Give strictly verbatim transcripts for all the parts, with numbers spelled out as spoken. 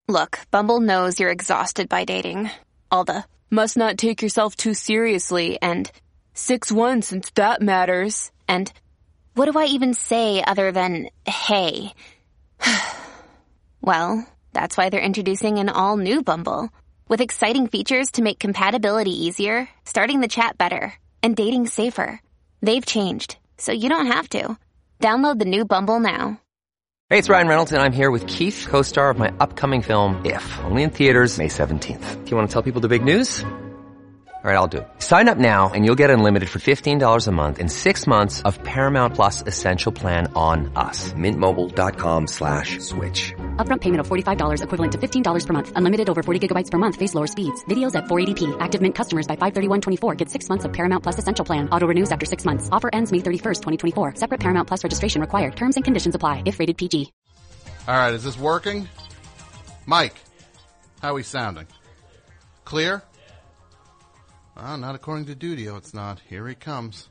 Look, Bumble knows you're exhausted by dating. All the, must not take yourself too seriously, and six one since that matters, and what do I even say other than, hey? Well, that's why they're introducing an all-new Bumble, with exciting features to make compatibility easier, starting the chat better, and dating safer. They've changed, so you don't have to. Download the new Bumble now. Hey, it's Ryan Reynolds, and I'm here with Keith, co-star of my upcoming film, If, only in theaters May seventeenth. Do you want to tell people the big news? All right, I'll do it. Sign up now and you'll get unlimited for fifteen dollars a month and six months of Paramount Plus Essential Plan on us. Mint Mobile dot com slash switch. Upfront payment of forty-five dollars equivalent to fifteen dollars per month. Unlimited over forty gigabytes per month. Face lower speeds. Videos at four eighty p. Active Mint customers by five thirty-one twenty-four get six months of Paramount Plus Essential Plan. Auto renews after six months. Offer ends May thirty-first, twenty twenty-four. Separate Paramount Plus registration required. Terms and conditions apply if rated P G. All right, is this working? Mike, how are we sounding? Clear? Oh, not according to Dudio, it's not. Here he comes.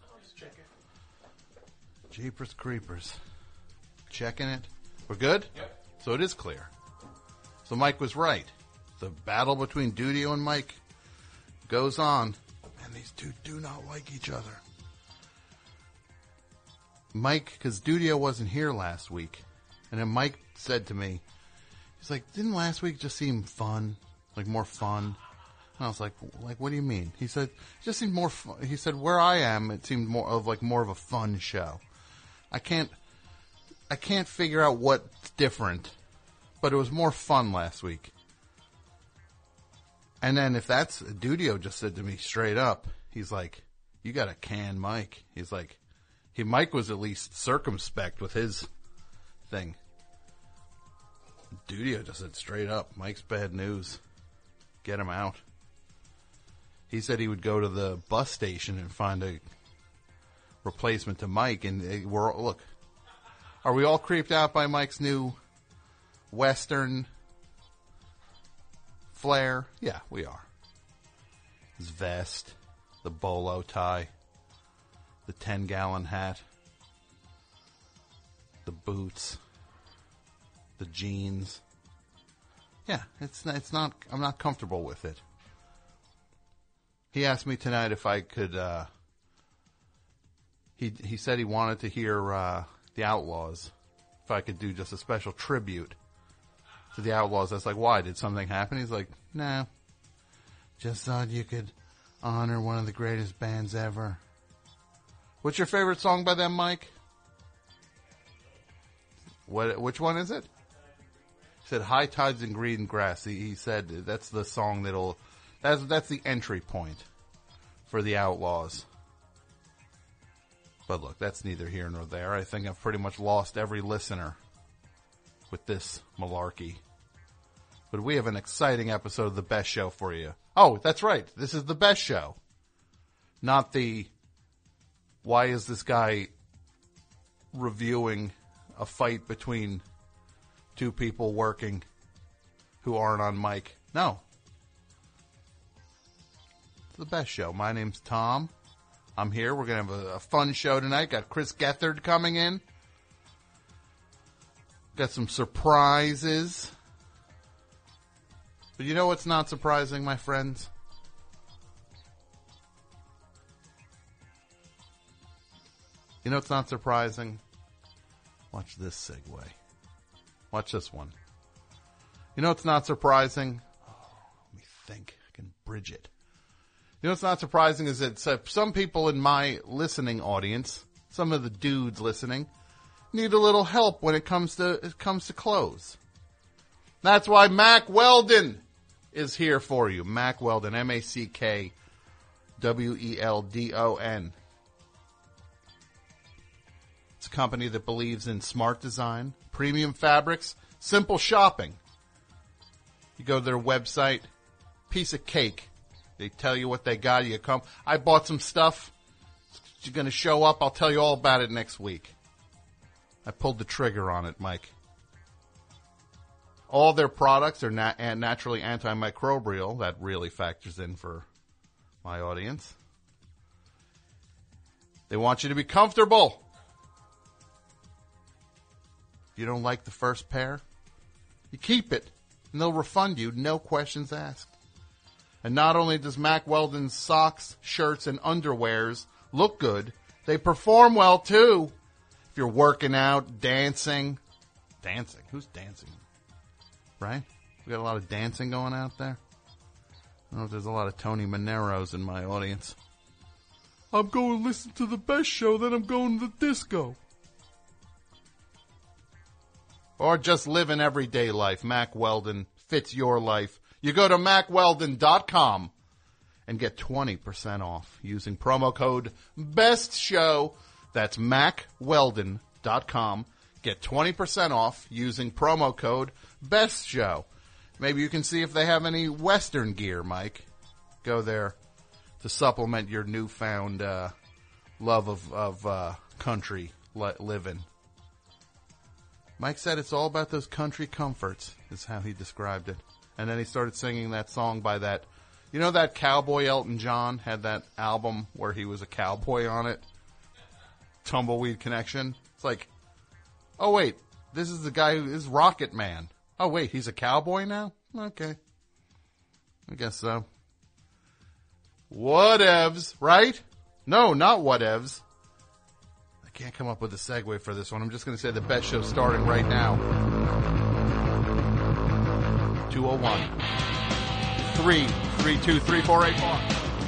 Jeepers creepers. Checking it. We're good? Yep. So it is clear. So Mike was right. The battle between Dudio and Mike goes on. And these two do not like each other. Mike, because Dudio wasn't here last week. And then Mike said to me, he's like, didn't last week just seem fun? Like more fun? And I was like, like, what do you mean? He said, it just seemed more fun. He said, where I am, it seemed more of like more of a fun show. I can't, I can't figure out what's different, but it was more fun last week. And then if that's, Dudio just said to me straight up, he's like, you got to can Mike. He's like, he, Mike was at least circumspect with his thing. Dudio just said straight up, Mike's bad news. Get him out. He said he would go to the bus station and find a replacement to Mike. And we're look, are we all creeped out by Mike's new Western flair? Yeah, we are. His vest, the bolo tie, the ten-gallon hat, the boots, the jeans. Yeah, it's it's not. I'm not comfortable with it. He asked me tonight if I could. Uh, he he said he wanted to hear uh, the Outlaws. If I could do just a special tribute to the Outlaws. I was like, why? Did something happen? He's like, no. Just thought you could honor one of the greatest bands ever. What's your favorite song by them, Mike? What? Which one is it? He said High Tides and Green Grass. He, he said that's the song that'll, that's, that's the entry point for the Outlaws. But look, that's neither here nor there. I think I've pretty much lost every listener with this malarkey. But we have an exciting episode of The Best Show for you. Oh, that's right. This is The Best Show. Not the, why is this guy reviewing a fight between two people working who aren't on mic? No. It's The Best Show. My name's Tom. I'm here. We're going to have a, a fun show tonight. Got Chris Gethard coming in. Got some surprises. But you know what's not surprising, my friends? You know what's not surprising? Watch this segue. Watch this one. You know what's not surprising? Oh, let me think. I can bridge it. You know what's not surprising is that some people in my listening audience, some of the dudes listening, need a little help when it comes to it comes to clothes. That's why Mack Weldon is here for you. Mack Weldon, M A C K W E L D O N. It's a company that believes in smart design, premium fabrics, simple shopping. You go to their website, piece of cake. They tell you what they got. You come. I bought some stuff. You're going to show up. I'll tell you all about it next week. I pulled the trigger on it, Mike. All their products are nat- naturally antimicrobial. That really factors in for my audience. They want you to be comfortable. If you don't like the first pair, you keep it. and they'll refund you, no questions asked. And not only does Mack Weldon's socks, shirts, and underwears look good, they perform well, too. If you're working out, dancing. Dancing? Who's dancing? Right? We got a lot of dancing going out there. I don't know if there's a lot of Tony Moneros in my audience. I'm going to listen to the best show, then I'm going to the disco. Or just live an everyday life. Mack Weldon fits your life. You go to mack weldon dot com and get twenty percent off using promo code BESTSHOW. That's mack weldon dot com. Get twenty percent off using promo code BESTSHOW. Maybe you can see if they have any Western gear, Mike. Go there to supplement your newfound uh, love of, of uh, country li- living. Mike said it's all about those country comforts, is how he described it. And then he started singing that song by that, you know that cowboy Elton John had that album where he was a cowboy on it? Tumbleweed Connection. It's like, oh wait, this is the guy who is Rocket Man. Oh wait, he's a cowboy now? Okay. I guess so. Whatevs, right? No, not whatevs. I can't come up with a segue for this one. I'm just going to say the best show starting right now. two oh one, three three two, three four eight four.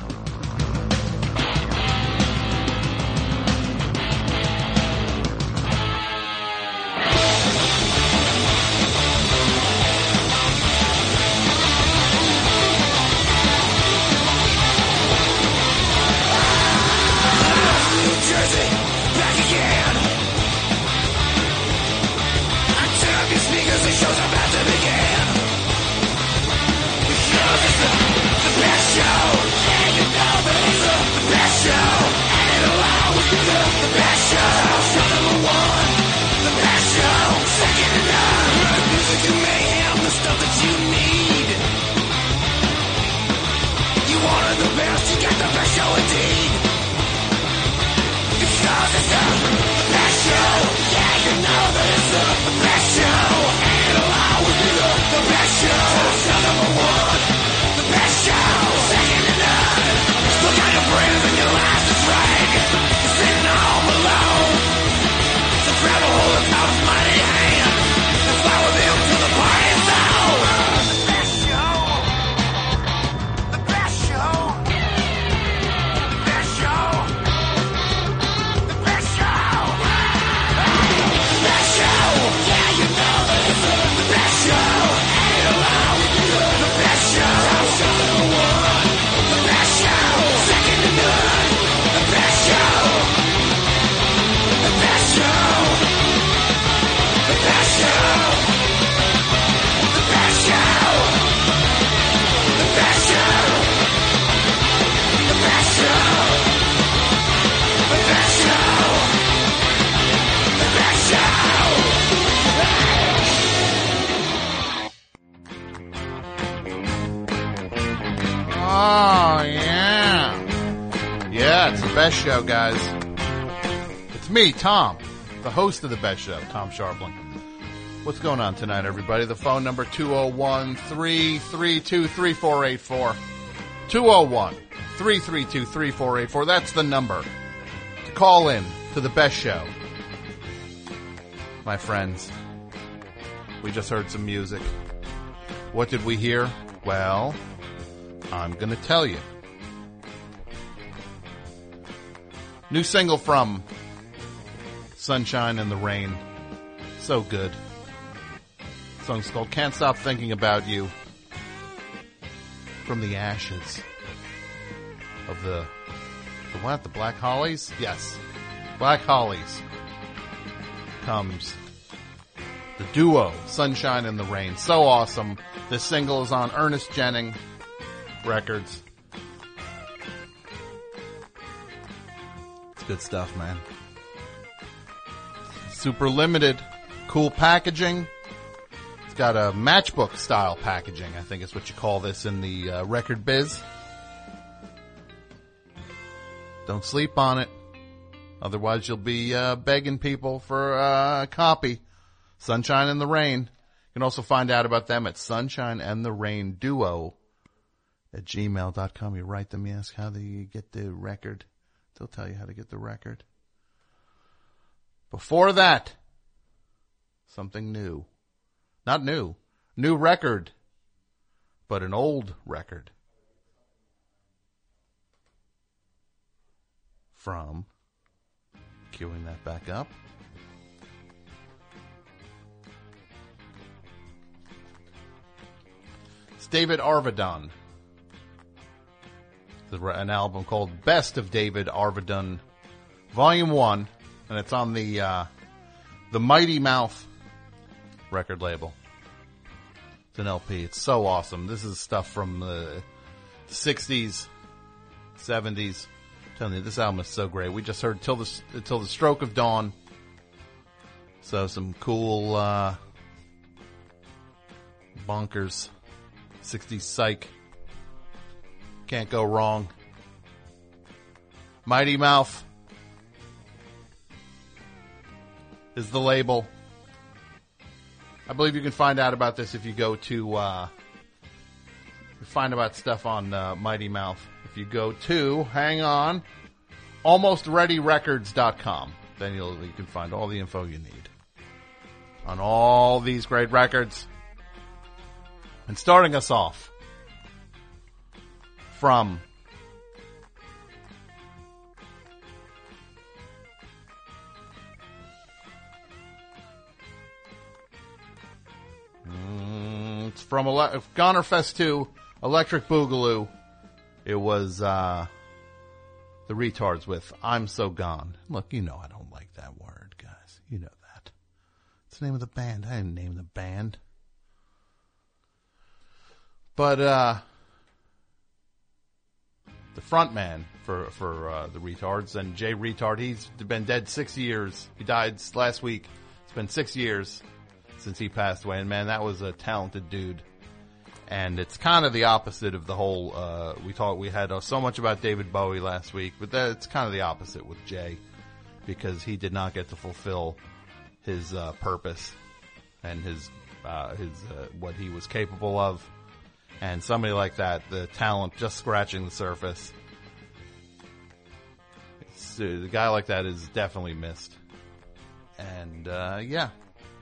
Best Show, guys. It's me, Tom, the host of the Best Show, Tom Sharpling. What's going on tonight, everybody? The phone number two oh one, three three two, three four eight four. two oh one, three three two, three four eight four. That's the number to call in to the Best Show. My friends, we just heard some music. What did we hear? Well, I'm going to tell you. New single from Sunshine in the Rain. So good. The song's called Can't Stop Thinking About You. From the ashes of the, the what? The Black Hollies? Yes. Black Hollies comes the duo Sunshine in the Rain. So awesome. This single is on Ernest Jennings Records. Good stuff, man. Super limited. Cool packaging. It's got a matchbook style packaging, I think is what you call this in the uh, record biz. Don't sleep on it. Otherwise you'll be uh, begging people for uh, a copy. Sunshine in the Rain. You can also find out about them at Sunshine and the Rain Duo at gmail dot com. You write them, you ask how they get the record. They'll tell you how to get the record. Before that, something new. Not new. New record, but an old record. From, queuing that back up, it's David Arvidon. An album called Best of David Arvidon, Volume One, and it's on the uh, the Mighty Mouth record label. It's an L P. It's so awesome. This is stuff from the sixties, seventies. I'm telling you, this album is so great. We just heard Till the Till the Stroke of Dawn. So some cool uh, bonkers sixties psych. Can't go wrong. Mighty Mouth is the label. I believe you can find out about this if you go to, uh, you find about stuff on uh, Mighty Mouth. If you go to, hang on, almost ready records dot com. Then you'll, you can find all the info you need on all these great records. And starting us off, from mm, it's from Ele- Goner Fest two, Electric Boogaloo. It was uh, the Retards with I'm So Gone. Look, you know I don't like that word, guys. You know that. It's the name of the band. I didn't name the band. But, uh, the front man for, for, uh, the Retards, and Jay Retard, he's been dead six years. He died last week. It's been six years since he passed away. And man, that was a talented dude. And it's kind of the opposite of the whole, uh, we talked, we had uh, so much about David Bowie last week, but that, it's kind of the opposite with Jay, because he did not get to fulfill his, uh, purpose and his, uh, his, uh, what he was capable of. And somebody like that, the talent just scratching the surface. It's, uh, the guy like that is definitely missed. And, uh, yeah.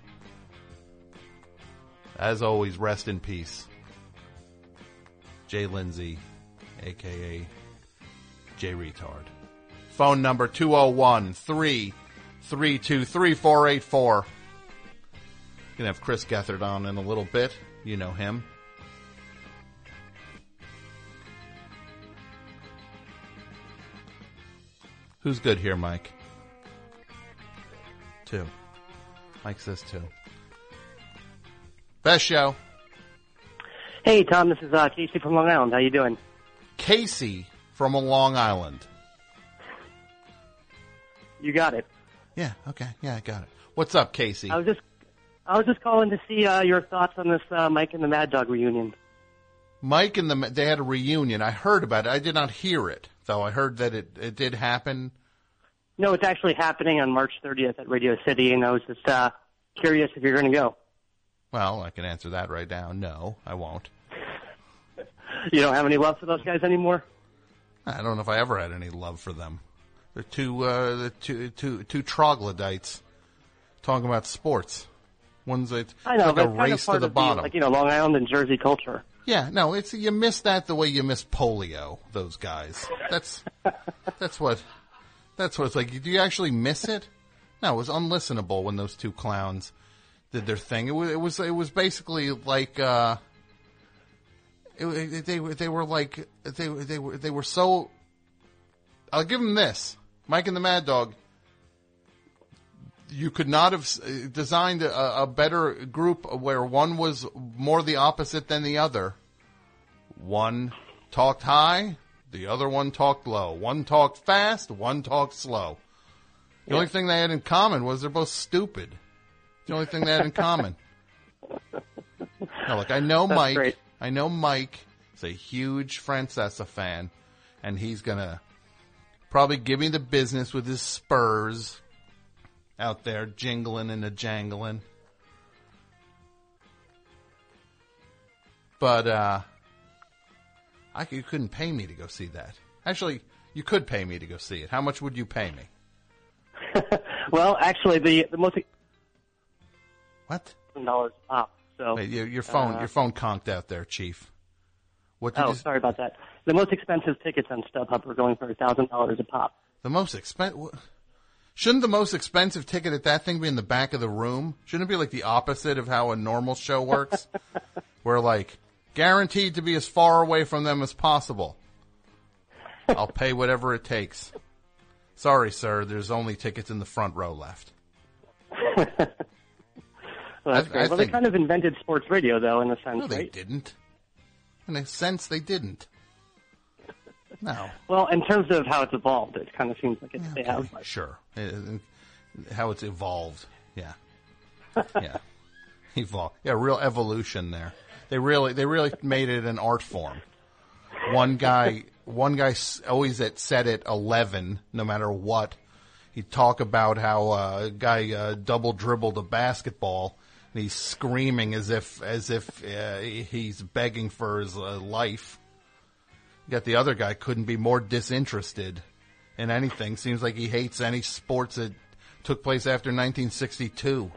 As always, rest in peace. Jay Lindsay, a k a. Jay Retard. Phone number two oh one, three three two, three four eight four. Gonna have Chris Gethard on in a little bit. You know him. Who's good here, Mike? Two. Mike says two. Best show. Hey, Tom, this is uh, Casey from Long Island. How you doing? Casey from Long Island. You got it. Yeah, okay. Yeah, I got it. What's up, Casey? I was just I was just calling to see uh, your thoughts on this uh, Mike and the Mad Dog reunion. Mike and the they had a reunion. I heard about it. I did not hear it, though. I heard that it, it did happen. No, it's actually happening on March thirtieth at Radio City, and I was just uh, curious if you're going to go. Well, I can answer that right now. No, I won't. You don't have any love for those guys anymore? I don't know if I ever had any love for them. They're two, uh, they're two, two, two troglodytes talking about sports. One's a, I know, like but a it's kind race of part to the of bottom. The, like, you know, Long Island and Jersey culture. Yeah, no, it's you miss that the way you miss polio. Those guys. That's that's what that's what it's like. Do you actually miss it? No, it was unlistenable when those two clowns did their thing. It was it was it was basically like uh, it, it, they were they were like they they were they were so. I'll give them this, Mike and the Mad Dog. You could not have designed a, a better group where one was more the opposite than the other. One talked high, the other one talked low. One talked fast, one talked slow. The yeah. only thing they had in common was they're both stupid. The only thing they had in common. Now, look, I know That's Mike. Great. I know Mike is a huge Francesa fan, and he's going to probably give me the business with his Spurs out there jingling and a jangling. But uh, I, you couldn't pay me to go see that. Actually, you could pay me to go see it. How much would you pay me? Well, actually, the the most What? dollars pop. So Wait, your, your phone, uh, your phone conked out there, Chief. What did Oh, you, sorry about that. The most expensive tickets on StubHub are going for a thousand dollars a pop. The most expensive. Shouldn't the most expensive ticket at that thing be in the back of the room? Shouldn't it be like the opposite of how a normal show works? Where like guaranteed to be as far away from them as possible. I'll pay whatever it takes. Sorry, sir. There's only tickets in the front row left. Well, that's I- great. I well, think- they kind of invented sports radio, though, in a sense, No, they right? didn't. In a sense, they didn't. No. Well, in terms of how it's evolved, it kind of seems like it, they Okay, have. Like, sure. Uh, How it's evolved. Yeah. Yeah. Evolve. Yeah, real evolution there. They really, they really made it an art form. One guy, one guy s- always at set at eleven, no matter what. He'd talk about how uh, a guy uh, double dribbled a basketball, and he's screaming as if, as if uh, he's begging for his uh, life. Yet the other guy couldn't be more disinterested in anything. Seems like he hates any sports that took place after nineteen sixty-two.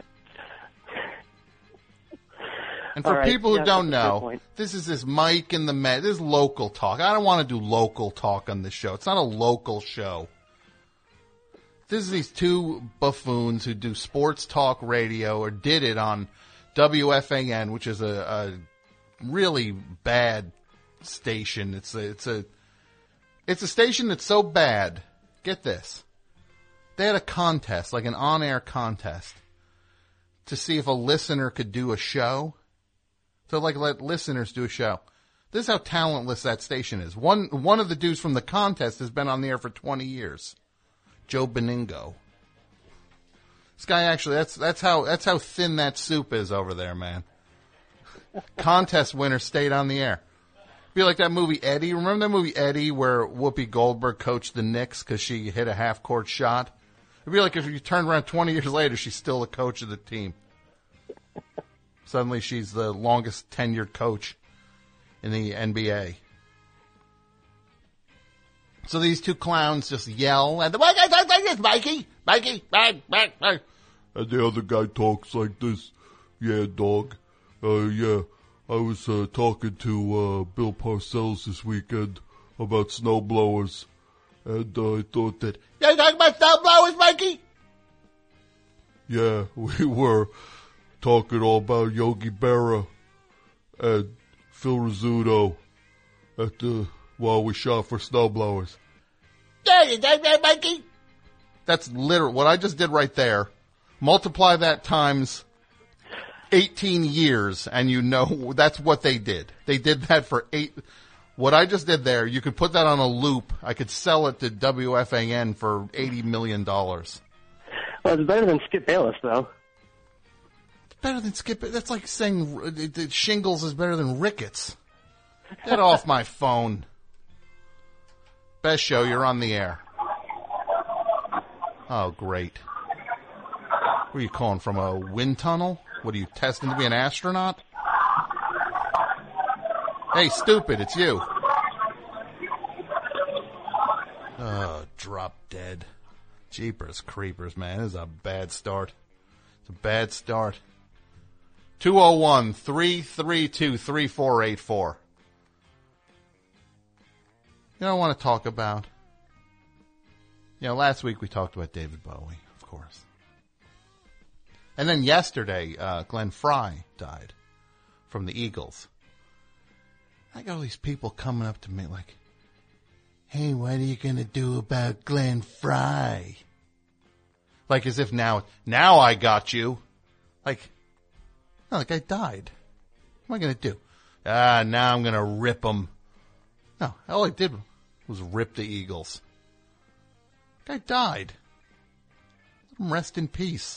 And for All right. people who Yeah, don't that's a good know, point. this is this Mike and the Met. This is local talk. I don't want to do local talk on this show. It's not a local show. This is these two buffoons who do sports talk radio, or did it on W F A N, which is a, a really bad station. It's a, it's a, it's a station that's so bad. Get this. They had a contest, like an on-air contest, to see if a listener could do a show. To like let listeners do a show. This is how talentless that station is. One, one of the dudes from the contest has been on the air for twenty years. Joe Beningo. This guy actually, that's, that's how, that's how thin that soup is over there, man. Contest winner stayed on the air. Be like that movie Eddie. Remember that movie Eddie where Whoopi Goldberg coached the Knicks because she hit a half-court shot? It'd be like if you turned around twenty years later, she's still the coach of the team. Suddenly she's the longest tenured coach in the N B A. So these two clowns just yell at the Mikey, Mikey, bang, bang, bang. And the other guy talks like this. Yeah, dog. Uh, yeah. I was uh, talking to uh, Bill Parcells this weekend about snowblowers, and uh, I thought that, you talking about snowblowers, Mikey? Yeah, we were talking all about Yogi Berra and Phil Rizzuto at the, while we shot for snowblowers. Yeah, you talking about Mikey? That's literal. What I just did right there, multiply that times eighteen years, and you know that's what they did. They did that for eight. What I just did there, you could put that on a loop. I could sell it to W F A N for eighty million dollars. well, it's better than Skip Bayless, though. It's better than Skip. That's like saying uh, that shingles is better than rickets. Get off my phone. Best show, you're on the air. Oh, great. Where are you calling from, a wind tunnel? What are you, testing to be an astronaut? Hey, stupid, it's you. Oh, drop dead. Jeepers creepers, man. This is a bad start. It's a bad start. two oh one, three three two, three four eight four. You know what I want to talk about? You know, last week we talked about David Bowie, of course. And then yesterday, uh, Glenn Frey died from the Eagles. I got all these people coming up to me like, hey, what are you going to do about Glenn Frey? Like as if now, now I got you. Like, no, the guy died. What am I going to do? Ah, now I'm going to rip him. No, all I did was rip the Eagles. The guy died. Let him rest in peace.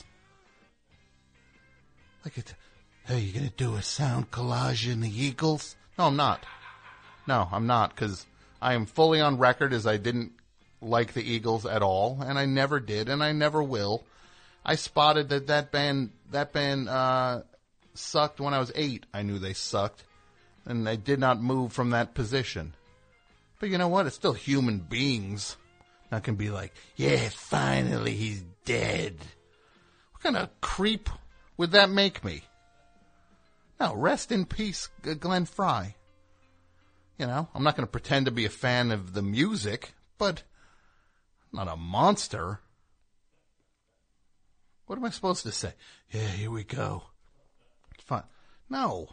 Like, it's, hey, you going to do a sound collage in the Eagles? No, I'm not. No, I'm not, because I am fully on record as I didn't like the Eagles at all, and I never did, and I never will. I spotted that that band, that band, uh, sucked when I was eight. I knew they sucked. and they did not move from that position. But you know what? It's still human beings. Not going to be like, yeah, finally he's dead. What kind of creep would that make me? No, rest in peace, Glenn Frey. You know, I'm not going to pretend to be a fan of the music, but I'm not a monster. What am I supposed to say? Yeah, here we go. It's fine. No.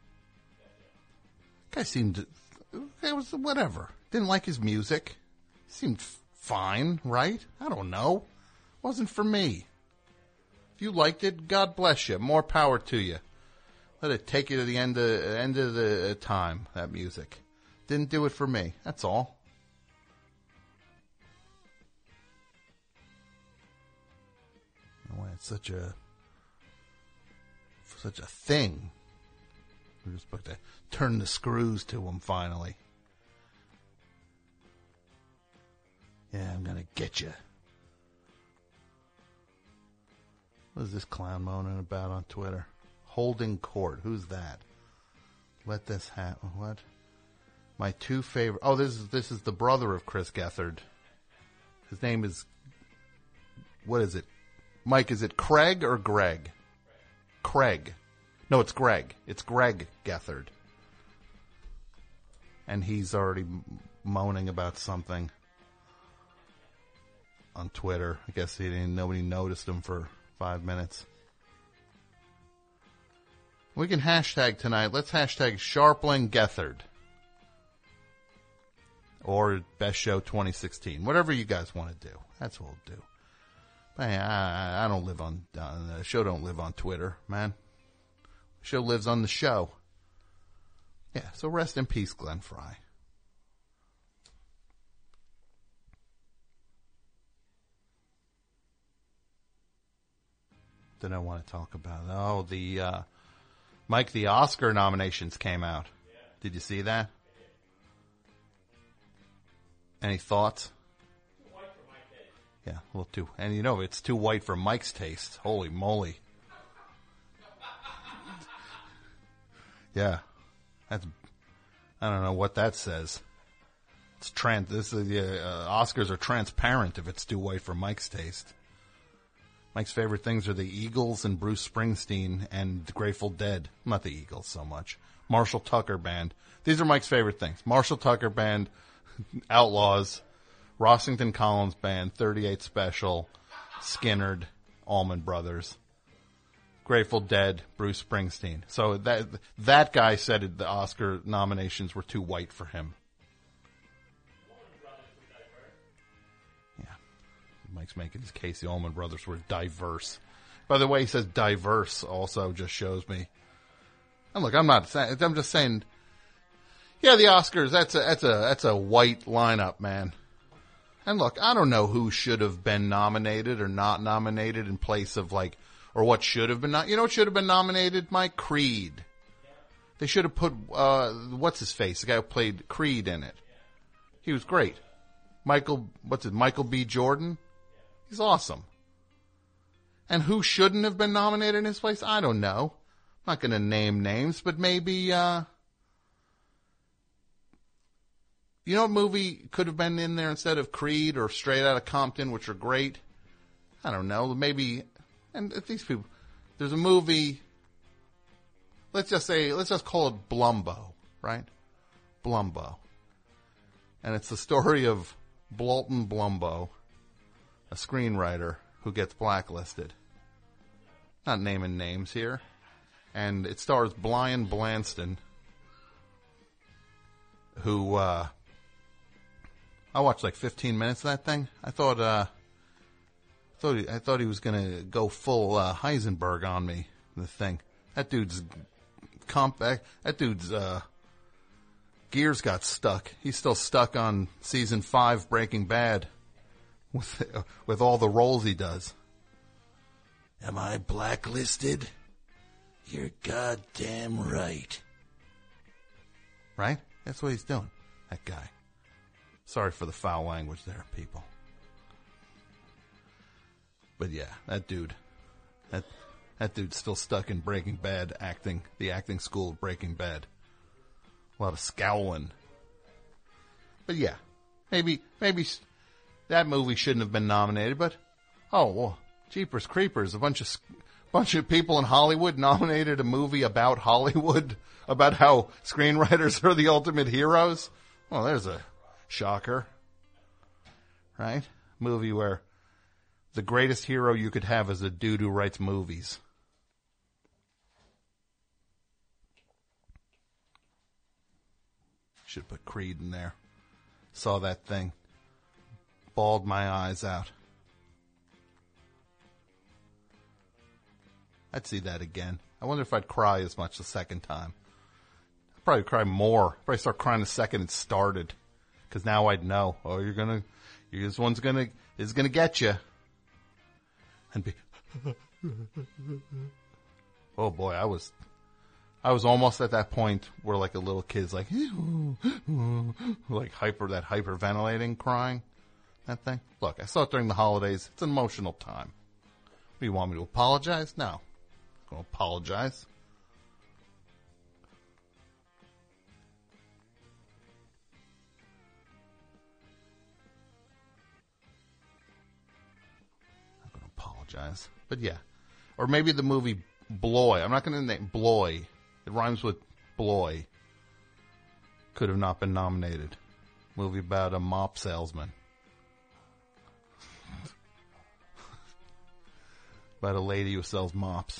Guy seemed, it was whatever. Didn't like his music. Seemed fine, right? I don't know. Wasn't for me. If you liked it, God bless you. More power to you. Let it take you to the end of, end of the time, that music. Didn't do it for me. That's all. Why it's such a such a thing. We're just about to turn the screws to him finally. Yeah, I'm gonna get you. What is this clown moaning about on Twitter? Holding court. Who's that? Let this happen. What? My two favorite. Oh, this is this is the brother of Chris Gethard. His name is. What is it? Mike, is it Craig or Greg? Craig. No, it's Greg. It's Greg Gethard. And he's already moaning about something on Twitter. I guess he didn't. Nobody noticed him for five minutes. We can hashtag tonight. Let's hashtag Sharpling Gethard. Or Best Show twenty sixteen. Whatever you guys want to do. That's what we'll do. But hey, I, I don't live on, uh, the show don't live on Twitter, man. The show lives on the show. Yeah, so rest in peace, Glenn Frey. Then I want to talk about, oh, the, uh, Mike, the Oscar nominations came out. Did you see that? Any thoughts? Yeah, a little too, and you know, it's too white for Mike's taste. Holy moly. Yeah. That's, I don't know what that says. It's trans, this is, uh, Oscars are transparent if it's too white for Mike's taste. Mike's favorite things are the Eagles and Bruce Springsteen and the Grateful Dead. Not the Eagles so much. Marshall Tucker Band. These are Mike's favorite things. Marshall Tucker Band, Outlaws, Rossington Collins Band, thirty-eight Special, Skinnerd, Allman Brothers, Grateful Dead, Bruce Springsteen. So that that guy said the Oscar nominations were too white for him. Yeah. Mike's making his case the Allman Brothers were diverse. By the way, he says diverse also just shows me. And look, I'm not saying, I'm just saying, yeah, the Oscars, that's a, that's a, that's a white lineup, man. And look, I don't know who should have been nominated or not nominated in place of like, or what should have been, not, you know what should have been nominated, Mike? Creed. They should have put, uh, what's his face? The guy who played Creed in it. He was great. Michael, what's it, Michael B. Jordan? He's awesome. And who shouldn't have been nominated in his place? I don't know. I'm not going to name names, but maybe, uh, you know what movie could have been in there instead of Creed or Straight Outta Compton, which are great? I don't know. Maybe, and these people, there's a movie, let's just say, let's just call it Blumbo, right? Blumbo. And it's the story of Blanton Blumbo, a screenwriter who gets blacklisted. Not naming names here. And it stars Brian Blanston, who, uh, I watched like fifteen minutes of that thing. I thought, uh, thought he, I thought he was gonna go full, uh, Heisenberg on me, the thing. That dude's comp, that dude's, uh, gears got stuck. He's still stuck on season five Breaking Bad with, uh, with all the roles he does. Am I blacklisted? You're goddamn right. Right? That's what he's doing. That guy. Sorry for the foul language there, people. But yeah, that dude. That that dude's still stuck in Breaking Bad acting, the acting school of Breaking Bad. A lot of scowling. But yeah, maybe maybe that movie shouldn't have been nominated. But oh, well, Jeepers Creepers, a bunch of bunch of people in Hollywood nominated a movie about Hollywood, about how screenwriters are the ultimate heroes. Well, there's a shocker, right? Movie where the greatest hero you could have is a dude who writes movies. Should put Creed in there. Saw that thing. Bawled my eyes out. I'd see that again. I wonder if I'd cry as much the second time. I'd probably cry more. I'd probably start crying the second it started. Because now I'd know. Oh, you're gonna, you're, this one's gonna, is gonna get you. And be, oh boy, I was, I was almost at that point where like a little kid's like, like hyper, that hyperventilating crying, that thing. Look, I saw it during the holidays. It's an emotional time. What, do you want me to apologize? No. I'm going to apologize. I'm going to apologize. But yeah. Or maybe the movie Bloy. I'm not going to name Bloy. It rhymes with Bloy. Could have not been nominated. Movie about a mop salesman. About a lady who sells mops.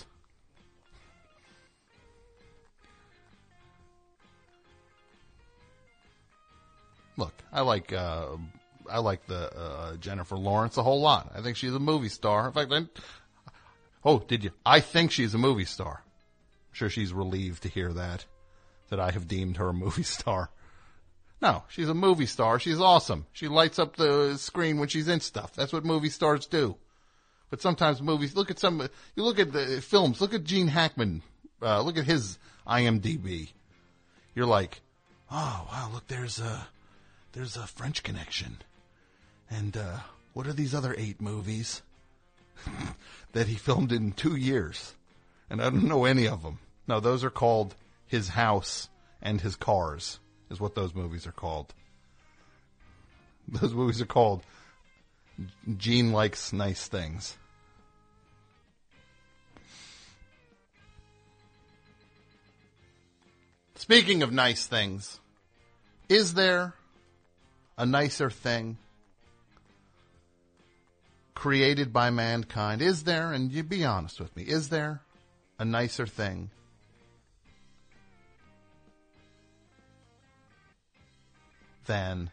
Look, I like uh, I like the uh, Jennifer Lawrence a whole lot. I think she's a movie star. In fact, I, oh, did you? I think she's a movie star. I'm sure she's relieved to hear that, that I have deemed her a movie star. No, she's a movie star. She's awesome. She lights up the screen when she's in stuff. That's what movie stars do. But sometimes movies, look at some, you look at the films, look at Gene Hackman, uh, look at his I M D B. You're like, oh, wow, look, there's a, there's a French Connection. And, uh, what are these other eight movies that he filmed in two years? And I don't know any of them. No, those are called His House and His Cars, is what those movies are called. Those movies are called Gene Likes Nice Things. Speaking of nice things, is there a nicer thing created by mankind? Is there, and you be honest with me, is there a nicer thing than,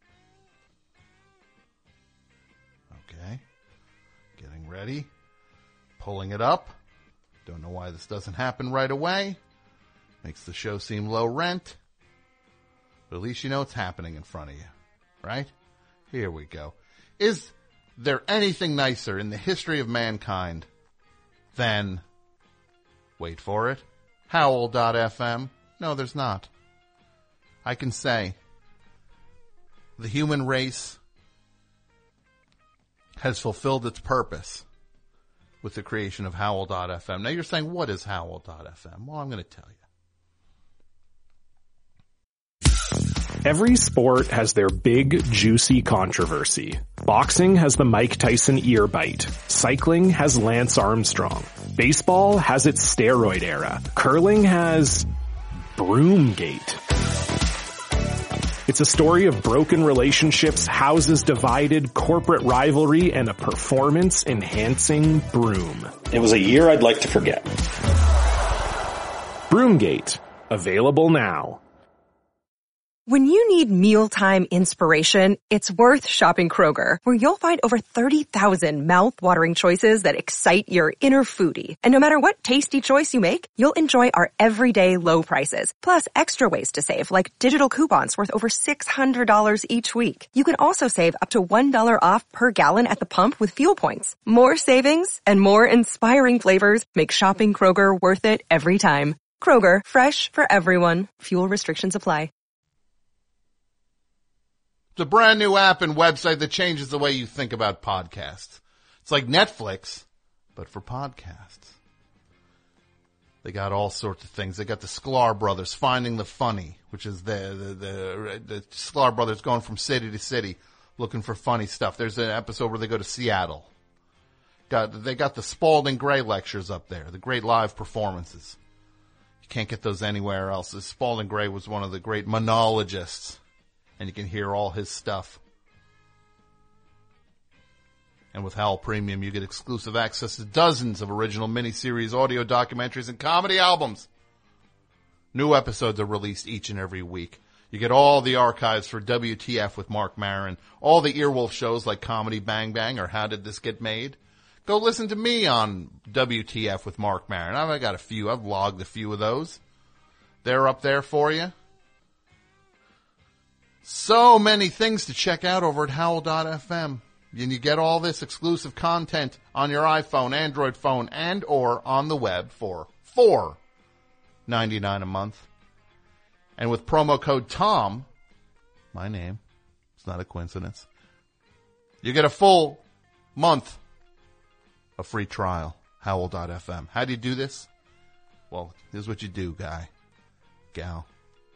okay, getting ready, pulling it up. Don't know why this doesn't happen right away. Makes the show seem low rent. But at least you know it's happening in front of you, right? Here we go. Is there anything nicer in the history of mankind than, wait for it, Howl dot f m? No, there's not. I can say the human race has fulfilled its purpose with the creation of Howl dot f m. Now you're saying, what is Howl dot f m? Well, I'm going to tell you. Every sport has their big, juicy controversy. Boxing has the Mike Tyson ear bite. Cycling has Lance Armstrong. Baseball has its steroid era. Curling has Broomgate. It's a story of broken relationships, houses divided, corporate rivalry, and a performance-enhancing broom. It was a year I'd like to forget. Broomgate. Available now. When you need mealtime inspiration, it's worth shopping Kroger, where you'll find over thirty thousand mouth-watering choices that excite your inner foodie. And no matter what tasty choice you make, you'll enjoy our everyday low prices, plus extra ways to save, like digital coupons worth over six hundred dollars each week. You can also save up to one dollar off per gallon at the pump with fuel points. More savings and more inspiring flavors make shopping Kroger worth it every time. Kroger, fresh for everyone. Fuel restrictions apply. It's a brand new app and website that changes the way you think about podcasts. It's like Netflix, but for podcasts. They got all sorts of things. They got the Sklar brothers finding the funny, which is the, the, the, the Sklar brothers going from city to city looking for funny stuff. There's an episode where they go to Seattle. Got, they got the Spalding Gray lectures up there, the great live performances. You can't get those anywhere else. Spalding Gray was one of the great monologists, and you can hear all his stuff. And with Howl Premium, you get exclusive access to dozens of original miniseries, audio documentaries, and comedy albums. New episodes are released each and every week. You get all the archives for W T F with Mark Maron, all the Earwolf shows like Comedy Bang Bang or How Did This Get Made. Go listen to me on W T F with Mark Maron. I've got a few. I've logged a few of those. They're up there for you. So many things to check out over at howl dot f m. And you get all this exclusive content on your iPhone, Android phone, and or on the web for four dollars and ninety-nine cents a month. And with promo code TOM, my name, it's not a coincidence, you get a full month a free trial, howl dot f m. How do you do this? Well, here's what you do, guy, gal.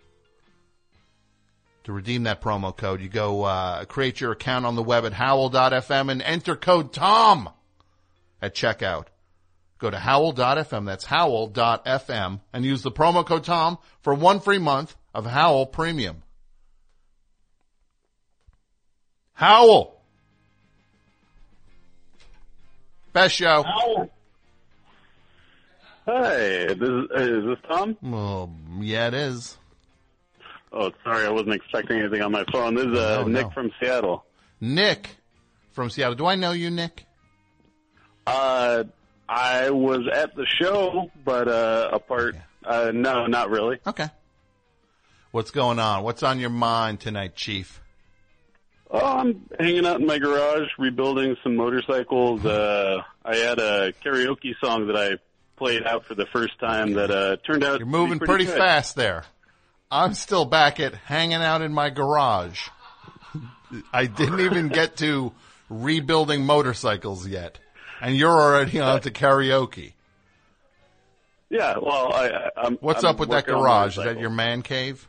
To redeem that promo code, you go uh, create your account on the web at howl dot f m and enter code TOM at checkout. Go to howl dot f m, that's howl dot f m, and use the promo code TOM for one free month of Howl Premium. Howl! Best show. Ow. Hi, this is, is this Tom? Well, yeah, it is. Oh, sorry, I wasn't expecting anything on my phone. This is uh, no, Nick no. from Seattle. Nick from Seattle. Do I know you, Nick? Uh, I was at the show, but uh, apart, Okay. uh, no, not really. Okay. What's going on? What's on your mind tonight, Chief? Oh, I'm hanging out in my garage, rebuilding some motorcycles. Uh, I had a karaoke song that I played out for the first time that uh, turned out You're moving to be pretty, pretty, good. fast there. I'm still back at hanging out in my garage. I didn't even get to rebuilding motorcycles yet. And you're already on to karaoke. Yeah, well, I, I, I'm. What's I'm up with that working on garage? Is that motorcycles. your man cave?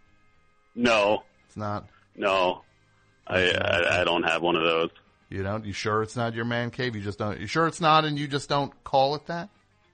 No, It's not. no, I, I I don't have one of those. You don't? You sure it's not your man cave? You just don't. You sure it's not, and you just don't call it that?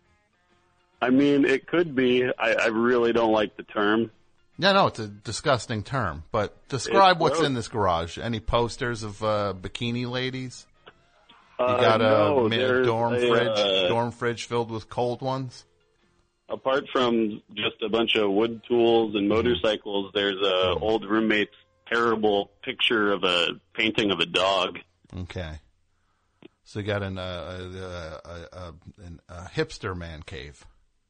I mean, it could be. I, I really don't like the term. No, no, it's a disgusting term. But describe It's what's gross. in this garage. Any posters of uh, bikini ladies? You Uh, got a no, mi- there's dorm a, fridge, uh, dorm fridge filled with cold ones. Apart from just a bunch of wood tools and motorcycles, there's a old roommate's terrible picture of a painting of a dog. Okay. So you got an, uh, a, a, a, an, a hipster man cave.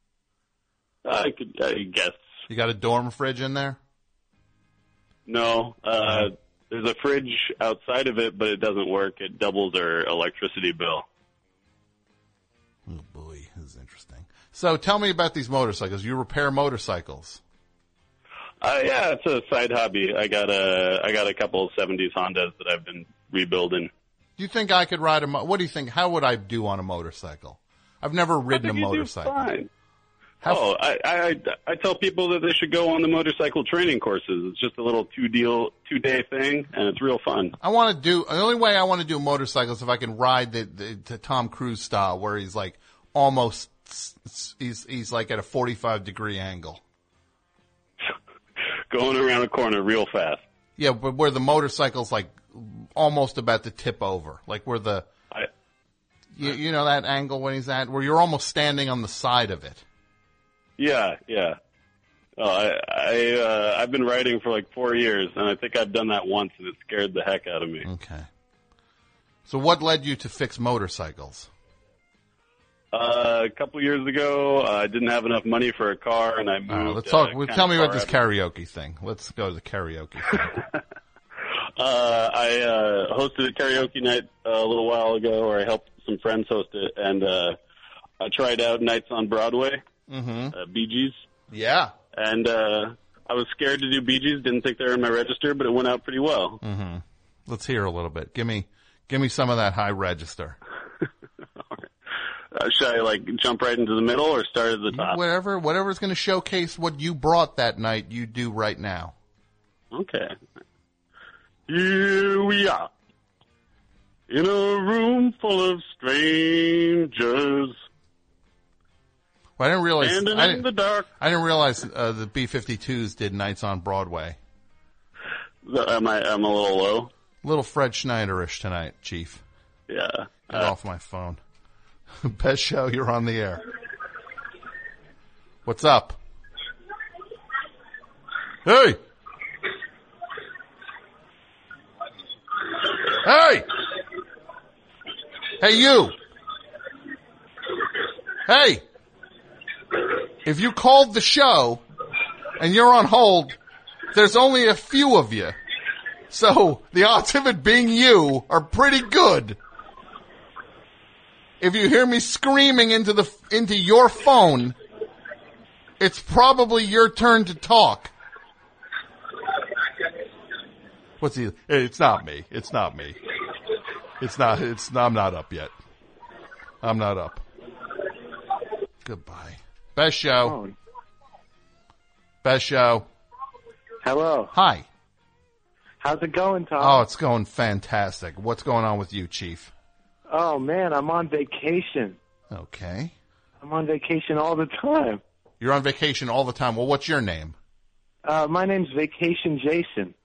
I could, I guess. You got a dorm fridge in there? No, uh, there's a fridge outside of it, but it doesn't work. It doubles our electricity bill. Oh boy, this is interesting. So tell me about these motorcycles. You repair motorcycles. Uh, yeah, it's a side hobby. I got a, I got a couple of seventies Hondas that I've been rebuilding. Do you think I could ride a mo- what do you think? How would I do on a motorcycle? I've never ridden I think a you do motorcycle. fine. How Oh, I, I I tell people that they should go on the motorcycle training courses. It's just a little two deal two day thing, and it's real fun. I want to do, the only way I want to do motorcycles if I can ride the, the, the Tom Cruise style where he's like almost, he's, he's like at a forty-five degree angle. Going around a corner real fast. Yeah, but where the motorcycle's like almost about to tip over. Like where the, I, you, you know that angle when he's at, where you're almost standing on the side of it. yeah, yeah. Oh, I, I, uh, I've been riding for like four years, and I think I've done that once, and it scared the heck out of me. Okay. So what led you to fix motorcycles? Uh, a couple years ago, uh, I didn't have enough money for a car, and I moved. All right, let's talk. uh, well, kinda tell me about far this out. karaoke thing. Let's go to the karaoke thing. Uh, I uh, hosted a karaoke night uh, a little while ago, or I helped some friends host it, and uh, I tried out Nights on Broadway, Mm-hmm. uh, Bee Gees, Yeah. and uh, I was scared to do Bee Gees. Didn't think they were in my register, but it went out pretty well. Mm-hmm. Let's hear a little bit. Give me, give me some of that high register. Uh, should I, like, jump right into the middle or start at the top? Whatever, whatever's going to showcase what you brought that night, you do right now. Okay. Here we are. In a room full of strangers. Well, I didn't realize. Standing I in didn't, the dark. I didn't realize uh, the B fifty-twos did nights on Broadway. The, am I? I'm a little low. Little Fred Schneiderish tonight, Chief. Yeah. Get uh, off my phone. Best show. You're on the air. What's up? Hey. Hey. Hey, you. Hey. If you called the show and you're on hold, there's only a few of you. So the odds of it being you are pretty good. If you hear me screaming into the into your phone, it's probably your turn to talk. What's he? It's not me. It's not me. It's not. It's. I'm not up yet. I'm not up. Goodbye. Best show. Best show. Hello. Hi. How's it going, Tom? Oh, it's going fantastic. What's going on with you, Chief? Oh, man, I'm on vacation. Okay. I'm on vacation all the time. You're on vacation all the time. Well, what's your name? Uh, my name's Vacation Jason.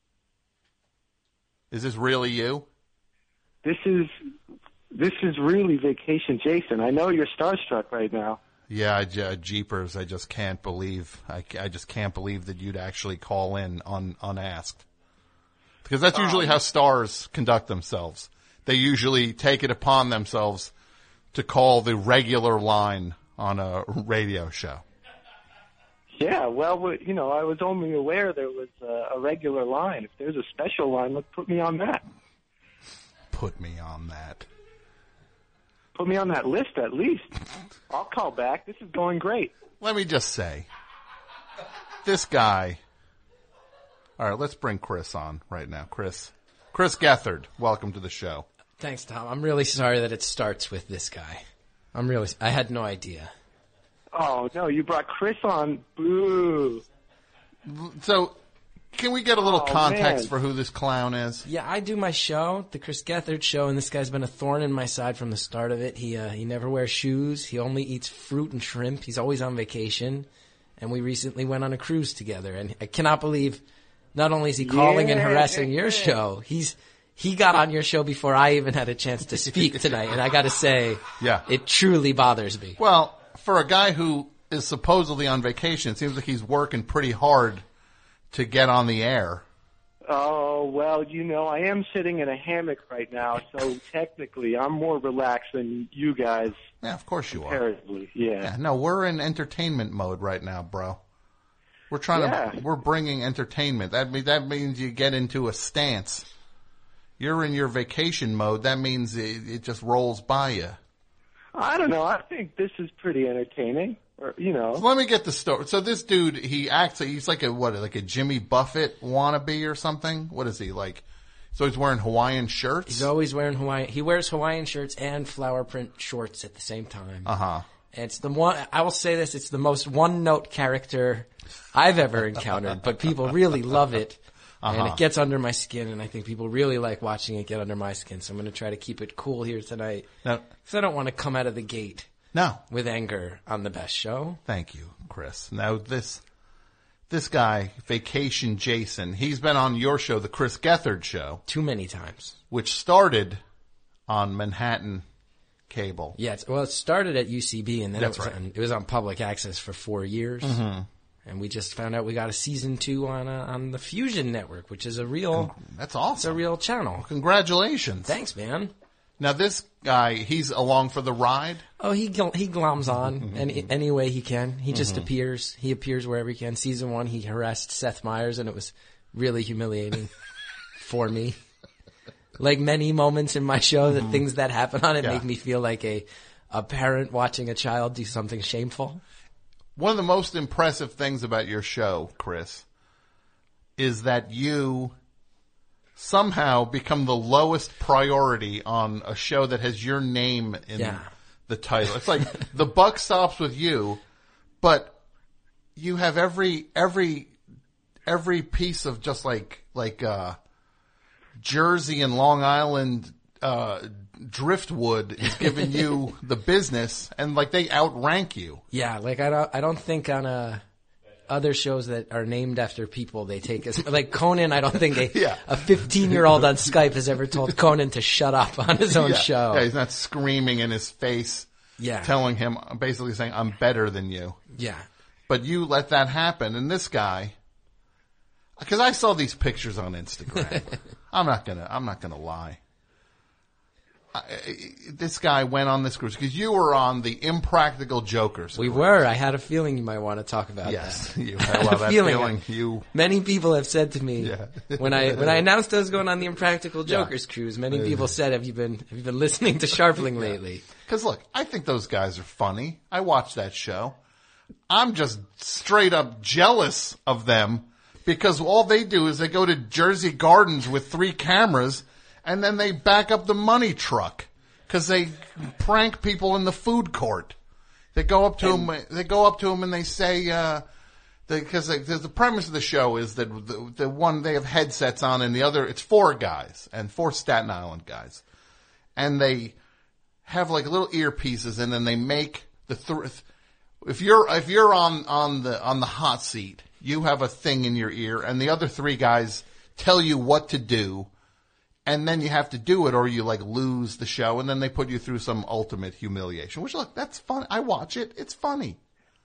Is this really you? This is this is really Vacation Jason. I know you're starstruck right now. Yeah, I, uh, jeepers, I just can't believe, I, I just can't believe that you'd actually call in un, unasked. Because that's usually um, how stars conduct themselves. They usually take it upon themselves to call the regular line on a radio show. Yeah, well, you know, I was only aware there was a, a regular line. If there's a special line, let's put me on that. Put me on that. Put me on that list at least. I'll call back. This is going great. Let me just say, this guy... All right, let's bring Chris on right now. Chris. Chris Gethard, welcome to the show. Thanks, Tom. I'm really sorry that it starts with this guy. I'm really... I had no idea. Oh, no, you brought Chris on. Boo. So... Can we get a little oh, context man. for who this clown is? Yeah, I do my show, the Chris Gethard Show, and this guy's been a thorn in my side from the start of it. He uh, he never wears shoes. He only eats fruit and shrimp. He's always on vacation. And we recently went on a cruise together. And I cannot believe not only is he calling yeah. and harassing your show, he's he got on your show before I even had a chance to speak tonight. And I got to say, yeah. it truly bothers me. Well, for a guy who is supposedly on vacation, it seems like he's working pretty hard to get on the air. Oh, well, you know, I am sitting in a hammock right now, so technically I'm more relaxed than you guys. Yeah, of course you are. Yeah. yeah. No, we're in entertainment mode right now, bro. We're trying yeah. to, we're bringing entertainment. That means, that means you get into a stance. You're in your vacation mode. That means it, it just rolls by you. I don't know. I think this is pretty entertaining. Or, you know. So let me get the story. So this dude, he acts, he's like a, what, like a Jimmy Buffett wannabe or something? What is he, like? So he's wearing Hawaiian shirts? He's always wearing Hawaiian, he wears Hawaiian shirts and flower print shorts at the same time. Uh-huh. And it's the one, I will say this, it's the most one-note character I've ever encountered, but people really love it. Uh-huh. And it gets under my skin, and I think people really like watching it get under my skin. So I'm going to try to keep it cool here tonight. Now, because I don't want to come out of the gate. No. With anger on the best show. Thank you, Chris. Now this this guy, Vacation Jason, he's been on your show, the Chris Gethard Show. Too many times. Which started on Manhattan Cable. Yeah, it's, well, it started at U C B, and then That's it was, right. on, it was on public access for four years. Mm-hmm. And we just found out we got a season two on uh, on the Fusion Network, which is a real... That's awesome. It's a real channel. Well, congratulations. Thanks, man. Now, this guy, he's along for the ride? Oh, he gl- he gloms on any, any way he can. He just mm-hmm. appears. He appears wherever he can. Season one, he harassed Seth Meyers, and it was really humiliating for me. Like many moments in my show, mm-hmm. the things that happen on it yeah. make me feel like a, a parent watching a child do something shameful. One of the most impressive things about your show, Chris, is that you somehow become the lowest priority on a show that has your name in yeah. the title. It's like the buck stops with you, but you have every every every piece of just like like uh, Jersey and Long Island uh, driftwood is giving you the business, and like they outrank you. Yeah, like I don't I don't think on a. Other shows that are named after people they take as like Conan. I don't think they, yeah. a fifteen year old on Skype has ever told Conan to shut up on his own yeah. show. Yeah, he's not screaming in his face, yeah, telling him, basically saying, "I'm better than you." Yeah, but you let that happen, and this guy, because I saw these pictures on Instagram. I'm not gonna. I'm not gonna lie. I, this guy went on this cruise because you were on the Impractical Jokers. We cruise. were. I had a feeling you might want to talk about yes, that. Yes, you had well, that feeling. feeling. You. Many people have said to me yeah. when I when I announced I was going on the Impractical Jokers yeah. cruise. Many people said, "Have you been Have you been listening to Sharpling lately?" Because look, I think those guys are funny. I watched that show. I'm just straight up jealous of them because all they do is they go to Jersey Gardens with three cameras. And then they back up the money truck because they prank people in the food court. They go up to and, them. They go up to them and they say, uh, because the, the premise of the show is that the, the one they have headsets on, and the other it's four guys and four Staten Island guys, and they have like little earpieces, and then they make the th- if you're if you're on on the on the hot seat, you have a thing in your ear, and the other three guys tell you what to do. And then you have to do it or you like lose the show, and then they put you through some ultimate humiliation, which look, that's fun. I watch it. It's funny.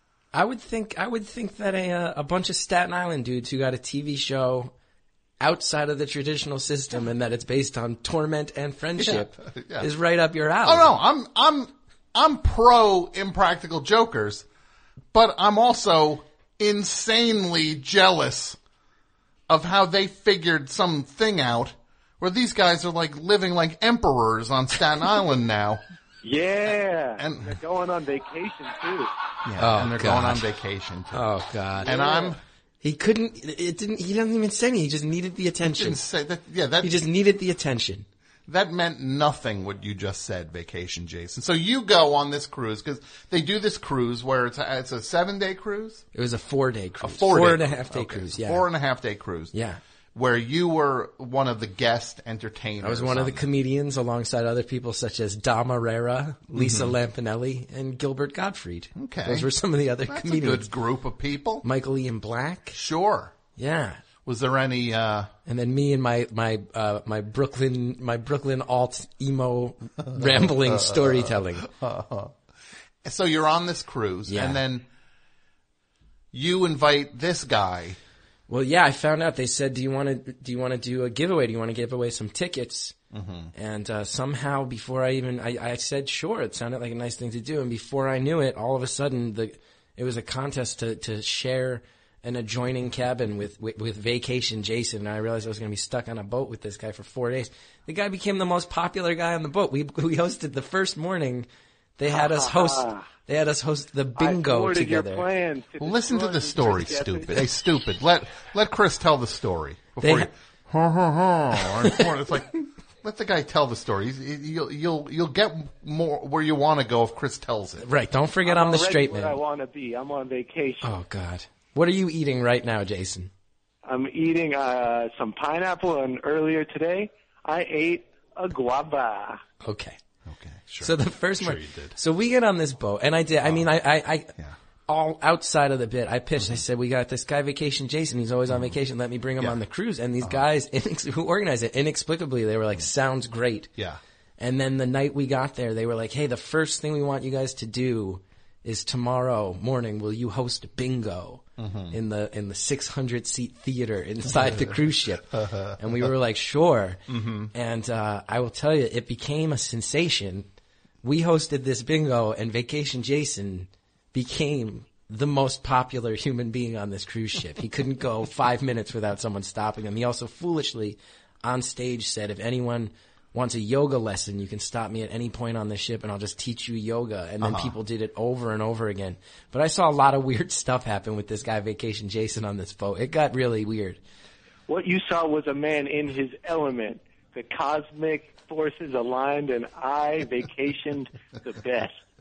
I would think, I would think that a, uh, a bunch of Staten Island dudes who got a T V show outside of the traditional system and that it's based on torment and friendship yeah, yeah. is right up your alley. Oh no, I'm, I'm, I'm pro Impractical Jokers, but I'm also insanely jealous of how they figured something out. Where these guys are like living like emperors on Staten Island now. Yeah, and they're going on vacation too. Yeah, oh, and they're God. going on vacation too. Oh God! And yeah. I'm. He couldn't. It didn't. He doesn't even say anything. He just needed the attention. Didn't say that. Yeah, that. He just needed the attention. That meant nothing. What you just said, Vacation Jason. So you go on this cruise because they do this cruise where it's a, it's a seven day cruise. It was a four day cruise. A four, four day and a half day okay. cruise. Yeah, four and a half day cruise. Yeah. Where you were one of the guest entertainers. I was one of the comedians alongside other people such as Dom Herrera, Lisa mm-hmm. Lampanelli, and Gilbert Gottfried. Okay. Those were some of the other That's comedians. That's a good group of people. Michael Ian Black. Sure. Yeah. Was there any, uh... And then me and my, my, uh, my Brooklyn, my Brooklyn alt emo rambling storytelling. So you're on this cruise, yeah. and then you invite this guy. Well, yeah, I found out. They said, "Do you want to? Do you want to do a giveaway? Do you want to give away some tickets?" Mm-hmm. And uh, somehow, before I even, I, I said, "Sure." It sounded like a nice thing to do. And before I knew it, all of a sudden, the it was a contest to to share an adjoining cabin with with, with Vacation Jason. And I realized I was going to be stuck on a boat with this guy for four days. The guy became the most popular guy on the boat. We we hosted the first morning. They had us host. They had us host the bingo I together. Your plans to Listen to the story, stupid. Hey, stupid. Let let Chris tell the story before They, you. Ha, ha, ha. It's like let the guy tell the story. He's, you'll you'll you'll get more where you want to go if Chris tells it. Right. Don't forget I'm, I'm the straight man. Where I want to be. I'm on vacation. Oh God. What are you eating right now, Jason? I'm eating uh, some pineapple, and earlier today I ate a guava. Okay. Okay, sure. So the first sure one, you did. So we get on this boat, and I did. I oh. mean, I, I, I yeah. all outside of the bit, I pitched. Mm-hmm. I said, "We got this guy, Vacation Jason. He's always on vacation. Let me bring him yeah. on the cruise." And these uh-huh. guys inex- who organized it, inexplicably, they were like, "Sounds great." Yeah. And then the night we got there, they were like, "Hey, the first thing we want you guys to do is tomorrow morning. Will you host bingo?" Mm-hmm. in the in the six hundred seat theater inside the cruise ship? And we were like, sure. Mm-hmm. And uh, I will tell you, it became a sensation. We hosted this bingo, and Vacation Jason became the most popular human being on this cruise ship. He couldn't go five minutes without someone stopping him. He also foolishly on stage said, if anyone wants a yoga lesson, you can stop me at any point on the ship and I'll just teach you yoga. And then uh-huh. people did it over and over again. But I saw a lot of weird stuff happen with this guy, Vacation Jason, on this boat. It got really weird. What you saw was a man in his element. The cosmic forces aligned, and I vacationed the best.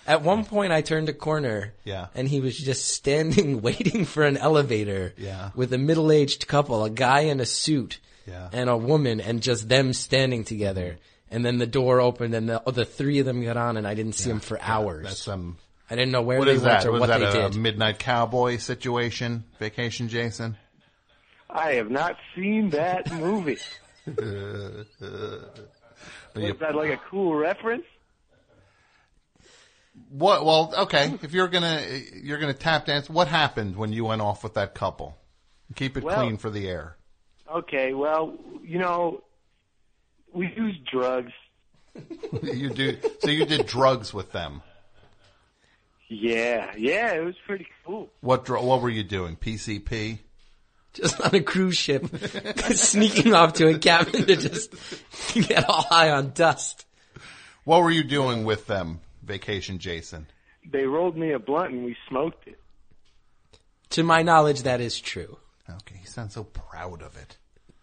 At one point, I turned a corner, Yeah. and he was just standing, waiting for an elevator, Yeah. with a middle-aged couple, a guy in a suit, Yeah. and a woman, and just them standing together. And then the door opened, and the, oh, the three of them got on, and I didn't see them for hours. That's um. I didn't know where What they is went that? or Was what that they a did. Midnight Cowboy situation? Vacation, Jason? I have not seen that movie. You- Was that like a cool reference? What? Well, okay. If you're gonna you're gonna tap dance, what happened when you went off with that couple? Keep it Well- clean for the air. Okay, well, you know, we use drugs. You do. So you did drugs with them. Yeah, yeah, it was pretty cool. What dr- What were you doing? P C P? Just on a cruise ship, sneaking off to a cabin to just get all high on dust. What were you doing with them? Vacation, Jason. They rolled me a blunt and we smoked it. To my knowledge, that is true. Okay, you sound so proud of it.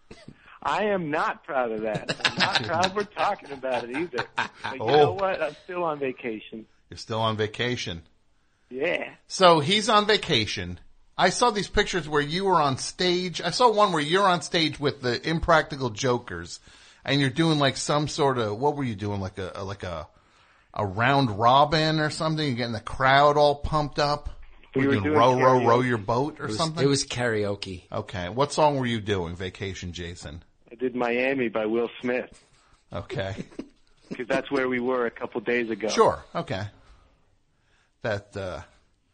I am not proud of that. I'm not proud we're talking about it either. But you Oh. know what? I'm still on vacation. You're still on vacation. Yeah. So he's on vacation. I saw these pictures where you were on stage. I saw one where you're on stage with the Impractical Jokers, and you're doing like some sort of, what were you doing? Like a, a like a a round robin or something? You're getting the crowd all pumped up. We were were you doing doing row, row, karaoke. row your boat or It was, something? it was karaoke. Okay. What song were you doing? Vacation, Jason. I did Miami by Will Smith Okay. because that's where we were a couple days ago. Sure. Okay. That. uh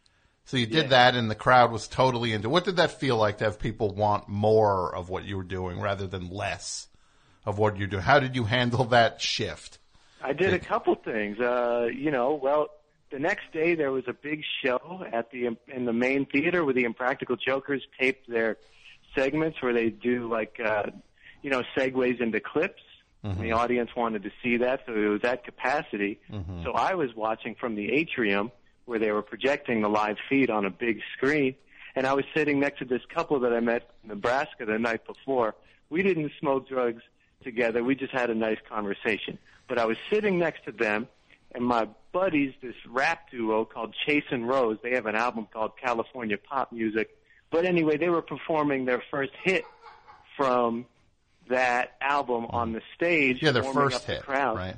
So you did Yeah. that, and the crowd was totally into. What did that feel like to have people want more of what you were doing rather than less of what you're doing? How did you handle that shift? I did a couple things. Uh, you know, well, the next day there was a big show at the in the main theater where the Impractical Jokers taped their segments where they do like uh, you know segues into clips. Mm-hmm. And the audience wanted to see that, so it was at capacity. Mm-hmm. So I was watching from the atrium where they were projecting the live feed on a big screen, and I was sitting next to this couple that I met in Nebraska the night before. We didn't smoke drugs together. We just had a nice conversation. But I was sitting next to them, and my buddies, this rap duo called Chase and Rose, they have an album called California Pop Music. But anyway, they were performing their first hit from that album on the stage. Yeah, their warming first up the hit, crowd. right?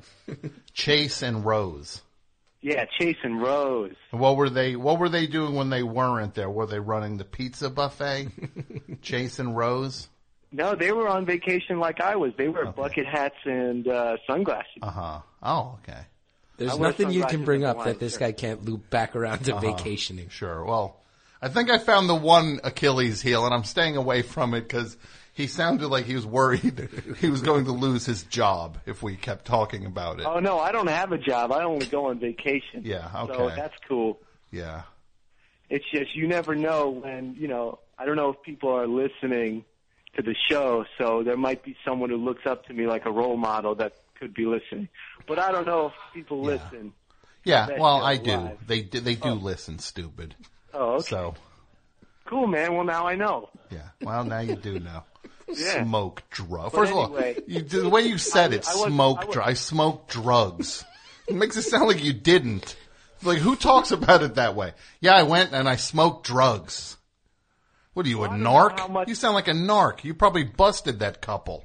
Chase and Rose. Yeah, Chase and Rose. What were they? What were they doing when they weren't there? Were they running the pizza buffet? Chase and Rose. No, they were on vacation like I was. They wear Okay. bucket hats and uh, sunglasses. Uh huh. Oh, okay. There's I wear nothing you can sunglasses bring and up a that this shirt. guy can't loop back around to Uh-huh. vacationing. Sure. Well, I think I found the one Achilles heel, and I'm staying away from it because he sounded like he was worried he was going to lose his job if we kept talking about it. Oh, no, I don't have a job. I only go on vacation. Yeah, So okay. that's cool. Yeah. It's just you never know when, you know, I don't know if people are listening to the show, so there might be someone who looks up to me like a role model that could be listening. But I don't know if people Yeah. listen. Yeah. That Well, show I do. live. They do. They do Oh. listen. Stupid. Oh, okay. So Cool, man. Well, now I know. yeah. Well, now you do know. Yeah. Smoke drugs. But First anyway, of all, you, the way you said I- it, I wasn't- smoke. I was- dr- I smoke drugs. It makes it sound like you didn't. Like, who talks about it that way? Yeah, I went and I smoked drugs. What are you, a I don't know how narc? much- You sound like a narc. You probably busted that couple.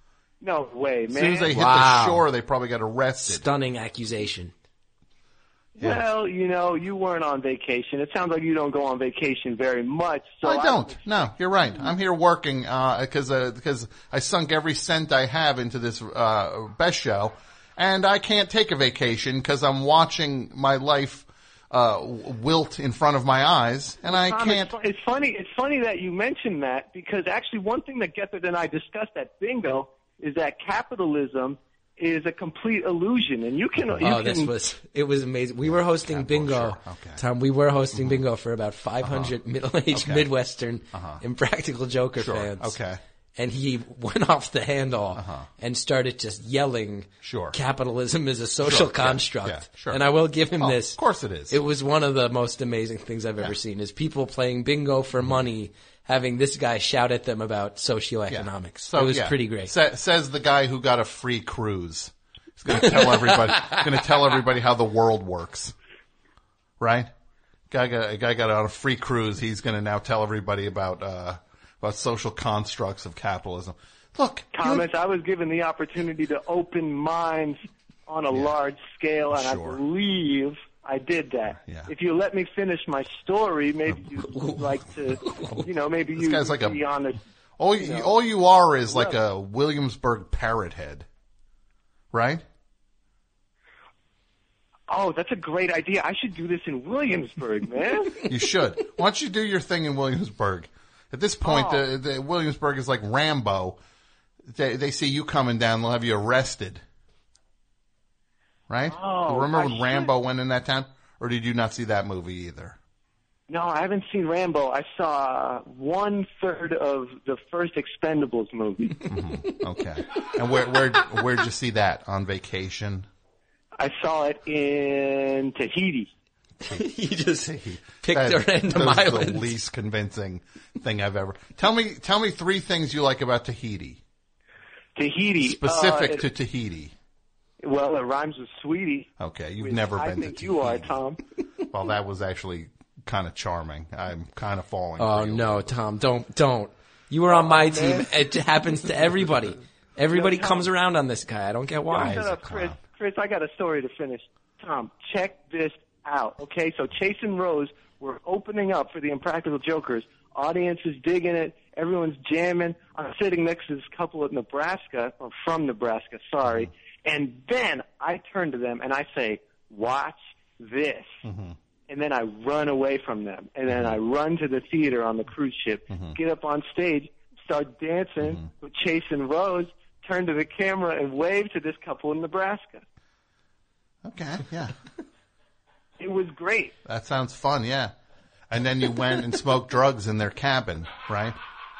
No way, As man. soon as they hit Wow. the shore, they probably got arrested. Stunning accusation. Well, you know, you weren't on vacation. It sounds like you don't go on vacation very much. So I don't. No, you're right. I'm here working because uh, because I sunk every cent I have into this uh, best show, and I can't take a vacation because I'm watching my life uh, wilt in front of my eyes, and I Tom, can't. It's, fu- it's funny. It's funny that you mentioned that because actually, one thing that Gethard and I discussed at Bingo is that capitalism is a complete illusion, and you can. You Oh, can this was, it was amazing. We were hosting bingo. sure. Okay. Tom, we were hosting bingo for about five hundred middle-aged Okay. Midwestern Impractical Joker Sure. fans. Okay. And he went off the handle Uh-huh. and started just yelling, Sure. capitalism is a social Sure. Yeah. construct. Yeah. Sure. And I will give him Oh, this. of course it is. It was one of the most amazing things I've ever seen is people playing bingo for money, having this guy shout at them about socioeconomics. So it was yeah. pretty great. Sa- says the guy who got a free cruise. He's going to tell everybody. Going to tell everybody how the world works. right? Guy got a guy got on a free cruise. He's going to now tell everybody about uh, about social constructs of capitalism. Look, Thomas, I was given the opportunity to open minds on a Yeah. large scale, and Sure. I believe I did that. Yeah. If you let me finish my story, maybe you'd like to, you know, maybe This you guy's like a- be on the. all you you, know. all you are is like a Williamsburg parrot head, right? Oh, that's a great idea. I should do this in Williamsburg, man. You should. Why don't you do your thing in Williamsburg? At this point, Oh. the, the Williamsburg is like Rambo. They, they see you coming down, they'll have you arrested. Right? Oh, Remember I when should- Rambo went in that town? Or did you not see that movie either? No, I haven't seen Rambo. I saw one third of the first Expendables movie. Okay. And where where where'd you see that? On vacation? I saw it in Tahiti. You just picked That- a random that was island. the least convincing thing I've ever. Tell me, tell me three things you like about Tahiti. Tahiti. Specific uh, it- to Tahiti. Well, it rhymes with sweetie. Okay, you've which never I been think to you are, Tahiti. Tom. Well, that was actually kind of charming. I'm kind of falling. Oh for you. no, Tom, don't, don't. You were on my man. team. It happens to everybody. Everybody Yo, Tom. comes around on this guy. I don't get why. Shut up, Chris. Chris, I got a story to finish. Tom, check this out. Okay, so Chase and Rose were opening up for the Impractical Jokers. Audience is digging it. Everyone's jamming. I'm sitting next to this couple at Nebraska, or from Nebraska, sorry. And then I turn to them and I say, watch this. Mm-hmm. And then I run away from them. And then I run to the theater on the cruise ship, Mm-hmm. get up on stage, start dancing with Chase and Rose, turn to the camera and wave to this couple in Nebraska. Okay, yeah. It was great. That sounds fun, yeah. And then you went and smoked drugs in their cabin, right?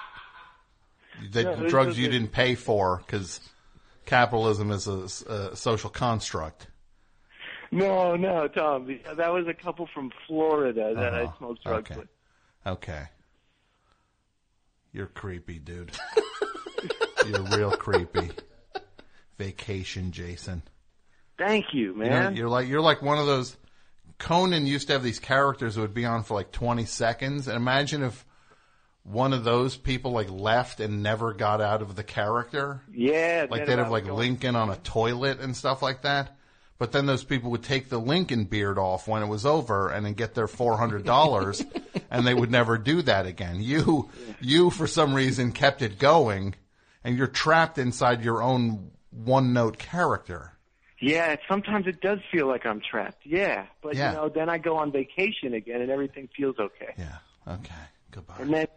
The Yeah, this drugs is you it. didn't pay for because capitalism is a, a social construct. No, no, Tom. That was a couple from Florida that Uh-huh. I smoked drugs Okay. with. Okay. You're creepy, dude. You're real creepy. Vacation, Jason. Thank you, You know, man. you're like you're like one of those. Conan used to have these characters that would be on for like twenty seconds, and imagine if one of those people like left and never got out of the character. Yeah, Like then they'd I have was like going- Lincoln on a toilet and stuff like that. But then those people would take the Lincoln beard off when it was over and then get their four hundred dollars and they would never do that again. You, you for some reason kept it going and you're trapped inside your own one note character. Yeah, sometimes it does feel like I'm trapped. Yeah, but Yeah. you know, then I go on vacation again and everything feels okay. Yeah. Okay. Goodbye. And then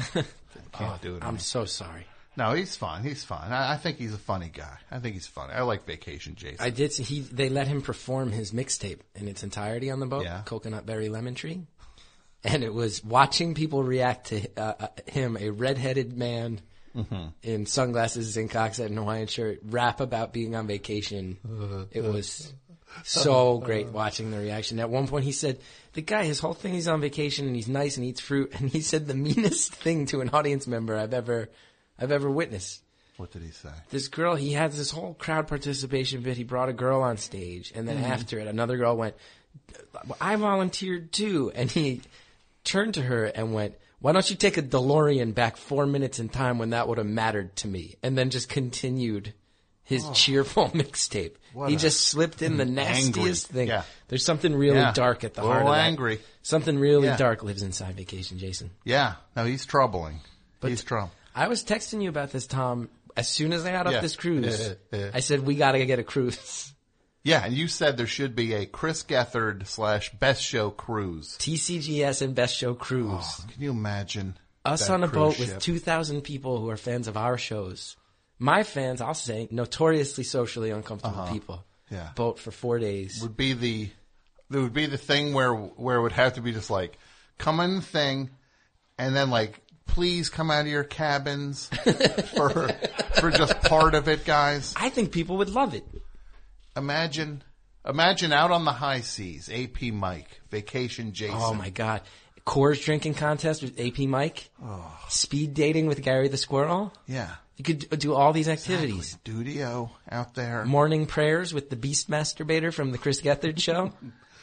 Can't do it. I'm so sorry. No, he's fine. He's fine. I, I think he's a funny guy. I think he's funny. I like Vacation Jason. I did see he. They let him perform his mixtape in its entirety on the boat, Yeah. Coconut Berry Lemon Tree, and it was watching people react to uh, uh, him, a redheaded man Mhm. in sunglasses, zinc oxide, and Hawaiian shirt, rap about being on vacation. It was so great watching the reaction. At one point, he said, "The guy, his whole thing, he's on vacation and he's nice and eats fruit," and he said the meanest thing to an audience member I've ever, I've ever witnessed. What did he say? This girl, he had this whole crowd participation bit. He brought a girl on stage, and then Mhm. after it, another girl went, "I volunteered too," and he turned to her and went, "Why don't you take a DeLorean back four minutes in time when that would have mattered to me?" And then just continued his Oh. cheerful mixtape. What He a- just slipped in the Angry. nastiest thing. Yeah. There's something really Yeah. dark at the A heart of little that. angry. Something really Yeah. dark lives inside Vacation Jason. Yeah. No, he's troubling. But he's troubling. I was texting you about this, Tom. As soon as I got Yeah. off this cruise, Yeah. I said, we got to get a cruise. Yeah, and you said there should be a Chris Gethard slash Best Show cruise. T C G S and Best Show cruise. Oh, can you imagine Us that on a cruise boat ship? with two thousand people who are fans of our shows. My fans, I'll say, notoriously socially uncomfortable Uh-huh. people. Yeah. Boat for four days. Would be the there would be the thing where where it would have to be just like come in the thing, and then like please come out of your cabins for for just part of it, guys. I think people would love it. Imagine imagine out on the high seas, A P Mike, Vacation Jason. Oh my God. Coors drinking contest with A P Mike. Oh. Speed dating with Gary the Squirrel. Yeah. You could d- do all these activities. Dudio out there. Morning prayers with the Beast Masturbator from the Chris Gethard show.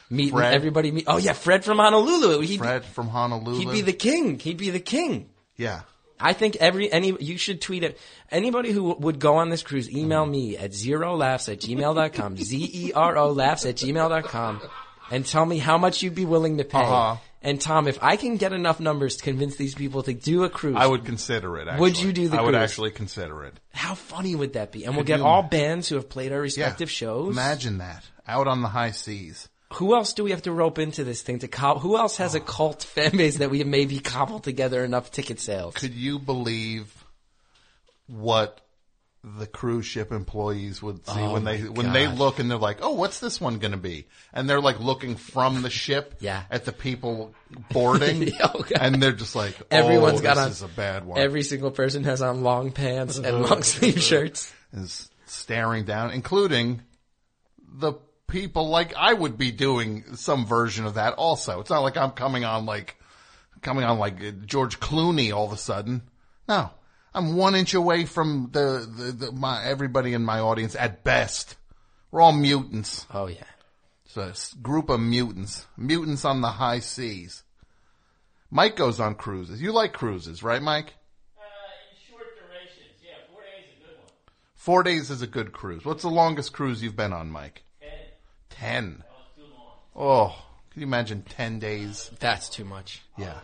Meeting Fred. everybody. Meet, oh yeah, Fred from Honolulu. He'd Fred be, from Honolulu. He'd be the king. He'd be the king. Yeah. I think every any you should tweet it. Anybody who would go on this cruise, email me at zero laughs at gmail dot com. Z E R O laughs at gmail dot com. And tell me how much you'd be willing to pay. Uh-huh. And Tom, if I can get enough numbers to convince these people to do a cruise, I would consider it. Actually. Would you do the I cruise? would actually consider it. How funny would that be? And Could we'll get you- all bands who have played our respective Yeah. shows. Imagine that. Out on the high seas. Who else do we have to rope into this thing to cobble? Who else has a cult fan base that we maybe cobble together enough ticket sales? Could you believe what the cruise ship employees would see Oh when they my when they gosh. look and they're like, "Oh, what's this one going to be?" And they're like looking from the ship Yeah. at the people boarding, Oh, God. and they're just like, "Oh, Everyone's got this on, is a bad one." Every single person has on long pants and long sleeve shirts. Is staring down, including the people like I would be doing some version of that also. It's not like I'm coming on like, coming on like George Clooney all of a sudden. No, I'm one inch away from the, the, the my, everybody in my audience at best. We're all mutants. Oh yeah. It's a s- group of mutants. Mutants on the high seas. Mike goes on cruises. You like cruises, right, Mike? Four days is a good cruise. What's the longest cruise you've been on, Mike? Ten. Ten. Oh, can you imagine ten days? That's too much. Yeah.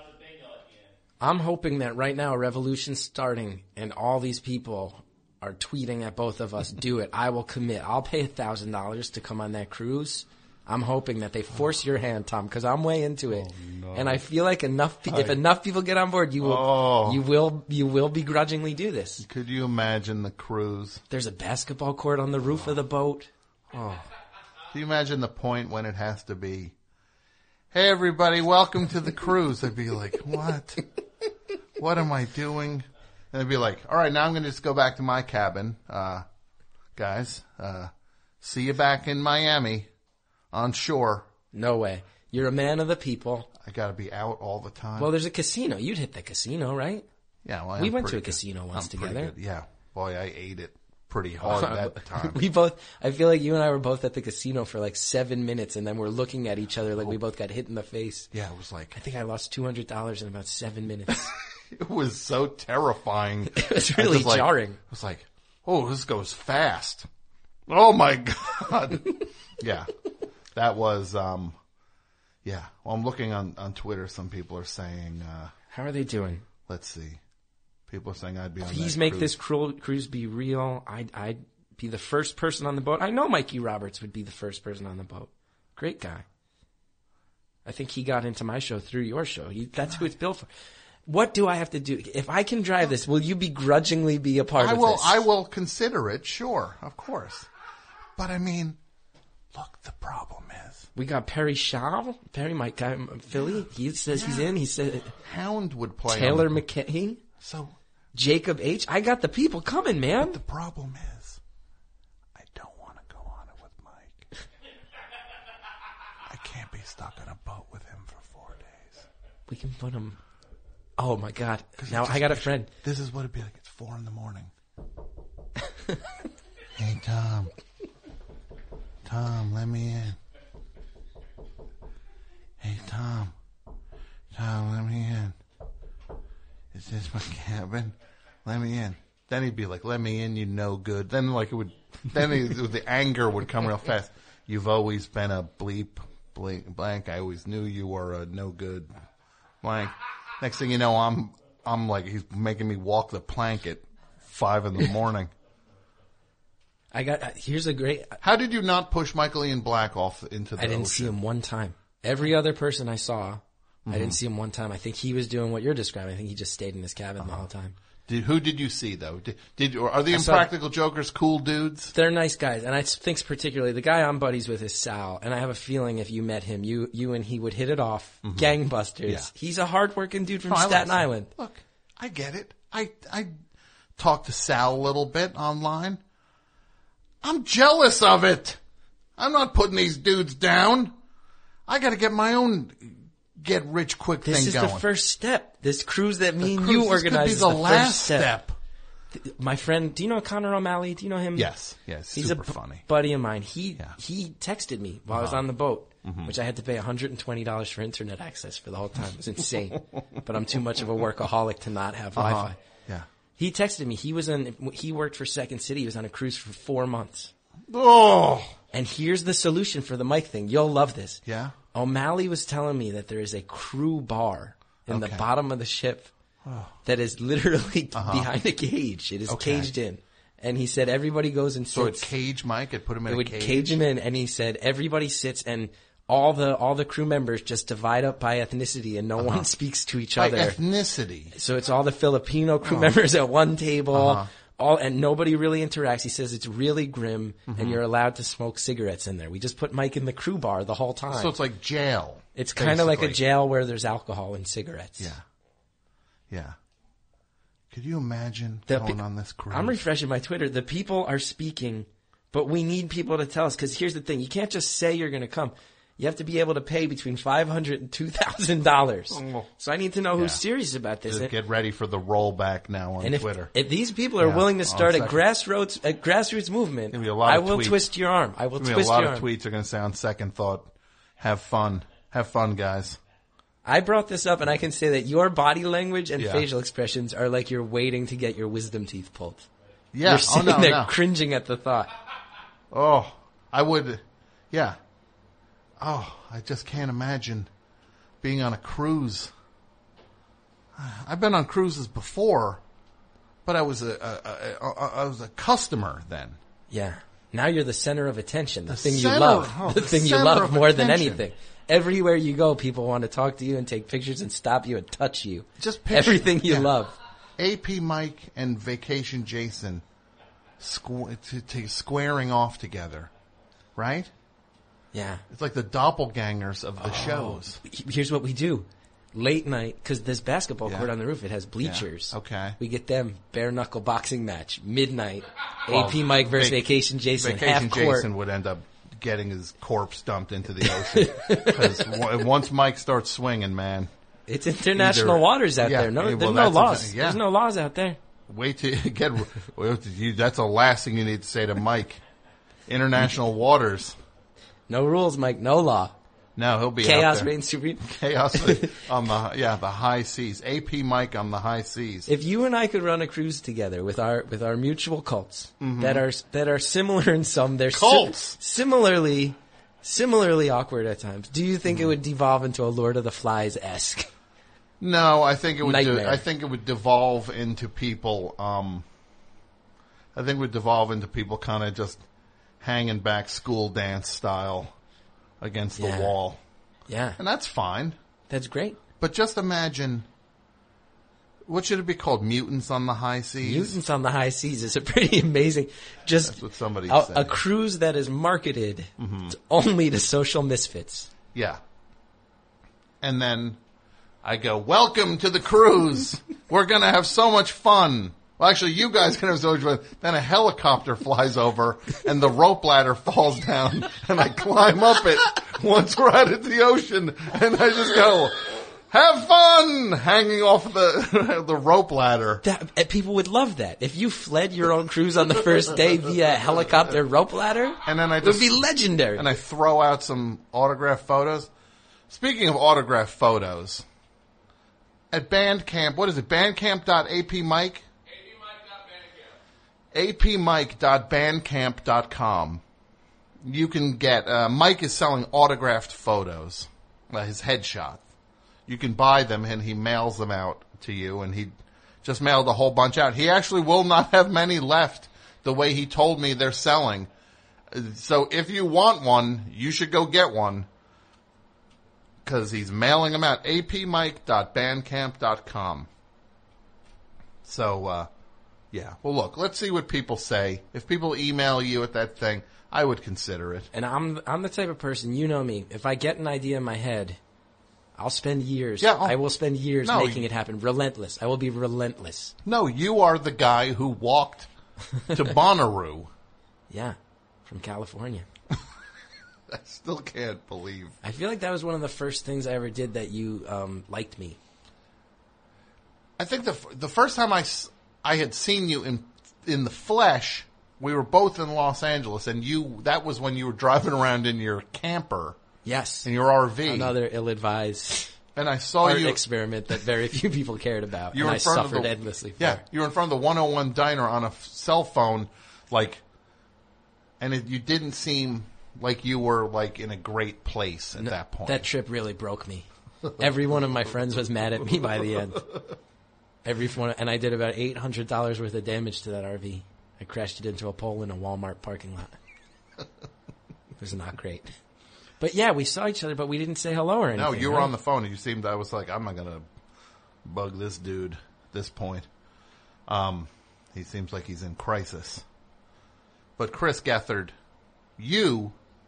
I'm hoping that right now Revolution's starting and all these people are tweeting at both of us, do it. I will commit. I'll pay a thousand dollars to come on that cruise. I'm hoping that they force your hand, Tom, because I'm way into it. Oh, no. And I feel like enough, pe- if enough people get on board, you will, Oh. you will, you will begrudgingly do this. Could you imagine the cruise? There's a basketball court on the roof of the boat. Oh. Can you imagine the point when it has to be, "Hey everybody, welcome to the cruise"? They'd be like, "What? What am I doing?" And they'd be like, "All right, now I'm going to just go back to my cabin. Uh, guys, uh, see you back in Miami on shore." No way. You're a man of the people. I got to be out all the time. Well, there's a casino. You'd hit the casino, right? Yeah, well, we I'm went to pretty a good. casino once I'm pretty together. good. Yeah. Boy, I ate it pretty hard that time. We both, I feel like you and I were both at the casino for like seven minutes and then we're looking at each other like we both got hit in the face. Yeah, it was like, I think I lost two hundred dollars in about seven minutes. it was so terrifying. It was I really was like- jarring. I was like, "Oh, this goes fast. Oh my God." Yeah. That was, um, yeah. Well, I'm looking on, on Twitter. Some people are saying, uh, How are they doing? let's see. People are saying I'd be on Please that make cruise. this cru- cruise be real. I'd, I'd be the first person on the boat. I know Mikey Roberts would be the first person on the boat. Great guy. I think he got into my show through your show. He, that's who it's built for. What do I have to do? If I can drive this, will you begrudgingly be a part I of will, this? I will consider it, sure, of course. But I mean, look, the problem is, We got Perry Shaw. Perry, my guy from Philly. He says he's in. He said Hound would play Taylor on the- McKay. So Jacob H. I got the people coming, man. the problem is, I don't want to go on it with Mike. I can't be stuck on a boat with him for four days. We can put him. Oh my God! 'Cause Now just I got a picture- friend. This is what it'd be like. It's four in the morning. Hey, Tom. Tom, let me in. Hey, Tom. Tom, let me in. Is this my cabin? Let me in. Then he'd be like, "Let me in, you no good." Then like it would, then he, the anger would come real fast. "You've always been a bleep, blank, blank. I always knew you were a no good, blank." Next thing you know, I'm, I'm like, he's making me walk the plank at five in the morning. I got. Uh, here's a great. How did you not push Michael Ian Black off into the I didn't ocean? see him one time. Every other person I saw, I didn't see him one time. I think he was doing what you're describing. I think he just stayed in his cabin the whole time. Did, who did you see though? Did, did or are the I saw- Impractical Jokers cool dudes? They're nice guys, and I think particularly the guy I'm buddies with is Sal, and I have a feeling if you met him, you you and he would hit it off, gangbusters. Yeah. He's a hardworking dude from No, I like Staten Sal. Island. Look, I get it. I I talked to Sal a little bit online. I'm jealous of it. I'm not putting these dudes down. I got to get my own get rich quick This thing is going. the first step. This cruise that me The and cruise- you this could organized be is the the last first step. step. th- my friend, do you know Connor O'Malley? Do you know him? Yes, yes, He's super a b- funny. buddy of mine. He Yeah. he texted me while I was Uh-huh. on the boat, Mhm. which I had to pay one hundred twenty dollars for internet access for the whole time. It was insane. But I'm too much of a workaholic to not have Uh-huh. Wi-Fi. Yeah. He texted me. He was on. He worked for Second City. He was on a cruise for four months. Oh. And here's the solution for the mic thing. You'll love this. Yeah. O'Malley was telling me that there is a crew bar in Okay. the bottom of the ship Oh. that is literally Uh-huh. behind a cage. It is Okay. caged in. And he said everybody goes and sits. So it cage Mike, it put him in It a would cage. cage him in, and he said everybody sits and all the all the crew members just divide up by ethnicity, and no Uh-huh. one speaks to each By other. ethnicity. So it's all the Filipino crew Oh. members at one table, Uh-huh. all and nobody really interacts. He says it's really grim, Mhm. and you're allowed to smoke cigarettes in there. We just put Mike in the crew bar the whole time. So it's like jail. It's kind of like a basically. jail where there's alcohol and cigarettes. Yeah. Yeah. Could you imagine The going pe- on this cruise? I'm refreshing my Twitter. The people are speaking, but we need people to tell us. Because here's the thing: you can't just say you're going to come. You have to be able to pay between five hundred and two thousand dollars. Oh. So I need to know Yeah. who's serious about this. Just get ready for the rollback now on and if, Twitter. if these people are Yeah, willing to on start a second- grassroots a grassroots movement, Gonna be a lot I of will tweets. twist your arm. I will Gonna be twist a lot your of arm. tweets are going to say on second thought, have fun. Have fun, guys. I brought this up, and I can say that your body language and Yeah. facial expressions are like you're waiting to get your wisdom teeth pulled. Yeah. You're Oh, sitting no, there no. cringing at the thought. Oh, I would, yeah. Oh, I just can't imagine being on a cruise. I've been on cruises before, but I was a, a, a, a I was a customer then. Yeah. Now you're the center of attention, the, The thing center- you love, oh, the, the thing you center love of more than attention. anything. Everywhere you go, people want to talk to you and take pictures and stop you and touch you. Just picture, everything you yeah. love. A P Mike and Vacation Jason squ- to, to squaring off together, right? Yeah. It's like the doppelgangers of the Oh, shows. Here's what we do. Late night, because this basketball Yeah. court on the roof, it has bleachers. Yeah. Okay. We get them, bare knuckle boxing match, midnight, Well, A P Mike versus Vac- Vacation Jason, Vacation half court. Jason would end up getting his corpse dumped into the ocean. Because once Mike starts swinging, man. It's international either- waters out yeah, there. No, well, there's no that's laws. exactly- yeah. There's no laws out there. Wait till you get. Well, you, that's the last thing you need to say to Mike. International waters. No rules, Mike. No law. No, he'll be Chaos out there. reigns supreme. Chaos on the yeah the high seas. A P Mike on the high seas. If you and I could run a cruise together with our with our mutual cults Mhm. that are that are similar in some, they're si- Cults? similarly similarly awkward at times. Do you think Mm-hmm. it would devolve into a Lord of the Flies esque? No, I think it would. De- Nightmare. I think it would devolve into people. Um, I think it would devolve into people kind of just hanging back school dance style against Yeah. the wall, Yeah, and that's fine. that's great. But just imagine. What should it be called? Mutants on the high seas. Mutants on the high seas is a pretty amazing. Just That's what somebody a, said. a cruise that is marketed Mhm. to- only to social misfits. Yeah. And then I go, welcome to the cruise. We're going to have so much fun. Well, actually, you guys can have so much fun. Then a helicopter flies over and the rope ladder falls down and I climb up it once we're out into the ocean and I just go, have fun hanging off the, the rope ladder. That, and people would love that. If you fled your own cruise on the first day via helicopter rope ladder, And then I it would just, be legendary. and I throw out some autograph photos. Speaking of autograph photos, at Bandcamp, what is it? Bandcamp dot A P Mike? A P Mike dot bandcamp dot com. You can get, uh, Mike is selling autographed photos, uh, his headshot. You can buy them and he mails them out to you, and he just mailed a whole bunch out. He actually will not have many left the way he told me they're selling. Uh, So if you want one, you should go get one. Because he's mailing them out. A P Mike dot bandcamp dot com. So, uh, yeah. Well, look, let's see what people say. If people email you at that thing, I would consider it. And I'm I'm the type of person, you know me. If I get an idea in my head, I'll spend years. Yeah, I'll- I will spend years No, making you- it happen. Relentless. I will be relentless. No, you are the guy who walked to Bonnaroo. Yeah, from California. I still can't believe. I feel like that was one of the first things I ever did that you um, liked me. I think the f- the first time I, s- I had seen you in in the flesh. We were both in Los Angeles, and you that was when you were driving around in your camper. Yes. In your R V. Another ill-advised and I saw art you, experiment that very few people cared about, you and were I in front suffered of the, endlessly for. Yeah, you were in front of the one oh one Diner on a f- cell phone, like, and it, you didn't seem like you were, like, in a great place at no, that point. That trip really broke me. Every one of my friends was mad at me by the end. Every one, and I did about eight hundred dollars worth of damage to that R V. I crashed it into a pole in a Walmart parking lot. It was not great. But yeah, we saw each other, but we didn't say hello or anything. No, you were right? on the phone, and you seemed, I was like, I'm not going to bug this dude at this point. Um, he seems like he's in crisis. But Chris Gethard, you,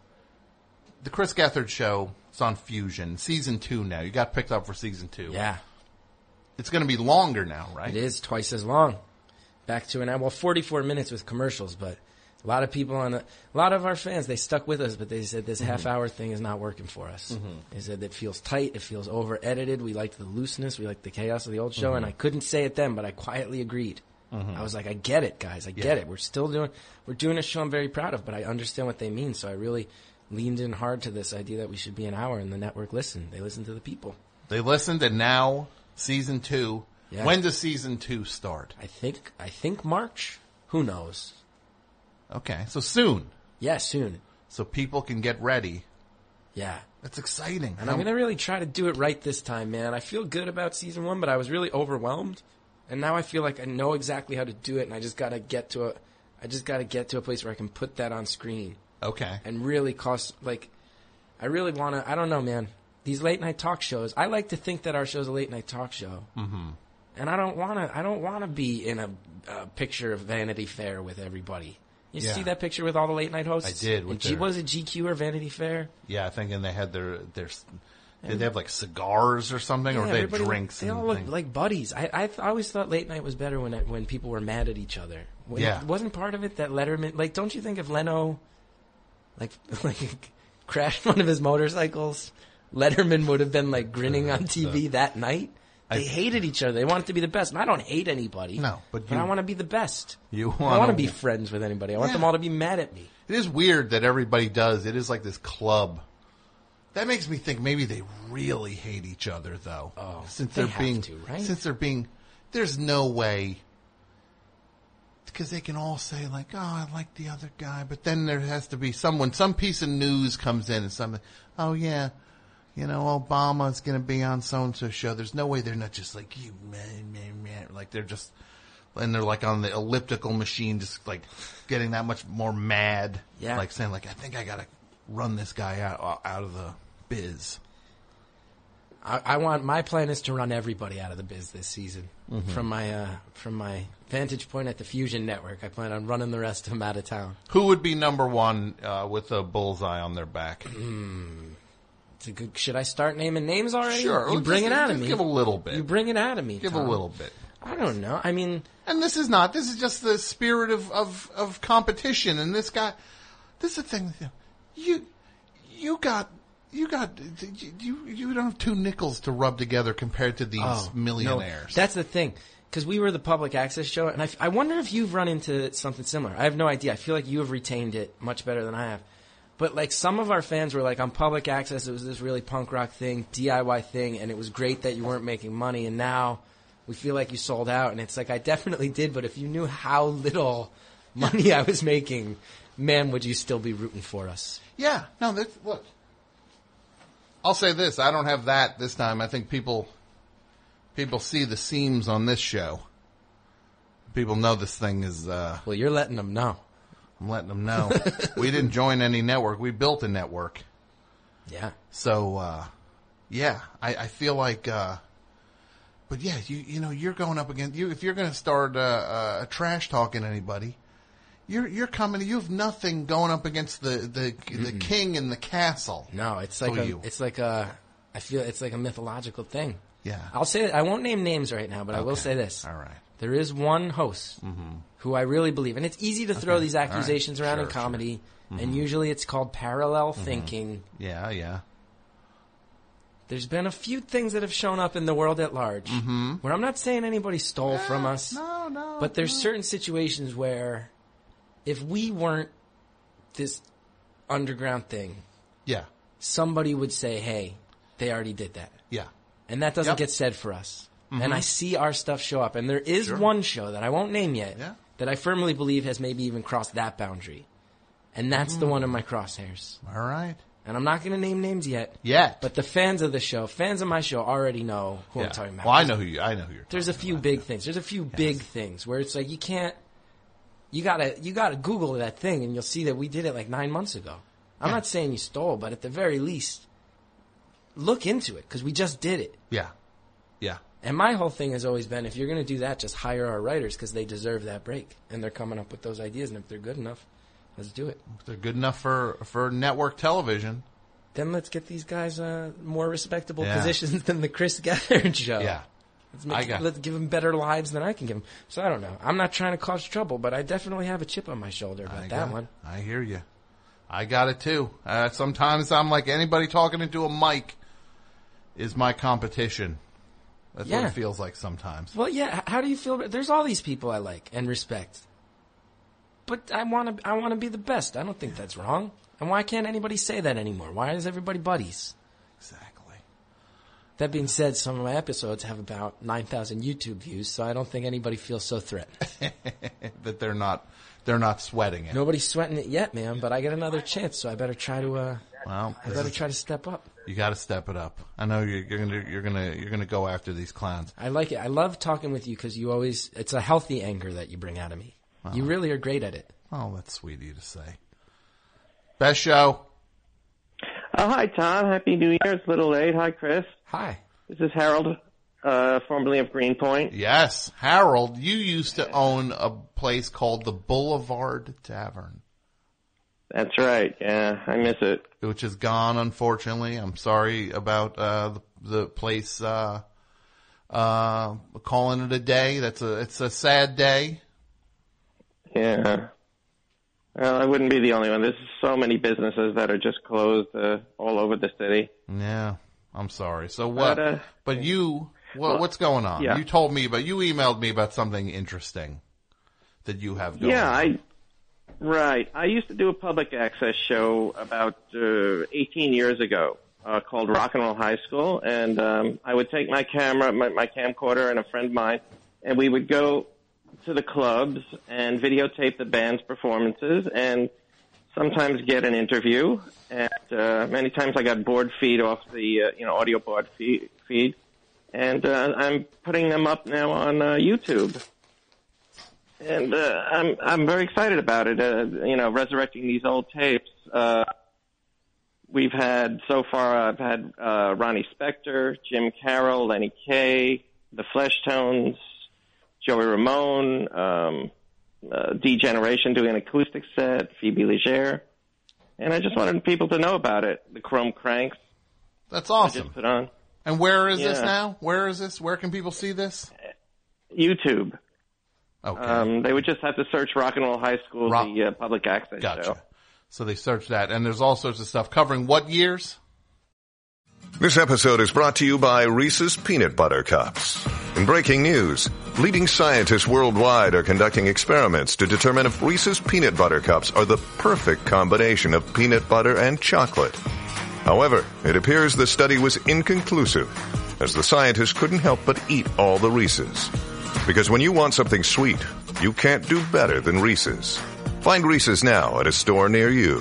the Chris Gethard show, it's on Fusion, season two now. You got picked up for season two. Yeah. It's going to be longer now, right? It is twice as long. Back to an hour. Well, forty-four minutes with commercials, but a lot of people on the, a lot of our fans, they stuck with us, but they said this mm-hmm. half hour thing is not working for us. Mm-hmm. They said it feels tight, it feels over edited. We liked the looseness, we liked the chaos of the old show, mm-hmm. and I couldn't say it then, but I quietly agreed. Mm-hmm. I was like, I get it, guys, I yeah. get it. We're still doing, we're doing a show I'm very proud of, but I understand what they mean. So I really leaned in hard to this idea that we should be an hour, and the network listened. They listened to the people. They listened, and now season two. Yeah. When does season two start? I think I think March. Who knows? Okay, so soon. Yeah, soon. So people can get ready. Yeah. That's exciting. And I'm going to really try to do it right this time, man. I feel good about season one, but I was really overwhelmed. And now I feel like I know exactly how to do it, and I just got to get to a I just got to get to a place where I can put that on screen. Okay. And really cost like I really want to I don't know, man. These late night talk shows. I like to think that our show's a late night talk show. Mhm. And I don't want to. I don't want to be in a, a picture of Vanity Fair with everybody. You yeah. see that picture with all the late night hosts? I did. With G, their, was it G Q or Vanity Fair? Yeah, I think, and they had their their. Did they have like cigars or something, yeah, or they had drinks? They and all look things? like buddies. I, I I always thought late night was better when it, when people were mad at each other. When yeah, it wasn't part of it that Letterman. Like, don't you think if Leno, like, like crashed one of his motorcycles, Letterman would have been like grinning on T V that night? They I, hated each other. They wanted to be the best. And I don't hate anybody. No, but, you, but I want to be the best. You want I don't want to be friends with anybody. I want yeah. them all to be mad at me. It is weird that everybody does. It is like this club. That makes me think maybe they really hate each other, though. Oh, since they they're have being, to, right? Since they're being, there's no way. Because they can all say like, "Oh, I like the other guy," but then there has to be someone, some piece of news comes in and something. Oh yeah. You know, Obama's going to be on so-and-so show. There's no way they're not just like, you man, man, man. Like, they're just, and they're like on the elliptical machine, just like getting that much more mad. Yeah. Like saying, like, I think I got to run this guy out, out of the biz. I, I want, my plan is to run everybody out of the biz this season. Mm-hmm. From my, uh, from my vantage point at the Fusion Network, I plan on running the rest of them out of town. Who would be number one, uh, with a bullseye on their back? Hmm. Good, should I start naming names already? Sure. You bring just, it out of me. Give a little bit. You bring it out of me, Give Tom. a little bit. I don't know. I mean... And this is not. This is just the spirit of, of, of competition. And this guy... This is the thing with you. You, you got... You got... You, you don't have two nickels to rub together compared to these oh, millionaires. No, that's the thing. Because we were the public access show. And I, I wonder if you've run into something similar. I have no idea. I feel like you have retained it much better than I have. But, like, some of our fans were, like, on public access, it was this really punk rock thing, D I Y thing, and it was great that you weren't making money, and now we feel like you sold out. And it's like, I definitely did, but if you knew how little money I was making, man, would you still be rooting for us? Yeah. No, that's, look. I'll say this. I don't have that this time. I think people people see the seams on this show. People know this thing is... Uh, well, you're letting them know. I'm letting them know. We didn't join any network. We built a network. Yeah. So, uh, yeah, I, I feel like, uh, but yeah, you you know, you're going up against, you if you're going to start uh, uh, trash talking anybody, you're you're coming, you have nothing going up against the, the, the king in the castle. No, it's like oh, a, you. it's like a, I feel it's like a mythological thing. Yeah. I'll say, I won't name names right now, but okay. I will say this. All right. There is one host mm-hmm. who I really believe, and it's easy to throw okay. these accusations right. around sure, in comedy, sure. mm-hmm. and usually it's called parallel mm-hmm. thinking. Yeah, yeah. There's been a few things that have shown up in the world at large, mm-hmm. where I'm not saying anybody stole yeah, from us. No, No, no. But there's no. certain situations where if we weren't this underground thing, yeah, somebody would say, hey, they already did that. Yeah. And that doesn't Yep. get said for us. Mhm. And I see our stuff show up. And there is Sure. one show that I won't name yet Yeah. that I firmly believe has maybe even crossed that boundary. And that's the Mm. one in my crosshairs. All right. And I'm not going to name names yet. Yet. But the fans of the show, fans of my show already know who Yeah. I'm talking about. Well, I know who you. I know who you're. There's a few big things. There's a few big things where it's like you can't. You gotta you gotta Google that thing and you'll see that we did it like nine months ago. I'm Yeah. not saying you stole, but at the very least, look into it because we just did it. Yeah. Yeah. And my whole thing has always been, if you're going to do that, just hire our writers because they deserve that break and they're coming up with those ideas. And if they're good enough, let's do it. If they're good enough for for network television, then let's get these guys uh, more respectable Yeah. positions than the Chris Gethard show. Yeah. Let's, make, I got- let's give them better lives than I can give them. So I don't know. I'm not trying to cause trouble, but I definitely have a chip on my shoulder about I that got- one. I hear you. I got it too. Uh, sometimes I'm like anybody talking into a mic is my competition. That's what Yeah. it feels like sometimes. Well, yeah. h- How do you feel? about- There's all these people I like and respect, but I want to. I want to be the best. I don't think that's wrong. And why can't anybody say that anymore? Why is everybody buddies? Exactly. That being said, some of my episodes have about nine thousand YouTube views, so I don't think anybody feels so threatened. That they're not they're not sweating it. Nobody's sweating it yet, man, but I get another chance, so I better try to. Uh, Well, I better try to step up. You got to step it up. I know you're, you're gonna you're gonna you're gonna go after these clowns. I like it. I love talking with you because you always. It's a healthy anger that you bring out of me. You really are great at it. Oh, that's sweet of you to say. Best show. Oh, hi, Tom. Happy New Year. It's a little late. Hi, Chris. Hi. This is Harold, uh, formerly of Greenpoint. Yes, Harold. You used to own a place called the Boulevard Tavern. That's right. Yeah, I miss it. Which is gone, unfortunately. I'm sorry about uh, the, the place uh, uh, calling it a day. That's a it's a sad day. Yeah. Well, I wouldn't be the only one. There's so many businesses that are just closed uh, all over the city. Yeah, I'm sorry. So what? But, uh, but you, what, well, what's going on? yeah. You told me, but you emailed me about something interesting that you have going. Yeah, on. I right. I used to do a public access show about uh, eighteen years ago uh, called Rock and Roll High School, and um, I would take my camera, my, my camcorder, and a friend of mine, and we would go to the clubs and videotape the band's performances, and sometimes get an interview. And uh, many times I got board feed off the uh, you know audio board feed, feed. and uh, I'm putting them up now on uh, YouTube. And uh, I'm I'm very excited about it. Uh, you know, resurrecting these old tapes. Uh, we've had so far. I've had uh, Ronnie Spector, Jim Carroll, Lenny Kaye, the Fleshtones, Joey Ramone, um, uh, D-Generation doing an acoustic set, Phoebe Legere, and I just wanted people to know about it. The Chrome Cranks. That's awesome. I just put on. And where is this Yeah. now? Where is this? Where can people see this? YouTube. Okay. Um, they would just have to search Rock and Roll High School, Rock- the uh, public access Gotcha. show. So they search that, and there's all sorts of stuff covering what years? This episode is brought to you by Reese's Peanut Butter Cups. In breaking news, leading scientists worldwide are conducting experiments to determine if Reese's Peanut Butter Cups are the perfect combination of peanut butter and chocolate. However, it appears the study was inconclusive, as the scientists couldn't help but eat all the Reese's. Because when you want something sweet, you can't do better than Reese's. Find Reese's now at a store near you.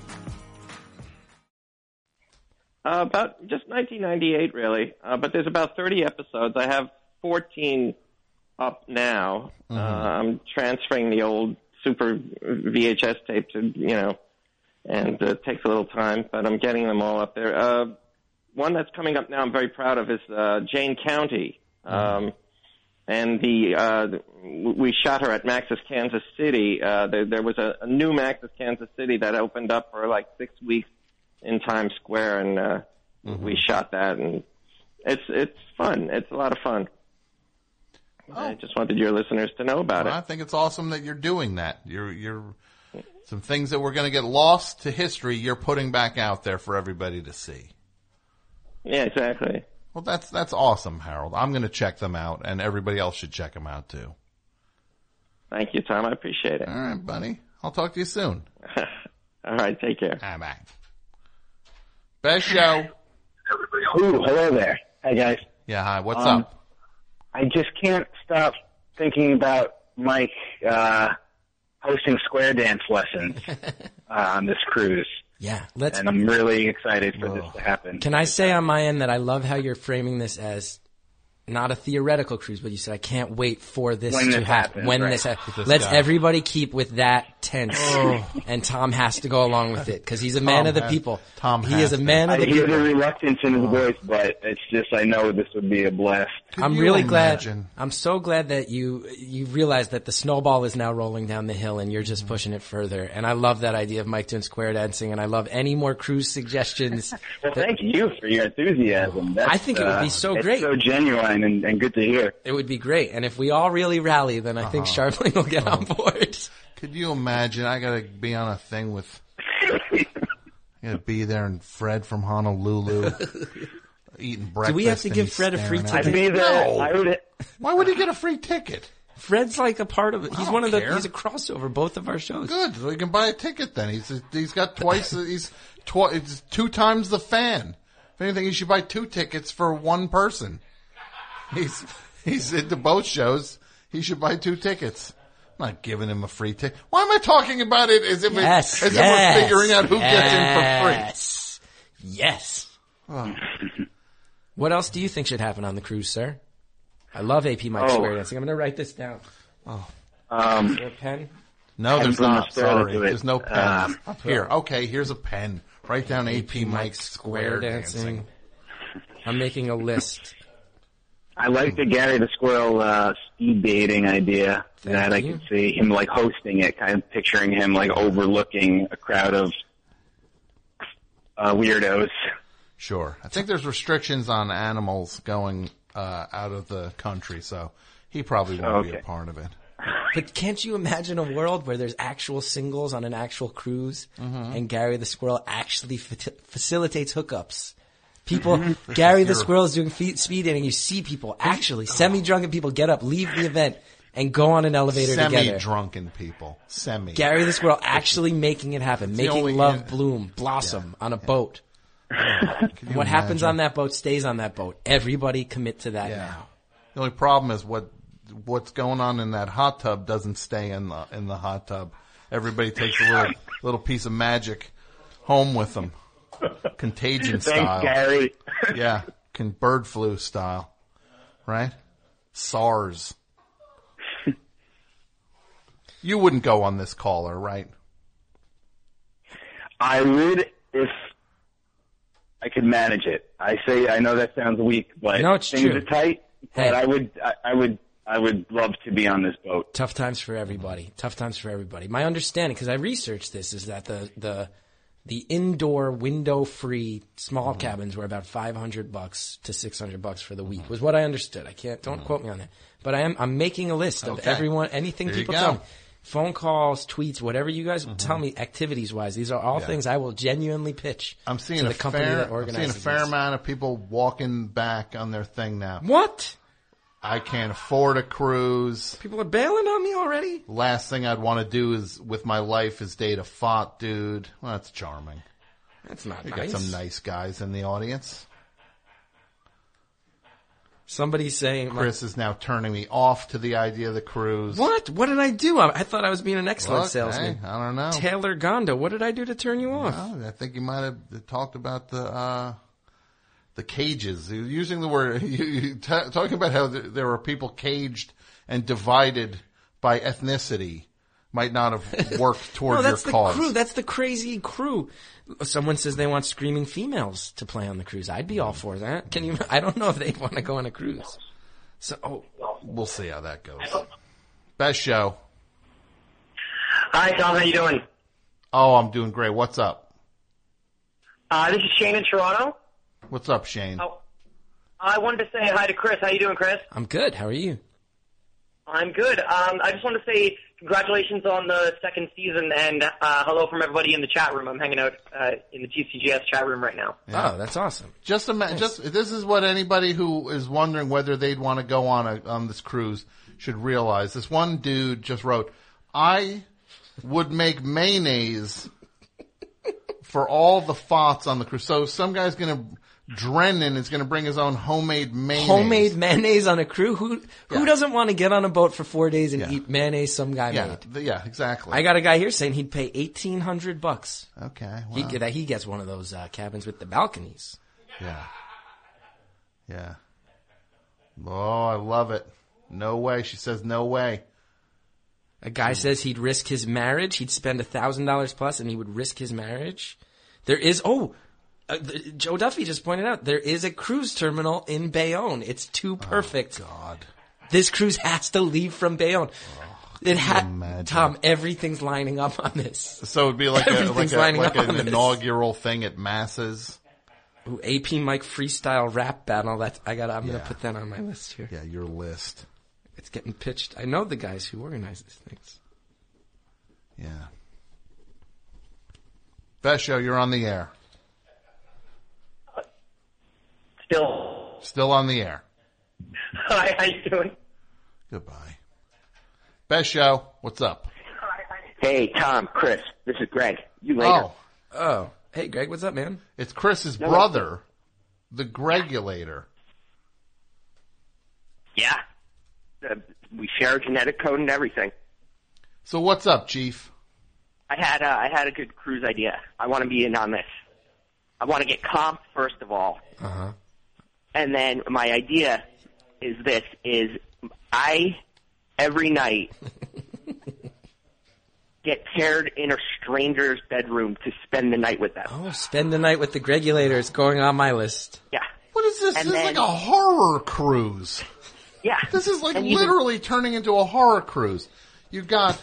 Uh, about just nineteen ninety-eight, really. Uh, but there's about thirty episodes. I have fourteen up now. Mm-hmm. Uh, I'm transferring the old super V H S tape to, you know, and uh, it takes a little time, but I'm getting them all up there. Uh, one that's coming up now I'm very proud of is uh, Jane County. Um, and the uh, we shot her at Max's Kansas City. Uh, there, there was a, a new Max's Kansas City that opened up for like six weeks in Times Square, and uh, Mm-hmm. we shot that, and it's it's fun. It's a lot of fun. I just wanted your listeners to know about Well, I it. think it's awesome that you're doing that. You're you're some things that were going to get lost to history. You're putting back out there for everybody to see. Yeah, exactly. Well, that's that's awesome, Harold. I'm going to check them out, and everybody else should check them out too. Thank you, Tom. I appreciate it. All right, buddy. I'll talk to you soon. All right, take care. Bye bye. Best show. Ooh, hello there. Hi, guys. Yeah, hi. What's um, up? I just can't stop thinking about Mike uh, hosting square dance lessons uh, on this cruise. Yeah, let's. And I'm really excited for oh. this to happen. Can I say on my end that I love how you're framing this as not a theoretical cruise, but you said I can't wait for this when to this happen. Happens, when right. this happens, let's guy. everybody keep with that tense, oh. and Tom has to go along with it because he's a man Tom of the has, people. Tom, he is a man to. of the I hear people. the reluctance in his oh. voice, but it's just I know this would be a blast. Could I'm really imagine? glad. I'm so glad that you you realize that the snowball is now rolling down the hill, and you're just mm-hmm. pushing it further. And I love that idea of Mike doing square dancing, and I love any more cruise suggestions. Well, that, thank you for your enthusiasm. That's, I think it would be so uh, great. It's so genuine and, and good to hear. It would be great. And if we all really rally, then I uh-huh. think Sharpling will get oh. on board. Could you imagine? I got to be on a thing with, I got to be there and Fred from Honolulu eating breakfast. Do we have to give Fred a free ticket? I'd be there. No. I would. Why would he get a free ticket? Fred's like a part of it. He's one of care. the, he's a crossover, both of our shows. Good. So he can buy a ticket then. He's, he's got twice, he's twi- it's two times the fan. If anything, he should buy two tickets for one person. He's, He's into both shows. He should buy two tickets. I'm not giving him a free ticket. Why am I talking about it as if, yes, it, as yes, if we're figuring out who yes, gets in for free? Yes. Yes. Oh. What else do you think should happen on the cruise, sir? I love A P Mike oh. square dancing. I'm going to write this down. Oh. Um, Is there a pen? No, there's not. Sorry. There's no pen. Um, Up here. Okay, here's a pen. Write down A P Mike square dancing. dancing. I'm making a list. I like the Gary the Squirrel uh, speed dating idea. Thank that I you. could see him like hosting it, kind of picturing him like overlooking a crowd of uh, weirdos. Sure. I think there's restrictions on animals going uh, out of the country, so he probably won't okay. be a part of it. But can't you imagine a world where there's actual singles on an actual cruise, mm-hmm. and Gary the Squirrel actually fa- facilitates hookups? People, mm-hmm. Gary the Squirrel is doing feet, speed dating. You see people, actually, semi-drunken people get up, leave the event, and go on an elevator Semi together. Semi-drunken people. Semi. Gary the Squirrel actually making it happen, making only, love yeah. bloom, blossom yeah. on a yeah. boat. What imagine? happens on that boat stays on that boat. Everybody commit to that yeah. now. The only problem is what what's going on in that hot tub doesn't stay in the in the hot tub. Everybody takes a little little piece of magic home with them. Contagion style. Thanks, Gary. Yeah, can bird flu style, right? SARS. You wouldn't go on this caller, right? I would if I could manage it. I say I know that sounds weak, but no, it's things true. are tight. Hey. But I would, I, I would, I would love to be on this boat. Tough times for everybody. Tough times for everybody. My understanding, because I researched this, is that the the the indoor window-free small mm-hmm. cabins were about five hundred bucks to six hundred bucks for the week. Mm-hmm. Was what I understood. I can't. Don't mm-hmm. quote me on that. But I am. I'm making a list of okay. everyone. Anything there people you go. tell me. Phone calls, tweets, whatever you guys mm-hmm. tell me, activities-wise. These are all yeah. things I will genuinely pitch. I'm seeing to a the company fair. that I'm organizes seeing a fair this. amount of people walking back on their thing now. What? I can't afford a cruise. People are bailing on me already? Last thing I'd want to do is with my life is date a F O T dude. Well, that's charming. That's not you nice. got some nice guys in the audience. Somebody's saying... Chris is now turning me off to the idea of the cruise. What? What did I do? I, I thought I was being an excellent Look, salesman. Hey, I don't know. Taylor Gonda, what did I do to turn you off? No, I think you might have talked about the uh, the cages. You're using the word... You, you t- talking about how th- there were people caged and divided by ethnicity might not have worked toward no, that's your the cause. Crew. That's the crazy crew. Someone says they want screaming females to play on the cruise. I'd be all for that. Can you? I don't know if they want to go on a cruise. So oh, we'll see how that goes. Best show. Hi, Tom. How you doing? Oh, I'm doing great. What's up? Uh, this is Shane in Toronto. What's up, Shane? Oh, I wanted to say hi to Chris. How you doing, Chris? I'm good. How are you? I'm good. Um, I just wanted to say congratulations on the second season, and uh, hello from everybody in the chat room. I'm hanging out uh, in the T C G S chat room right now. Yeah. Oh, that's awesome. Just ima- nice. just this is what anybody who is wondering whether they'd want to go on a on this cruise should realize. This one dude just wrote, I would make mayonnaise for all the F O Ts on the cruise. So some guy's going to, Drennan is going to bring his own homemade mayonnaise. Homemade mayonnaise on a crew? Who who Yeah. doesn't want to get on a boat for four days and Yeah. eat mayonnaise some guy Yeah, made? th- yeah, exactly. I got a guy here saying he'd pay eighteen hundred bucks. Okay, He, wow. that he gets one of those uh, cabins with the balconies. Yeah. Yeah. Oh, I love it. No way. She says no way. A guy says he'd risk his marriage. He'd spend a thousand dollars plus, and he would risk his marriage. There is oh, uh, th- Joe Duffy just pointed out there is a cruise terminal in Bayonne. It's too perfect. Oh, God, this cruise has to leave from Bayonne. Oh, it had Tom. Everything's lining up on this. So it'd be like a, like, Everything's a, lining like up an on this. inaugural thing at Masses. Ooh, A P Mike freestyle rap battle. That I got. I'm Yeah. gonna put that on my list here. Yeah, your list. It's getting pitched. I know the guys who organize these things. Yeah. Besho, you're on the air. Still. Still on the air. Hi, how you doing? Goodbye. Besho, what's up? Hey, Tom, Chris, this is Greg. You later. Oh. Oh. Hey, Greg, what's up, man? It's Chris's No, brother, the Gregulator. Yeah. Uh, we share a genetic code and everything. So what's up, Chief? I had a, I had a good cruise idea. I want to be in on this. I want to get comped first of all. Uh-huh. And then my idea is this, is I, every night, get paired in a stranger's bedroom to spend the night with them. Oh, spend the night with the Gregulator is going on my list. Yeah. What is this? And this then- is like a horror cruise. Yeah. This is like And you- literally turning into a horror cruise. You got,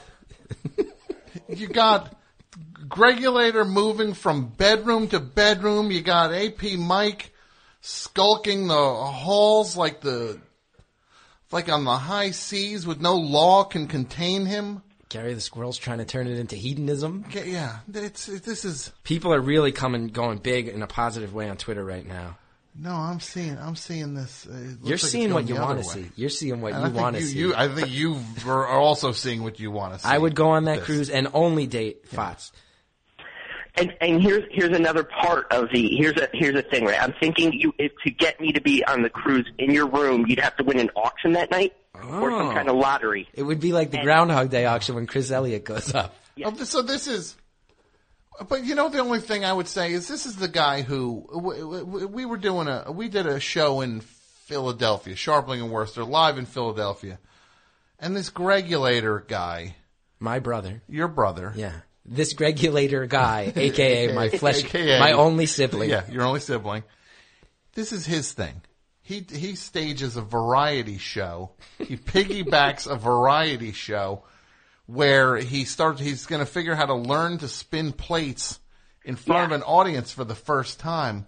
you got Gregulator moving from bedroom to bedroom. You got A P Mike skulking the halls like the, like on the high seas with no law can contain him. Gary the Squirrel's trying to turn it into hedonism. Okay, yeah, it's, it, this is, People are really coming, going big in a positive way on Twitter right now. no, I'm seeing, I'm seeing this. uh, It looks You're like it's seeing going what you the want other to way. see. You're seeing what And I you think want to you, see. you, I think you are also seeing what you want to see. I would go on that This. cruise and only date F O Ts. And and here's here's another part of the here's a here's a thing, right? I'm thinking you if, to get me to be on the cruise in your room, you'd have to win an auction that night or some Oh. kind of lottery. It would be like the Groundhog Day auction when Chris Elliott goes up. Oh, th- so this is, but you know, the only thing I would say is this is the guy who we, we, we were doing a we did a show in Philadelphia, Sharpling and Worcester, live in Philadelphia, and this Gregulator guy, My brother. your brother, Yeah. This Gregulator guy, a k a my flesh, A K A my only sibling. yeah, your only sibling. This is his thing. He he stages a variety show. He piggybacks a variety show where he starts. He's going to figure how to learn to spin plates in front of an audience for the first time.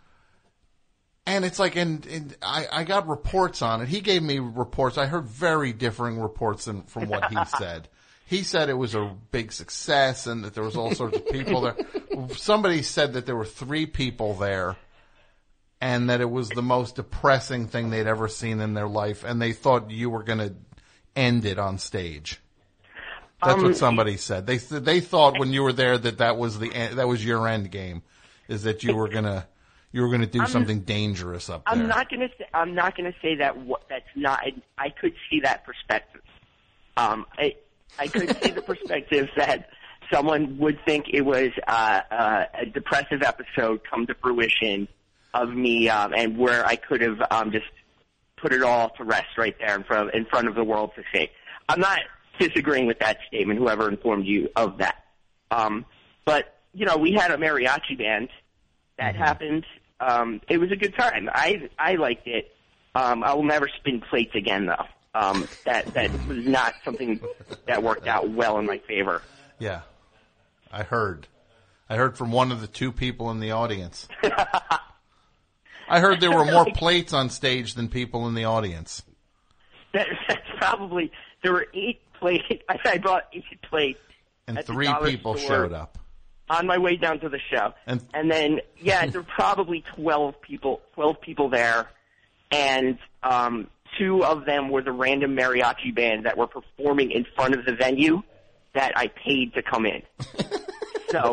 And it's like, and, and I, I got reports on it. He gave me reports. I heard very differing reports than, from what he said. He said it was a big success and that there was all sorts of people there. Somebody said that there were three people there and that it was the most depressing thing they'd ever seen in their life. And they thought you were going to end it on stage. That's Um, what somebody said. They they thought when you were there that that was the end, that was your end game, is that you were gonna you were gonna do I'm- something dangerous up there. I'm not gonna say, I'm not gonna say that what, that's not. I, I could see that perspective. Um, I I could see the perspective that someone would think it was uh, uh, a depressive episode come to fruition of me, um, and where I could have um, just put it all to rest right there in front of, in front of the world to see. I'm not disagreeing with that statement, whoever informed you of that. Um, but, you know, we had a mariachi band. That Mm-hmm. happened. Um, it was a good time. I I liked it. Um, I will never spin plates again, though. Um, that, that was not something that worked out well in my favor. Yeah, I heard. I heard from one of the two people in the audience. I heard there were more plates on stage than people in the audience. That, that's probably, there were eight plates. I bought eight plates. And at the three dollar people store showed up. on my way down to the show. And- And then, yeah, there were probably twelve people, twelve people there. And, um, two of them were the random mariachi band that were performing in front of the venue that I paid to come in. So,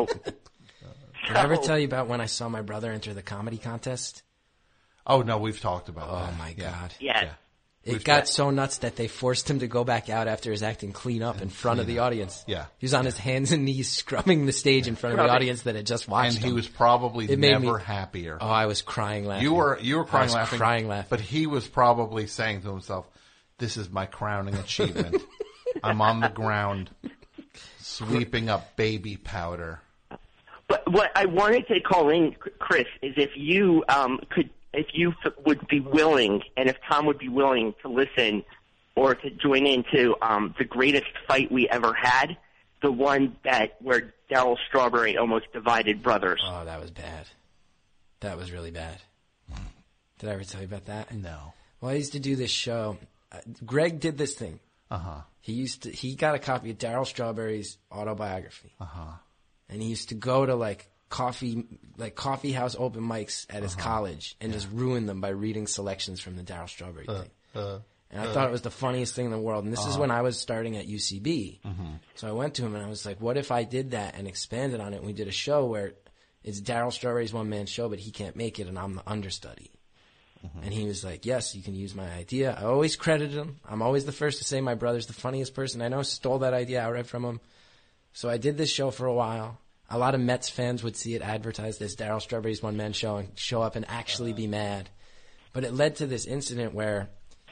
Did I ever tell you about when I saw my brother enter the comedy contest? Oh, no, we've talked about that. Oh, my Yeah. God. Yeah. Yeah. It We've got got- so nuts that they forced him to go back out after his acting clean up in front of the audience. Yeah. He was on his hands and knees scrubbing the stage in front of the Scrubbing. audience that had just watched And he him. was probably It made never me- happier. Oh, I was crying laughing. You were you were I crying was laughing, crying laughing. but he was probably saying to himself, "This is my crowning achievement. I'm on the ground, sweeping up baby powder." But what I wanted to call in, Chris, is if you um, could, if you f- would be willing, and if Tom would be willing to listen or to join into um, the greatest fight we ever had, the one that where Daryl Strawberry almost divided brothers. Oh, that was bad. That was really bad. Did I ever tell you about that? No. Well, I used to do this show. Uh, Greg did this thing. Uh huh. He used to. He got a copy of Daryl Strawberry's autobiography. Uh huh. And he used to go to like coffee, like coffee house open mics at his Uh-huh. college and just ruin them by reading selections from the Daryl Strawberry Uh, thing. uh, And I uh, thought it was the funniest thing in the world. And this is Uh-huh. when I was starting at U C B. Mm-hmm. So I went to him and I was like, what if I did that and expanded on it? And we did a show where it's Daryl Strawberry's one-man show, but he can't make it and I'm the understudy. Mm-hmm. And he was like, yes, you can use my idea. I always credited him. I'm always the first to say my brother's the funniest person I know. Stole that idea outright from him. So I did this show for a while. A lot of Mets fans would see it advertised as Daryl Strawberry's one-man show and show up and actually be mad. But it led to this incident where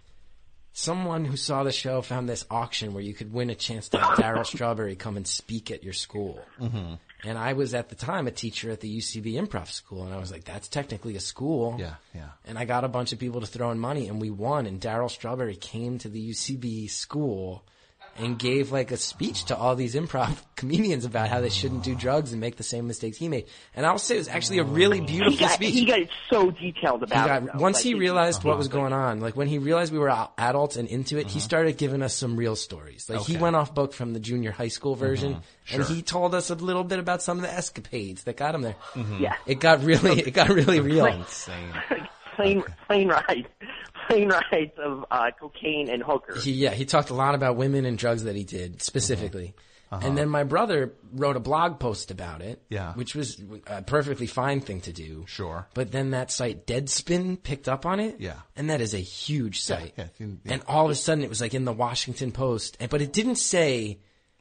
someone who saw the show found this auction where you could win a chance to have Daryl Strawberry come and speak at your school. Mm-hmm. And I was at the time a teacher at the U C B Improv School, and I was like, that's technically a school. Yeah, yeah. And I got a bunch of people to throw in money, and we won, and Daryl Strawberry came to the U C B school and gave like a speech to all these improv comedians about how they shouldn't do drugs and make the same mistakes he made. And I'll say it was actually a really beautiful he got, speech. He got so detailed He about got, it. though. once Like, he it- realized what Uh-huh. was going on, like when he realized we were a- adults and into it, he started giving us some real stories. Like he Okay. went off book from the junior high school version, Mhm. and Sure. he told us a little bit about some of the escapades that got him there. Mhm. Yeah. It got really, it got really real. Insane. plane plane ride, plane rides of uh, cocaine and hookers. He, yeah, he talked a lot about women and drugs that he did specifically. Uh-huh. And then my brother wrote a blog post about it, Yeah. which was a perfectly fine thing to do. Sure. But then that site Deadspin picked up on it. Yeah. And that is a huge site. Yeah, yeah, yeah. And all of a sudden it was like in the Washington Post. And, but it didn't say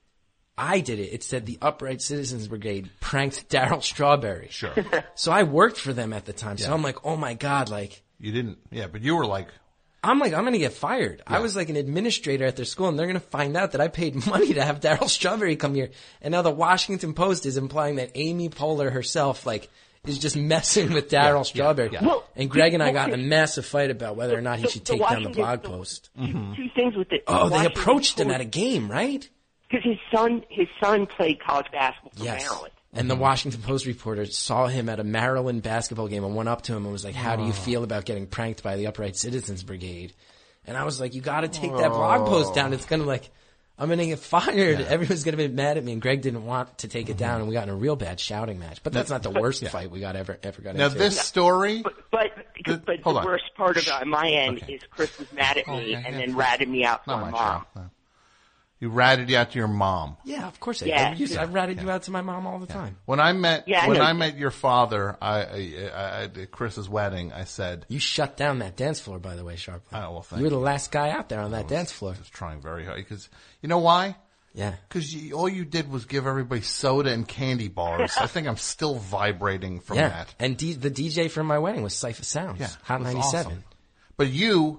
I did it. It said the Upright Citizens Brigade pranked Daryl Strawberry. Sure. So I worked for them at the time. So Yeah. I'm like, oh my God, like. You didn't, yeah, but you were like, I'm like, I'm going to get fired. I Yeah. was like an administrator at their school, and they're going to find out that I paid money to have Daryl Strawberry come here. And now the Washington Post is implying that Amy Poehler herself, like, is just messing with Daryl Strawberry. yeah. Well, and Greg and I well, got in a massive fight about whether or not he the- should the take down the Washington- blog the- post. Mhm. Two things with it. Oh, they Washington approached him Post- at a game, right? Because his son, his son played college basketball for Yes. Maryland. And the Washington Post reporter saw him at a Maryland basketball game and went up to him and was like, how do you feel about getting pranked by the Upright Citizens Brigade? And I was like, you got to take that blog post down. It's going to like, I'm going to get fired. Yeah. Everyone's going to be mad at me. And Greg didn't want to take it down, and we got in a real bad shouting match. But that's not the worst yeah. fight we got ever ever got now into. this story, But but, The- but the hold on. worst part of it on my end Okay. is Chris was mad at me Okay, and yeah. then ratted me out to not my my mom. show. No. You ratted you out to your mom. Yeah, of course I Yeah. did. You said- I Yeah. ratted Yeah. you out to my mom all the time. When I met Yeah, I when know. I met your father, I, I, I at Chris's wedding, I said, You shut down that dance floor, by the way, Sharply. "Oh well, thank You were the you." last guy out there on I that was- dance floor. I was trying very hard because you know why? Yeah. Because all you did was give everybody soda and candy bars. I think I'm still vibrating from yeah. that. And D- the D J from my wedding was Cypher Sounds. Yeah, Hot it was ninety-seven. awesome. But you,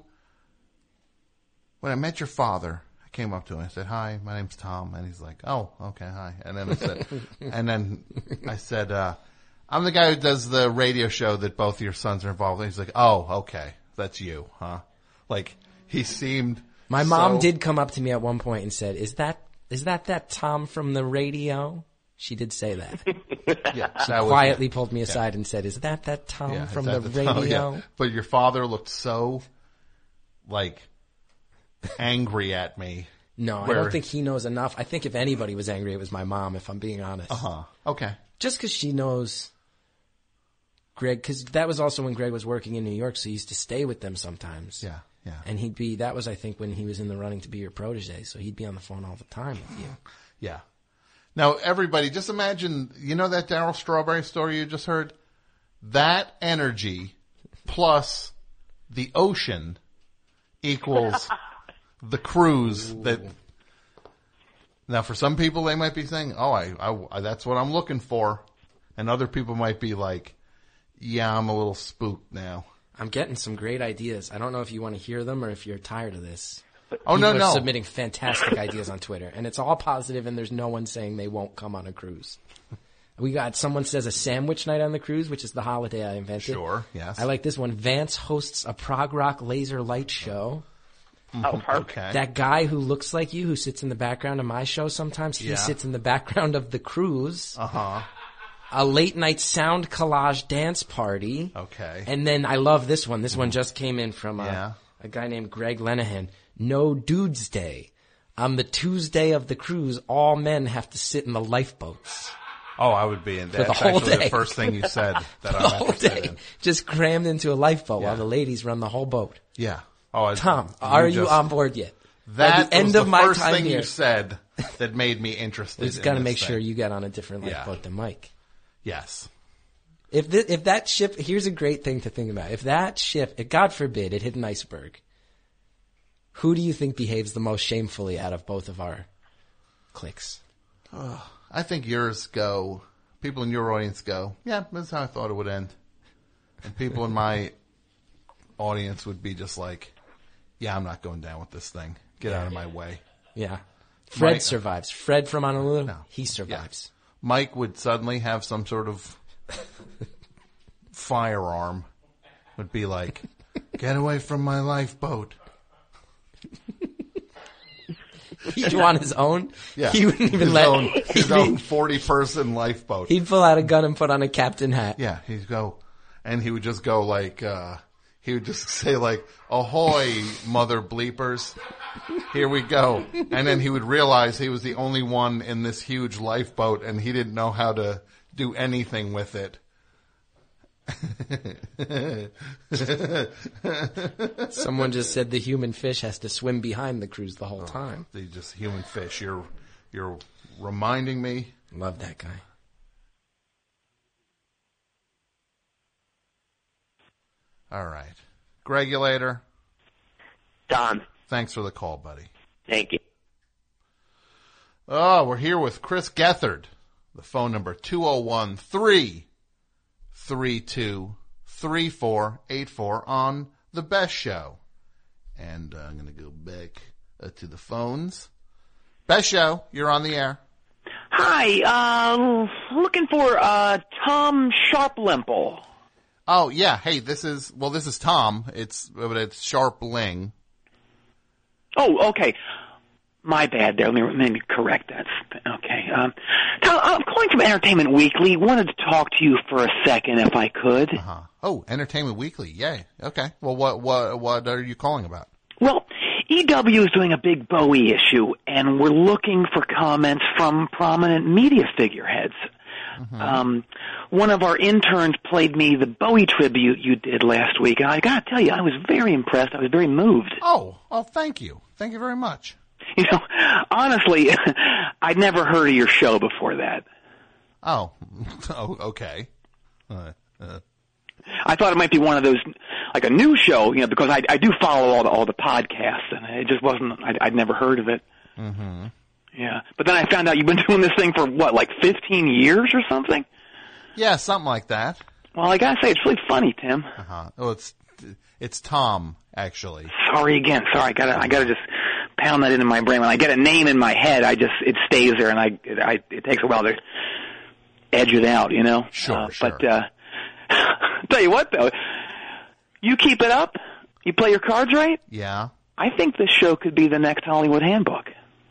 when I met your father, I came up to him. I said, "Hi, my name's Tom," and he's like, "Oh, okay, hi." And then I said, and then I said, uh, "I'm the guy who does the radio show that both your sons are involved in." He's like, "Oh, okay, that's you, huh?" Like he seemed. My mom so- did come up to me at one point and said, "Is that is that that Tom from the radio?" She did say that. Yeah, She that was- quietly pulled me aside and said, "Is that that Tom Yeah, from is the that the- oh, radio?" yeah. But your father looked so, like, angry at me. No, I where- don't think he knows enough. I think if anybody was angry, it was my mom, if I'm being honest. Uh huh. Okay. Just because she knows Greg, because that was also when Greg was working in New York, so he used to stay with them sometimes. Yeah, yeah. And he'd be, that was, I think, when he was in the running to be your protege, so he'd be on the phone all the time with you. Yeah. Now, everybody, just imagine, you know that Darryl Strawberry story you just heard? That energy plus the ocean equals the cruise Ooh. that... Now, for some people, they might be saying, oh, I, I, that's what I'm looking for. And other people might be like, yeah, I'm a little spooked now. I'm getting some great ideas. I don't know if you want to hear them or if you're tired of this. But oh, no, are no. submitting fantastic ideas on Twitter. And it's all positive, and there's no one saying they won't come on a cruise. We got, someone says a sandwich night on the cruise, which is the holiday I invented. Sure, yes. I like this one. Vance hosts a prog rock laser light show. Oh, perfect. Okay. That guy who looks like you, who sits in the background of my show sometimes, he Yeah. sits in the background of the cruise. Uh-huh. A late night sound collage dance party. Okay. And then I love this one. This one just came in from uh, Yeah. a guy named Greg Lenehan. No Dudes Day. On the Tuesday of the cruise, all men have to sit in the lifeboats. Oh, I would be in For the That's whole actually day. the first thing you said that The I'm whole interested day. in. Just crammed into a lifeboat Yeah. while the ladies run the whole boat. Yeah. Oh, Tom, are you just- on board yet? That At the end was of the my first time thing here, you said that made me interested. we just in got to this make thing. sure you get on a different Yeah. lifeboat than Mike. Yes. If th- if that ship, here's a great thing to think about. If that ship, if God forbid, it hit an iceberg, who do you think behaves the most shamefully out of both of our cliques? Oh, I think yours go, people in your audience go, yeah, that's how I thought it would end. And people in my audience would be just like, yeah, I'm not going down with this thing. Get Yeah. out of my way. Yeah. Fred Mike- survives. Fred from Honolulu, he survives. Mike would suddenly have some sort of firearm. Would be like, get away from my lifeboat. He'd want his own. Yeah. He wouldn't even his let own, he'd his be- own forty-person lifeboat. He'd pull out a gun and put on a captain hat. Yeah, he'd go, and he would just go like, uh, he would just say like, ahoy, mother bleepers, here we go. And then he would realize he was the only one in this huge lifeboat and he didn't know how to do anything with it. Someone just said the human fish has to swim behind the cruise the whole time. The just human fish. You're, you're reminding me. Love that guy. All right. Gregulator. Don. Thanks for the call, buddy. Thank you. Oh, we're here with Chris Gethard. The phone number two oh one, three three two, three four eight four on The Best Show. And uh, I'm going to go back uh, to the phones. Best Show, you're on the air. Hi, uh, looking for, uh, Tom Sharplimple. Oh, yeah. Hey, this is, well, this is Tom. It's, but it's Sharpling. Oh, okay. My bad there. Let me, let me correct that. Okay. Um, Tom, I'm calling from Entertainment Weekly. Wanted to talk to you for a second if I could. Uh-huh. Oh, Entertainment Weekly. Yay. Okay. Well, what, what, what are you calling about? Well, E W is doing a big Bowie issue, and we're looking for comments from prominent media figureheads. Mm-hmm. Um, one of our interns played me the Bowie tribute you did last week, and I gotta tell you, I was very impressed. I was very moved. Oh, oh, thank you. Thank you very much. You know, honestly, I'd never heard of your show before that. Oh, oh okay. Uh, uh. I thought it might be one of those, like a new show, you know, because I, I do follow all the all the podcasts, and it just wasn't. I'd, I'd never heard of it. Mm-hmm. Yeah, but then I found out you've been doing this thing for what, like fifteen years or something? Yeah, something like that. Well, I gotta say, it's really funny, Tim. Uh-huh. Oh, it's it's Tom, actually. Sorry again. Sorry, I gotta I gotta just pound that into my brain. When I get a name in my head, I just it stays there, and I, it, I it takes a while to edge it out, you know. Sure, uh, sure. But uh, tell you what, though, you keep it up. You play your cards right. Yeah. I think this show could be the next Hollywood Handbook.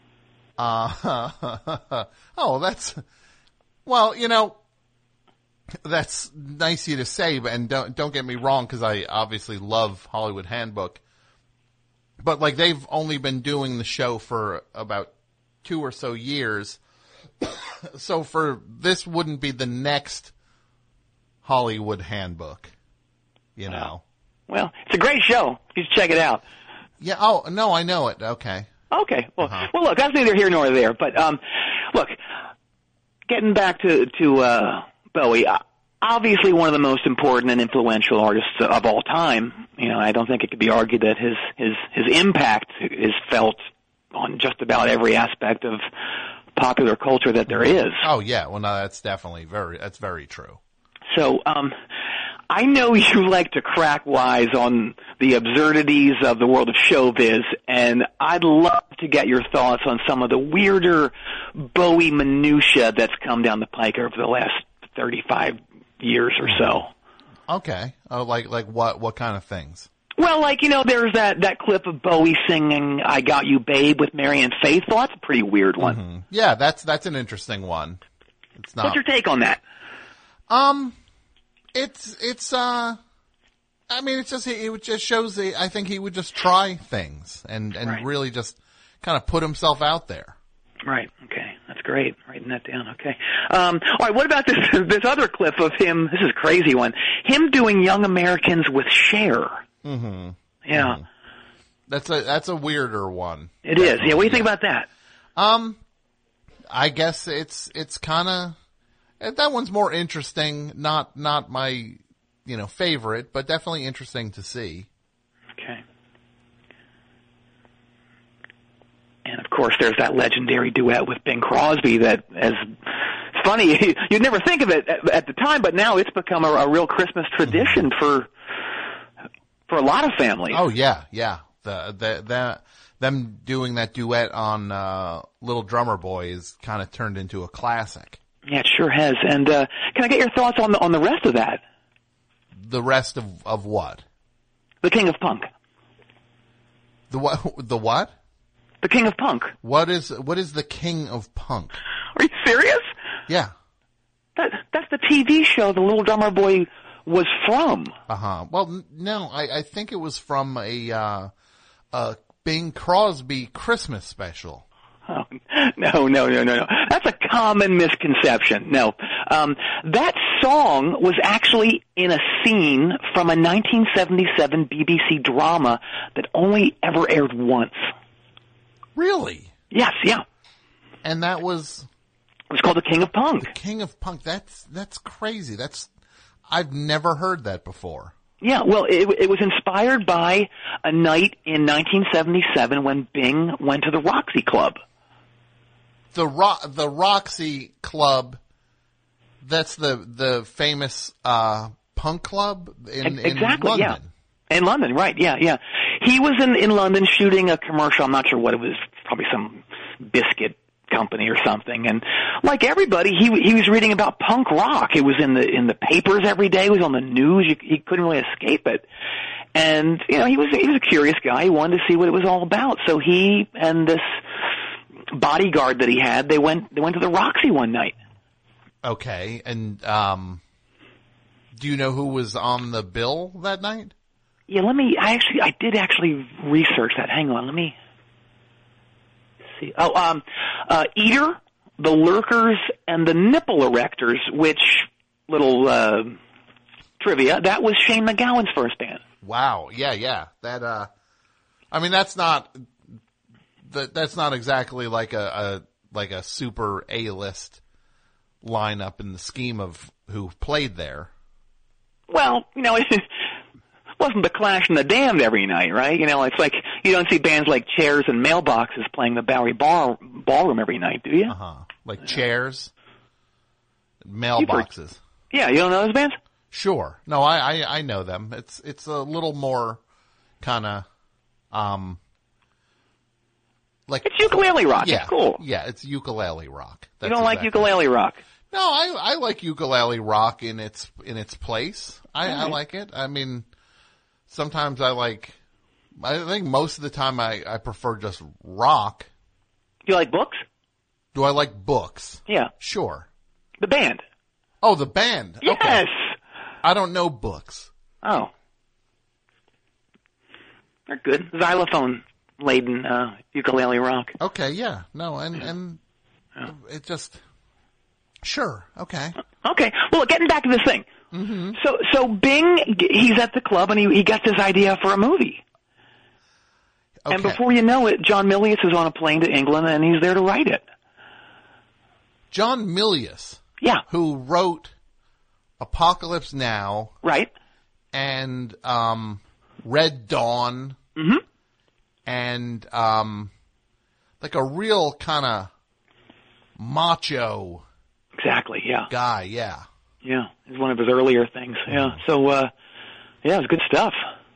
Uh, oh, that's, well, you know, that's nice of you to say, but, and don't, don't get me wrong, because I obviously love Hollywood Handbook. But, like, they've only been doing the show for about two or so years. So for, this wouldn't be the next Hollywood Handbook. You know. Well, it's a great show. You should check it out. Yeah. Oh no, I know it. Okay. Okay. Well, Uh-huh. well, look, that's neither here nor there. But um, look, getting back to to uh, Bowie, uh, obviously one of the most important and influential artists of all time. You know, I don't think it could be argued that his his his impact is felt on just about every aspect of popular culture that there is. Oh yeah. Well, no, that's definitely very. That's very true. So, um, I know you like to crack wise on the absurdities of the world of showbiz, and I'd love to get your thoughts on some of the weirder Bowie minutia that's come down the pike over the last thirty-five years or so. Okay. Oh, like like what? What kind of things? Well, like, you know, there's that, that clip of Bowie singing I Got You Babe with Marianne Faithfull. That's a pretty weird one. Mm-hmm. Yeah, that's that's an interesting one. It's not. What's your take on that? Um, it's it's uh, I mean, it's just it just shows the. I think he would just try things and and Right. really just kind of put himself out there. Right. Okay. That's great. Writing that down. Okay. Um, all right. What about this this other clip of him? This is a crazy one. Him doing Young Americans with Cher. Mm-hmm. Yeah. Mm-hmm. That's a that's a weirder one. It is. Yeah. What do you think about that? Um, I guess it's it's kind of that one's more interesting. Not not my you know favorite, but definitely interesting to see. Okay. And of course, there's that legendary duet with Bing Crosby that, as it's funny, you'd never think of it at, at the time, but now it's become a, a real Christmas tradition for for a lot of families. Oh yeah, yeah. The the the them doing that duet on uh, Little Drummer Boy is kind of turned into a classic. Yeah, it sure has. And uh, can I get your thoughts on the on the rest of that? The rest of of what? The King of Punk. The what? The what? The King of Punk. What is what is the King of Punk? Are you serious? Yeah. That that's the T V show the Little Drummer Boy was from. Uh huh. Well, n- no, I, I think it was from a uh, a Bing Crosby Christmas special. Oh, no, no, no, no, no. That's a common misconception. No. Um, that song was actually in a scene from a nineteen seventy-seven B B C drama that only ever aired once. Really? Yes, yeah. And that was... It was called The King of Punk. The King of Punk. That's that's crazy. That's I've never heard that before. Yeah, well, it, it was inspired by a night in nineteen seventy-seven when Bing went to the Roxy Club. The Ro- the Roxy Club, that's the the famous uh, punk club in, exactly, in London. Yeah. In London, right, yeah, yeah. He was in, in London shooting a commercial, I'm not sure what it was, probably some biscuit company or something, and like everybody, he he was reading about punk rock. It was in the in the papers every day, it was on the news, you, he couldn't really escape it. And, you know, he was he was a curious guy, he wanted to see what it was all about, so he and this bodyguard that he had, they went they went to the Roxy one night. Okay, and um, do you know who was on the bill that night? Yeah, let me, I actually, I did actually research that. Hang on, let me see. Oh, um, uh, Eater, the Lurkers, and the Nipple Erectors, which, little, uh, trivia, that was Shane McGowan's first band. Wow, yeah, yeah. That, uh, I mean, that's not, that, that's not exactly like a, a like a super A-list lineup in the scheme of who played there. Well, you know, it wasn't the Clash and the Damned every night, right? You know, it's like you don't see bands like Chairs and Mailboxes playing the Bowery Bar Ballroom every night, do you? Uh-huh. Like yeah. Chairs, Mailboxes. Yeah, you don't know those bands? Sure. No, I, I, I know them. It's it's a little more kind of, um, like it's ukulele rock. Yeah, it's cool. Yeah, it's ukulele rock. That's you don't exactly like ukulele rock? No, I I like ukulele rock in its in its place. I, right. I like it. I mean, sometimes I like. I think most of the time I, I prefer just rock. Do you like books? Do I like books? Yeah. Sure. The band. Oh, the band. Yes. Okay. I don't know books. Oh. They're good. Xylophone laden uh, ukulele rock. Okay, yeah. No, and and it just Sure. Okay. Okay. Well, getting back to this thing. Mm-hmm. So, so Bing, he's at the club and he, he gets this idea for a movie. Okay. And before you know it, John Milius is on a plane to England and he's there to write it. John Milius. Yeah. Who wrote Apocalypse Now. Right. And, um, Red Dawn. Mm-hmm. And, um, like a real kind of macho. Exactly, yeah. Guy, yeah. Yeah, it's one of his earlier things. Yeah. So, uh, yeah, it's good stuff.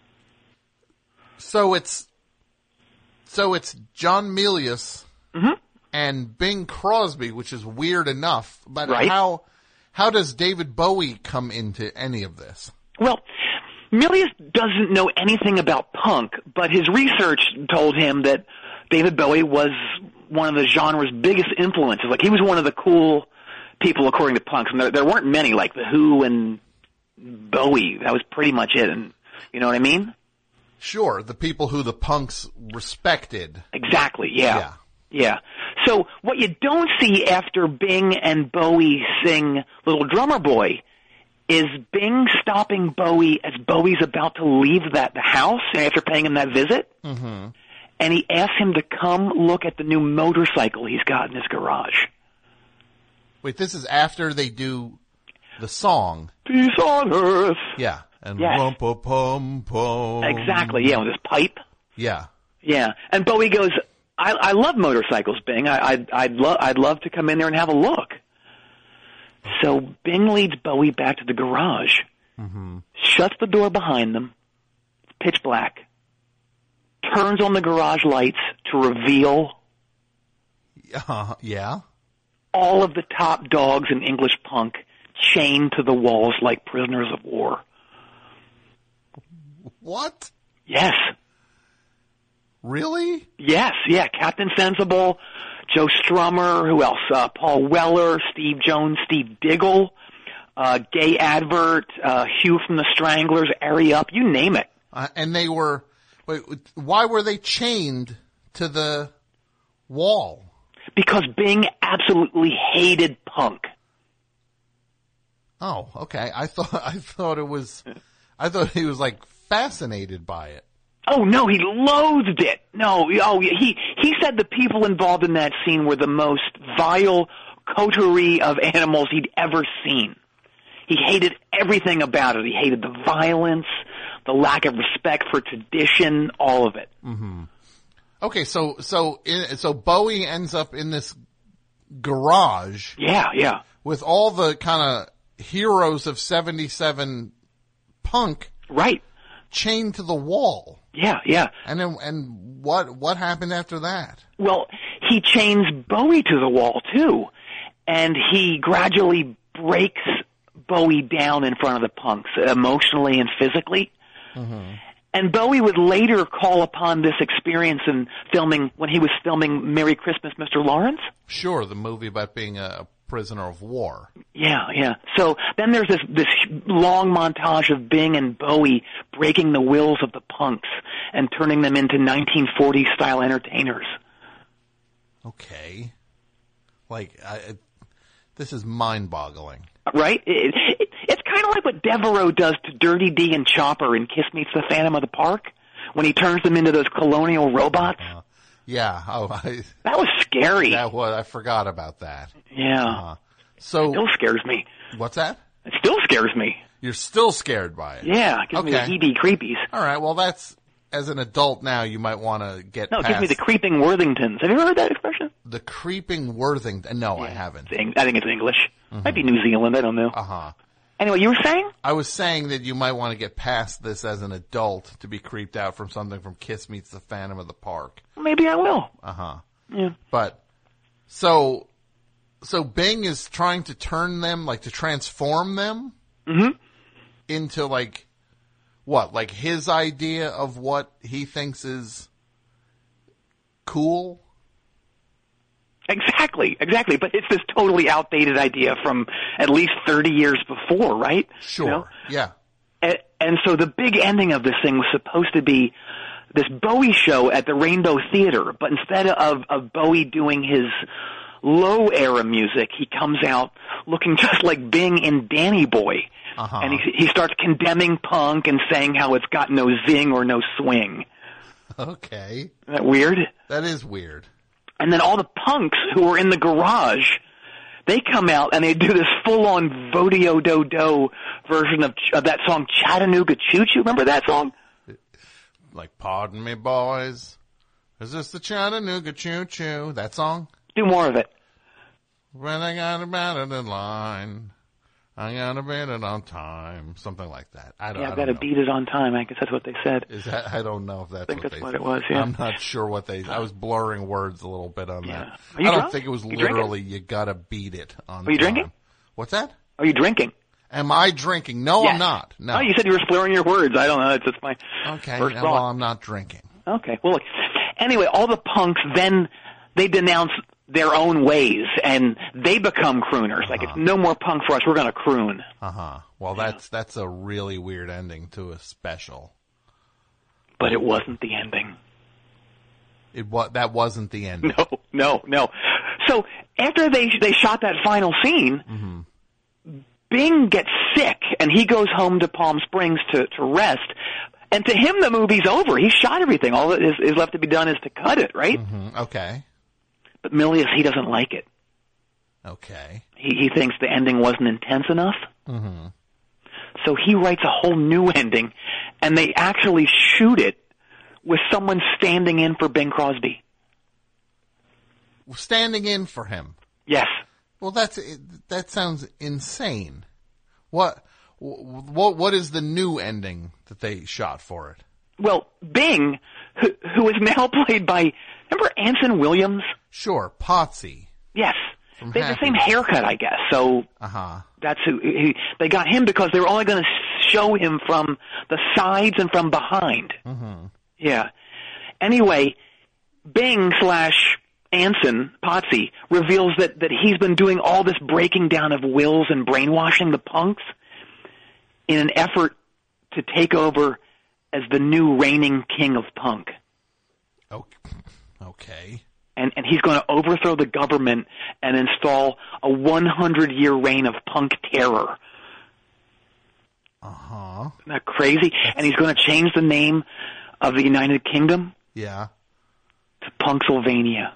So it's, so it's John Milius mm-hmm. and Bing Crosby, which is weird enough. But right. how, how does David Bowie come into any of this? Well, Milius doesn't know anything about punk, but his research told him that David Bowie was one of the genre's biggest influences. Like, he was one of the cool people according to punks, and there, there weren't many, like The Who and Bowie. That was pretty much it, and you know what I mean? Sure, the people who the punks respected. Exactly, yeah. Yeah. Yeah. So what you don't see after Bing and Bowie sing Little Drummer Boy is Bing stopping Bowie as Bowie's about to leave that the house after paying him that visit, mm-hmm. and he asks him to come look at the new motorcycle he's got in his garage. Wait, this is after they do the song. Peace on Earth. Yeah. And yes. rum-pa-pum-pum. Exactly, yeah, with his pipe. Yeah. Yeah. And Bowie goes, I, I love motorcycles, Bing. I, I'd, I'd, lo- I'd love to come in there and have a look. So Bing leads Bowie back to the garage, mm-hmm. shuts the door behind them, pitch black, turns on the garage lights to reveal uh, yeah. all of the top dogs in English punk chained to the walls like prisoners of war. What? Yes. Really? Yes, yeah. Captain Sensible, Joe Strummer, who else? Uh, Paul Weller, Steve Jones, Steve Diggle, uh, Gay Advert, uh, Hugh from the Stranglers, Airy Up, you name it. Uh, and they were, wait, why were they chained to the wall? Because Bing absolutely hated punk. Oh, okay. I thought, I thought it was, I thought he was like fascinated by it. Oh no, he loathed it. No, oh he he said the people involved in that scene were the most vile coterie of animals he'd ever seen. He hated everything about it. He hated the violence, the lack of respect for tradition, all of it. Mm-hmm. Okay, so so in, so Bowie ends up in this garage. Yeah, yeah. With all the kind of heroes of seventy-seven punk, right, chained to the wall. Yeah, yeah. And then, and what, what happened after that? Well, he chains Bowie to the wall too, and he gradually breaks Bowie down in front of the punks, emotionally and physically. Mm-hmm. And Bowie would later call upon this experience in filming, when he was filming Merry Christmas, Mister Lawrence. Sure, the movie about being a prisoner of war. Yeah, yeah. So then there's this this long montage of Bing and Bowie breaking the wills of the punks and turning them into nineteen forties style entertainers. Okay. Like, I, it, this is mind-boggling. Right? It, it, it's kind of like what Devereaux does to Dirty D and Chopper in Kiss Meets the Phantom of the Park, when he turns them into those colonial robots. Uh, yeah. Oh, I, that was scary. That was, I forgot about that. Yeah. Uh, so it still scares me. What's that? It still scares me. You're still scared by it? Yeah, it gives okay. me the heebie creepies. All right, well, that's, as an adult now, you might want to get No, it past... gives me the creeping Worthingtons. Have you ever heard that expression? The creeping Worthington. No, yeah, I haven't. I think it's English. Mm-hmm. Might be New Zealand, I don't know. Uh-huh. Anyway, you were saying? I was saying that you might want to get past this as an adult to be creeped out from something from Kiss Meets the Phantom of the Park. Maybe I will. Uh-huh. Yeah. But, so, so Bing is trying to turn them, like to transform them mm-hmm. into like, what, like his idea of what he thinks is cool? Exactly, exactly. But it's this totally outdated idea from at least thirty years before, right? Sure, you know? yeah. And, and so the big ending of this thing was supposed to be this Bowie show at the Rainbow Theater, but instead of, of Bowie doing his low era music, he comes out looking just like Bing in Danny Boy. Uh-huh. And he, he starts condemning Punk and saying how it's got no zing or no swing. Okay. Isn't that weird? That is weird. And then all the punks who were in the garage, they come out and they do this full-on Vodio-Do-Do version of, of that song Chattanooga Choo Choo. Remember that song? Like, pardon me, boys. Is this the Chattanooga Choo Choo? That song? Do more of it. When I got about it in line, I got to beat it on time. Something like that. I don't, yeah, I've I got don't to know. beat it on time. I guess that's what they said. Is that? I don't know if that's I think what that's they what said. it was, yeah. I'm not sure what they. I was blurring words a little bit on Yeah. that. Are you I don't drunk? think it was You literally you gotta beat it on. Are you time. drinking? What's that? Are you drinking? Am I drinking? No, Yes. I'm not. No. Oh, you said you were slurring your words. I don't know. It's just my okay. first no, thought. well, I'm not drinking. Okay. Well, look. Anyway, all the punks then they denounce their own ways and they become crooners. Uh-huh. Like it's no more punk for us. We're going to croon. Uh huh. Well, that's that's a really weird ending to a special. But it wasn't the ending. It what that wasn't the ending. No, no, no. So after they they shot that final scene, Mm-hmm. Bing gets sick and he goes home to Palm Springs to to rest. And to him, the movie's over. He shot everything. All that is, is left to be done is to cut it, right? Mm-hmm. Okay. But Milius, he doesn't like it. Okay. He, he thinks the ending wasn't intense enough. Mm-hmm. So he writes a whole new ending, and they actually shoot it with someone standing in for Bing Crosby. Standing in for him. Yes. Well, that's that sounds insane. What what what is the new ending that they shot for it? Well, Bing, who, who is now played by, remember Anson Williams? Sure, Potsy. Yes. From They have the Happy same Days. haircut, I guess. So Uh-huh. that's who he, they got him because they were only going to show him from the sides and from behind. Mm-hmm. Yeah. Anyway, Bing slash Anson, Potsy, reveals that, that he's been doing all this breaking down of wills and brainwashing the punks in an effort to take over as the new reigning king of punk. Okay. And, and he's going to overthrow the government and install a hundred year reign of punk terror. Uh-huh. Isn't that crazy? And he's going to change the name of the United Kingdom Yeah. to Punksylvania.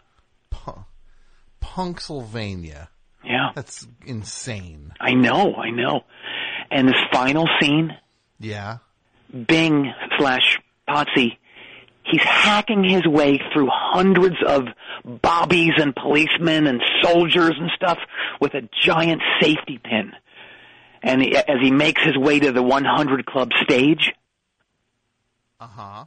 Punksylvania. Yeah. That's insane. I know, I know. And this final scene, Yeah. Bing slash Potsy, he's hacking his way through hundreds of bobbies and policemen and soldiers and stuff with a giant safety pin. And he, as he makes his way to the one hundred Club stage. Uh-huh.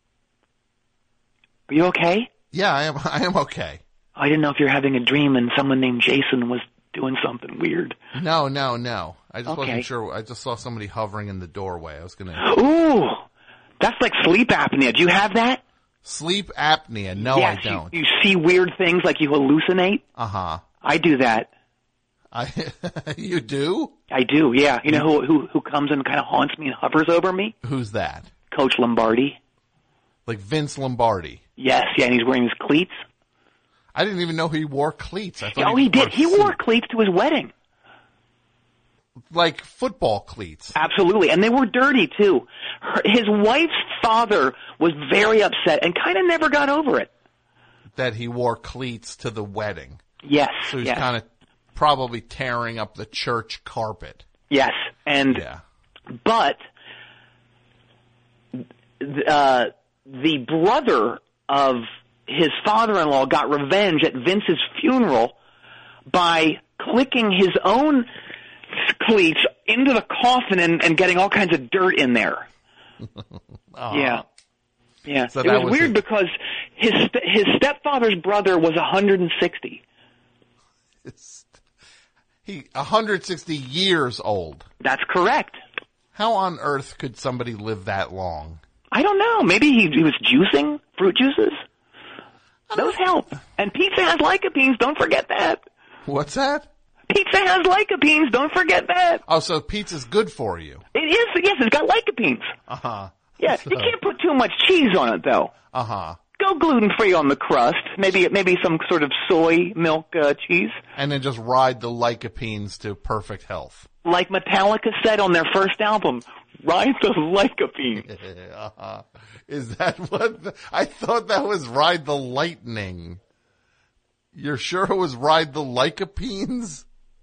Are you okay? Yeah, I am I am okay. I didn't know if you're having a dream and someone named Jason was doing something weird. No, no, no. I just Okay. wasn't sure. I just saw somebody hovering in the doorway. I was going to... Ooh, that's like sleep apnea. Do you have that? Sleep apnea. No, yes, I don't. You, you see weird things like you hallucinate? Uh-huh. I do that. I You do? I do, yeah. You know who who, who comes and kind of haunts me and hovers over me? Who's that? Coach Lombardi. Like Vince Lombardi. Yes, yeah, and he's wearing his cleats. I didn't even know he wore cleats. I thought Oh, he did. wore He wore cleats to his wedding. like football cleats. Absolutely, and they were dirty too. Her, his wife's father was very upset and kind of never got over it. That he wore cleats to the wedding. Yes, So he's yes. kind of probably tearing up the church carpet. Yes, and Yeah. but uh, the brother of his father-in-law got revenge at Vince's funeral by clicking his own cleats into the coffin and, and getting all kinds of dirt in there. Aw. Yeah. Yeah. So it that was, was weird it. because his st- his stepfather's brother was one hundred sixty. He one hundred sixty years old. That's correct. How on earth could somebody live that long? I don't know. Maybe he, he was juicing fruit juices. Those help. And pizza has lycopenes. Don't forget that. What's that? Pizza has lycopenes. Don't forget that. Oh, so pizza's good for you. It is. Yes, it's got lycopenes. Uh-huh. Yeah, you can't put too much cheese on it, though. Uh-huh. Go gluten-free on the crust. Maybe maybe some sort of soy milk uh, cheese. And then just ride the lycopenes to perfect health. Like Metallica said on their first album, ride the lycopene. uh, is that what? The, I thought that was ride the lightning. You're sure it was ride the lycopenes?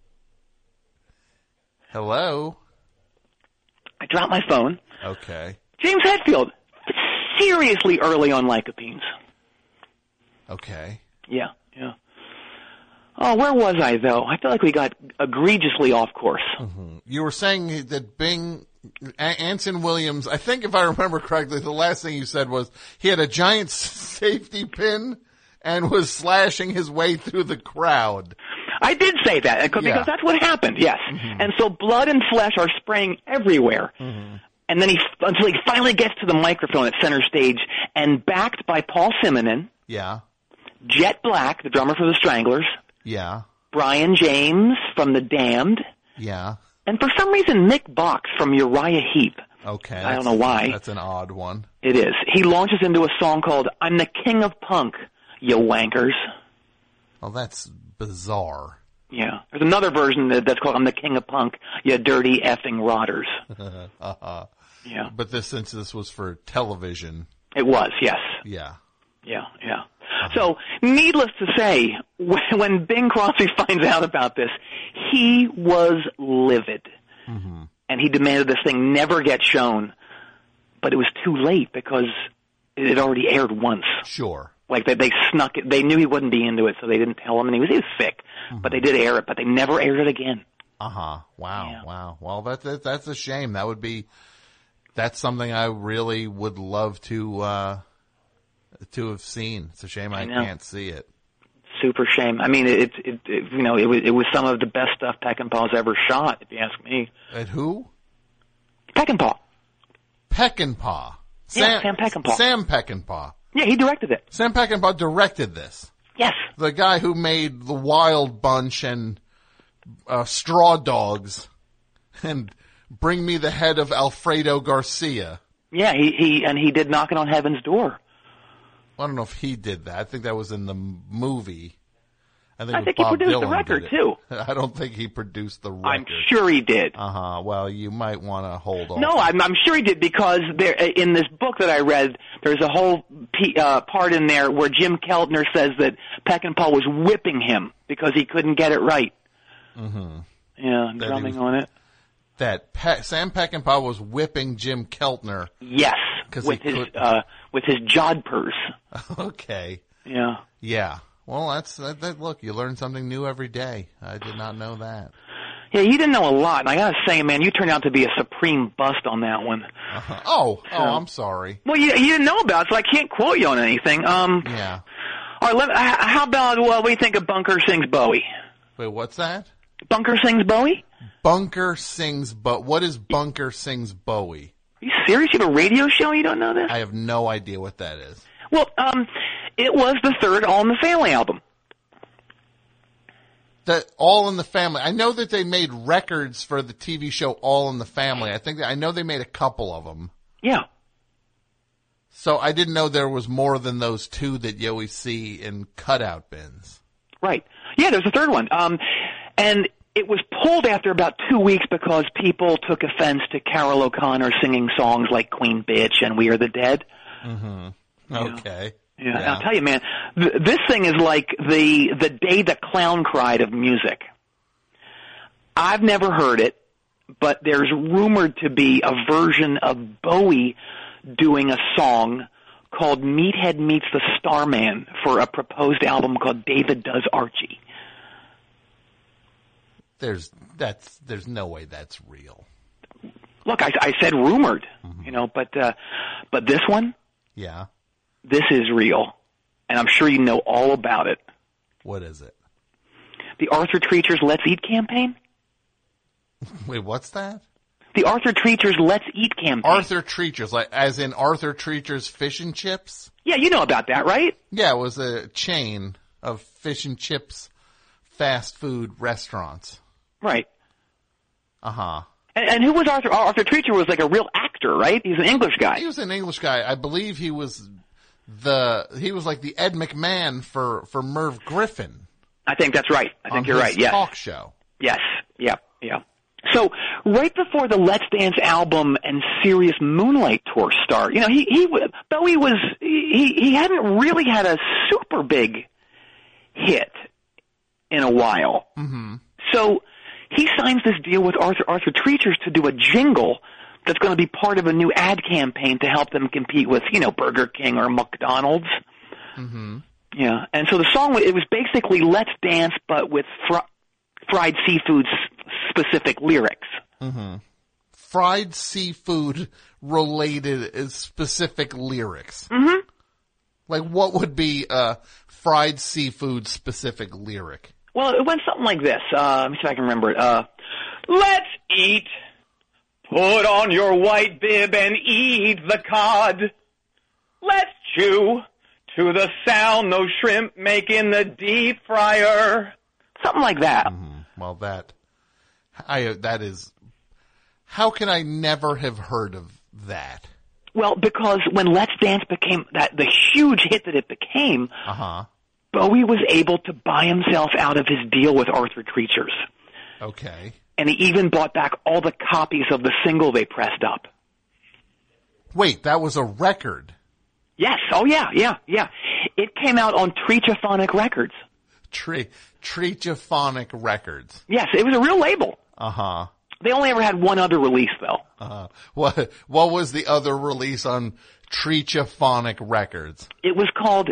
Hello? I dropped my phone. Okay. James Hetfield, seriously early on lycopenes. Okay. Yeah, yeah. Oh, where was I, though? I feel like we got egregiously off course. Mm-hmm. You were saying that Bing, A- Anson Williams, I think if I remember correctly, the last thing you said was he had a giant safety pin and was slashing his way through the crowd. I did say that, because Yeah. that's what happened, yes. Mm-hmm. And so blood and flesh are spraying everywhere. Mm-hmm. And then he, until he finally gets to the microphone at center stage, and backed by Paul Simonon, Yeah. Jet Black, the drummer for the Stranglers, Yeah. Brian James from The Damned, Yeah. and for some reason Mick Box from Uriah Heep. Okay. I don't know why. That's an odd one. It is. He launches into a song called I'm the King of Punk, you wankers. Well, that's bizarre. Yeah. There's another version that, that's called I'm the King of Punk, you dirty effing rotters. uh-huh. Yeah. But this, since this was for television. It was, yes. Yeah. Yeah, yeah. So, needless to say, when, when Bing Crosby finds out about this, he was livid. Mm-hmm. And he demanded this thing never get shown. But it was too late because it had already aired once. Sure. Like, they, they snuck it. They knew he wouldn't be into it, so they didn't tell him. And he was, he was sick. Mm-hmm. But they did air it, but they never aired it again. Uh-huh. Wow, yeah. wow. Well, that, that, that's a shame. That would be, that's something I really would love to, uh, to have seen. It's a shame I, I can't see it. Super shame. I mean, it, it, it you know, it was, it was some of the best stuff Peckinpah's ever shot, if you ask me. At who? Peckinpah. Peckinpah. Yeah, Sam, Sam Peckinpah. Sam Peckinpah. Yeah, he directed it. Sam Peckinpah directed this. Yes. The guy who made The Wild Bunch and uh, Straw Dogs and Bring Me the Head of Alfredo Garcia. Yeah, he, he and he did Knocking on Heaven's Door. I don't know if he did that. I think that was in the movie. I think, I think Bob he produced Dylan the record, did it. too. I don't think he produced the record. I'm sure he did. Uh-huh. Well, you might want to hold on. No, I'm, I'm sure he did, because there, in this book that I read, there's a whole p- uh, part in there where Jim Keltner says that Peckinpah was whipping him because he couldn't get it right. Mm-hmm. Yeah, that drumming was, on it. That Pe- Sam Peckinpah was whipping Jim Keltner. Yes, with his could... uh, with his jodhpurs. Okay. Yeah. Yeah. Well, that's that, that. Look, you learn something new every day. I did not know that. Yeah, you didn't know a lot, and I gotta say, man, you turned out to be a supreme bust on that one. Uh-huh. Oh, so, oh, I'm sorry. Well, you, you didn't know about it, so I can't quote you on anything. Um, yeah. All right, let, how about, well, what do you think of Bunker Sings Bowie? Wait, what's that? Bunker Sings Bowie? Bunker Sings Bowie. What is Bunker Sings Bowie? Are you serious? You have a radio show? You don't know this? I have no idea what that is. Well, um, it was the third All in the Family album. That All in the Family. I know that they made records for the T V show All in the Family. I think that, I know they made a couple of them. Yeah. So I didn't know there was more than those two that you always see in cutout bins. Right. Yeah, there's a third one. Um, and it was pulled after about two weeks because people took offense to Carol O'Connor singing songs like Queen Bitch and We Are the Dead. Mm-hmm. Okay. Yeah. Yeah. I'll tell you, man, th- this thing is like the the Day the Clown Cried of music. I've never heard it, but there's rumored to be a version of Bowie doing a song called Meathead Meets the Starman for a proposed album called David Does Archie. There's that's there's no way that's real. Look, I, I said rumored, mm-hmm. you know, but uh, but this one, yeah, this is real, and I'm sure you know all about it. What is it? The Arthur Treacher's Let's Eat campaign. Wait, what's that? The Arthur Treacher's Let's Eat campaign. Arthur Treacher's, like as in Arthur Treacher's Fish and Chips? Yeah, you know about that, right? Yeah, it was a chain of fish and chips fast food restaurants. Right. Uh-huh. And, and who was Arthur? Arthur Treacher was like a real actor, right? He's an English guy. He was an English guy. I believe he was the he was like the Ed McMahon for, for Merv Griffin. I think that's right. I think you're right. Yes. Talk show. Yes. Yeah. Yeah. So right before the Let's Dance album and Serious Moonlight tour start, you know, he he Bowie was he he hadn't really had a super big hit in a while. Mm-hmm. So he signs this deal with Arthur Arthur Treachers to do a jingle that's going to be part of a new ad campaign to help them compete with, you know, Burger King or McDonald's. Mm-hmm. Yeah, and so the song, it was basically Let's Dance, but with fr- fried seafood specific lyrics. Mm-hmm. Fried seafood related specific lyrics. Mm-hmm. Like what would be a fried seafood specific lyric? Well, it went something like this. Uh, let me see if I can remember it. Uh, Let's eat. Put on your white bib and eat the cod. Let's chew to the sound those shrimp make in the deep fryer. Something like that. Mm-hmm. Well, that I that is. How can I never have heard of that? Well, because when Let's Dance became that the huge hit that it became, uh-huh. Bowie was able to buy himself out of his deal with Arthur Treachers. Okay. And he even bought back all the copies of the single they pressed up. Wait, that was a record? Yes. Oh, yeah, yeah, yeah. It came out on Treachophonic Records. Tre- Treachophonic Records. Yes, it was a real label. Uh-huh. They only ever had one other release, though. Uh-huh. What, what was the other release on Treachophonic Records? It was called...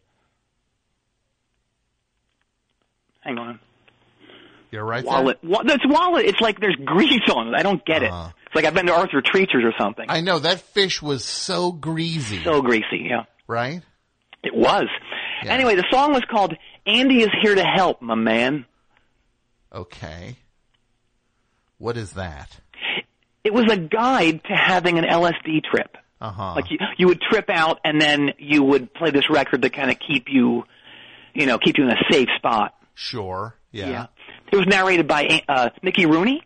Hang on. You're right Wallet. there? Wa- It's wallet. It's like there's grease on it. I don't get uh-huh. it. It's like I've been to Arthur Treachers or something. I know. That fish was so greasy. So greasy, yeah. Right? It was. Yeah. Anyway, the song was called Andy is Here to Help, My Man. Okay. What is that? It was a guide to having an L S D trip. Uh-huh. Like you, you would trip out and then you would play this record to kind of keep you, you know, keep you in a safe spot. Sure. Yeah. yeah. It was narrated by uh, Mickey Rooney.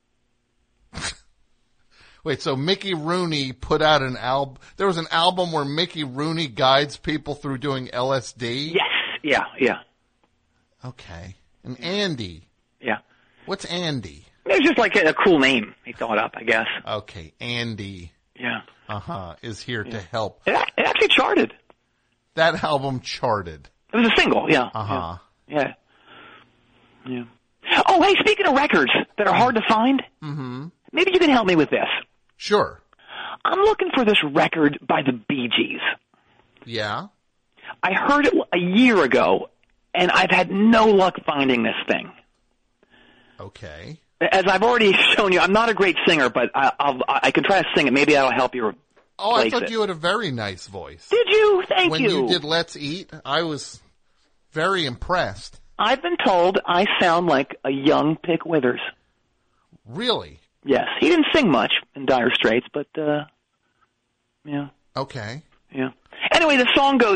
Wait, so Mickey Rooney put out an album. There was an album where Mickey Rooney guides people through doing L S D? Yes. Yeah, yeah. Okay. And Andy. Yeah. What's Andy? It was just like a, a cool name he thought up, I guess. Okay. Andy. Yeah. Uh-huh. Is here yeah. to help. It, it actually charted. That album charted. It was a single, yeah. Uh-huh. Yeah. Yeah. yeah. Oh, hey, speaking of records that are hard to find, mm-hmm. maybe you can help me with this. Sure. I'm looking for this record by the Bee Gees. Yeah? I heard it a year ago, and I've had no luck finding this thing. Okay. As I've already shown you, I'm not a great singer, but I, I'll, I can try to sing it. Maybe that'll help you. Oh, I thought it. you had a very nice voice. Did you? Thank when you. When you did Let's Eat, I was very impressed. I've been told I sound like a young Pick Withers. Really? Yes. He didn't sing much in Dire Straits, but, uh, yeah. Okay. Yeah. Anyway, the song goes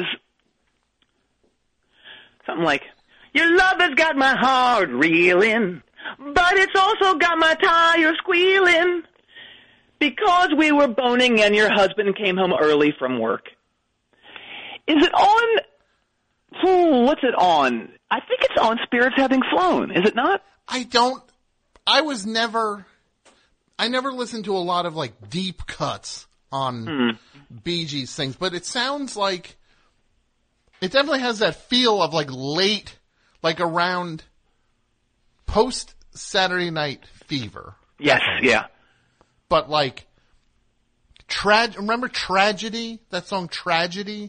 something like, your love has got my heart reeling, but it's also got my tires squealing, because we were boning and your husband came home early from work. Is it on... Ooh, what's it on? I think it's on Spirits Having Flown. Is it not? I don't... I was never... I never listened to a lot of, like, deep cuts on mm. Bee Gees things, but it sounds like... It definitely has that feel of, like, late, like, around post-Saturday Night Fever. Yes, definitely. Yeah. But, like, tra- remember Tragedy? That song, Tragedy?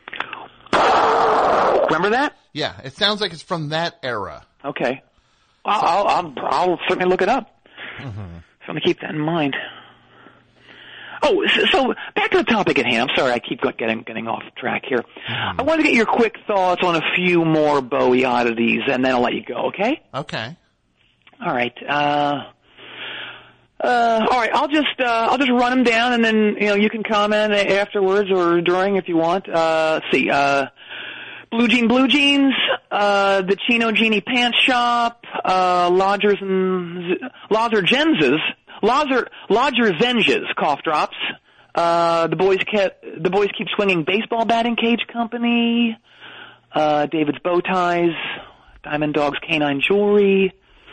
Remember that? Yeah, it sounds like it's from that era. Okay. I'll, I'll, I'll, I'll certainly look it up. Mm-hmm. So I'm going to keep that in mind. Oh, so, so back to the topic at hand. I'm sorry, I keep getting getting off track here. Mm-hmm. I want to get your quick thoughts on a few more Bowie oddities, and then I'll let you go, okay? Okay. All right. Uh, uh, all right, I'll just uh, I'll just run them down, and then you know you can comment afterwards or during if you want. Uh, let's see. Uh, Blue Jean Blue Jeans, uh, the Chino Genie Pants Shop, uh, Lodgers and Z- Lazar Jens's, Lazar, Lodger Zenges, Cough Drops, Uh, the boys kept, the boys keep swinging baseball batting cage company. Uh, David's bow ties. Diamond Dog's canine jewelry.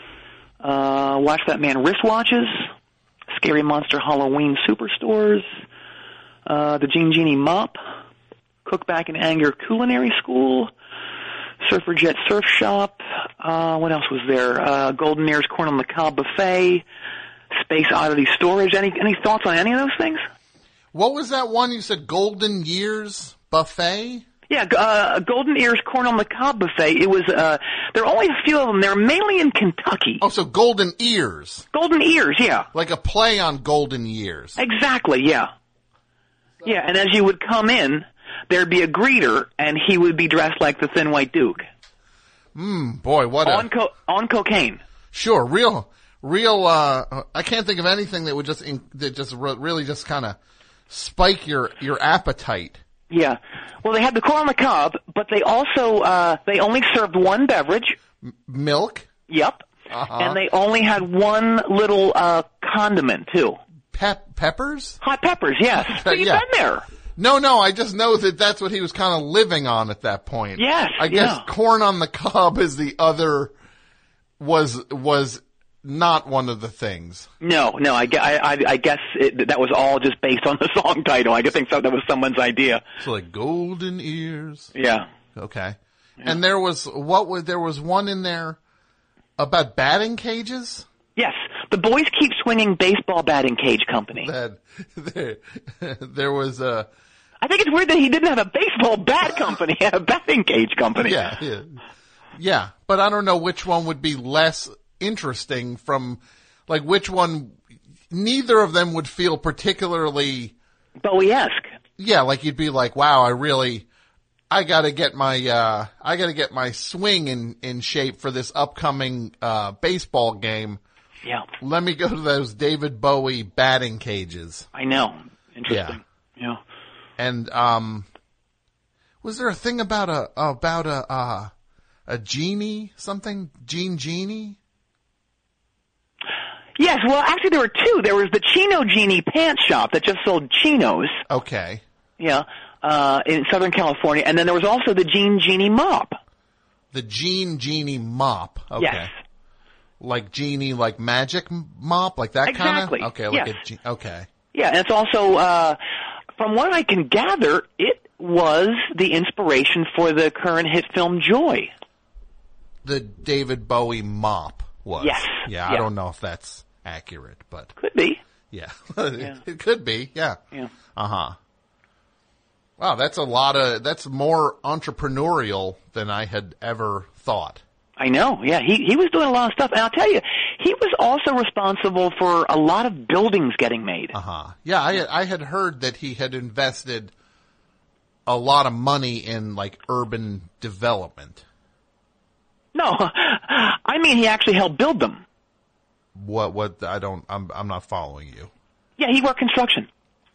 Uh, Watch That Man wristwatches. Scary Monster Halloween superstores. Uh, the Gene Genie mop. Cook Back in Anger culinary school. Surfer Jet surf shop. Uh, what else was there? Uh, Golden Ears Corn on the Cob buffet. Space Oddity storage. Any any thoughts on any of those things? What was that one you said? Golden Years buffet? Yeah, uh, Golden Ears Corn on the Cob buffet. It was, uh, there are only a few of them. They're mainly in Kentucky. Oh, so Golden Ears. Golden Ears, yeah. Like a play on Golden Years. Exactly, yeah. Yeah, and as you would come in, there'd be a greeter, and he would be dressed like the Thin White Duke. Hmm, boy, what on a... Co- on cocaine. Sure, real, real, uh, I can't think of anything that would just, in, that just re- really just kind of spike your, your appetite. Yeah. Well, they had the corn on the cob, but they also, uh, they only served one beverage. M- milk? Yep. Uh-huh. And they only had one little, uh, condiment, too. Pep- peppers? Hot peppers, yes. So you've yeah. been there. No, no, I just know that that's what he was kind of living on at that point. Yes, I guess yeah. corn on the cob is the other, was, was not one of the things. No, no, I, I, I guess it, that was all just based on the song title. I think so, that was someone's idea. So like Golden Ears. Yeah. Okay. Yeah. And there was, what was, there was one in there about batting cages? Yes. The Boys Keep Swinging baseball batting cage company. That, there, there was a... I think it's weird that he didn't have a baseball bat company. He had a batting cage company. Yeah, yeah. Yeah, but I don't know which one would be less interesting from, like, which one, neither of them would feel particularly... Bowie-esque. Yeah, like you'd be like, wow, I really, I gotta get my, uh, I gotta get my swing in, in shape for this upcoming, uh, baseball game. Yeah. Let me go to those David Bowie batting cages. I know. Interesting. Yeah. yeah. And, um, was there a thing about a, about a, uh, a genie, something? Gene Genie? Yes, well, actually there were two. There was the Chino Genie pants shop that just sold chinos. Okay. Yeah, uh, in Southern California. And then there was also the Gene Genie mop. The Gene Genie mop. Okay. Yes. Like genie, like magic mop, like that kind of? Exactly. Okay, like yes. a ge- okay. Yeah, and it's also, uh, from what I can gather, it was the inspiration for the current hit film Joy. The David Bowie mop was. Yes. Yeah, yeah. I don't know if that's accurate, but. Could be. Yeah. yeah. It could be, yeah. Yeah. Uh-huh. Wow, that's a lot of, that's more entrepreneurial than I had ever thought. I know, yeah. He he was doing a lot of stuff. And I'll tell you, he was also responsible for a lot of buildings getting made. Uh-huh. Yeah, I, I had heard that he had invested a lot of money in, like, urban development. No, I mean he actually helped build them. What, what, I don't, I'm, I'm not following you. Yeah, he worked construction.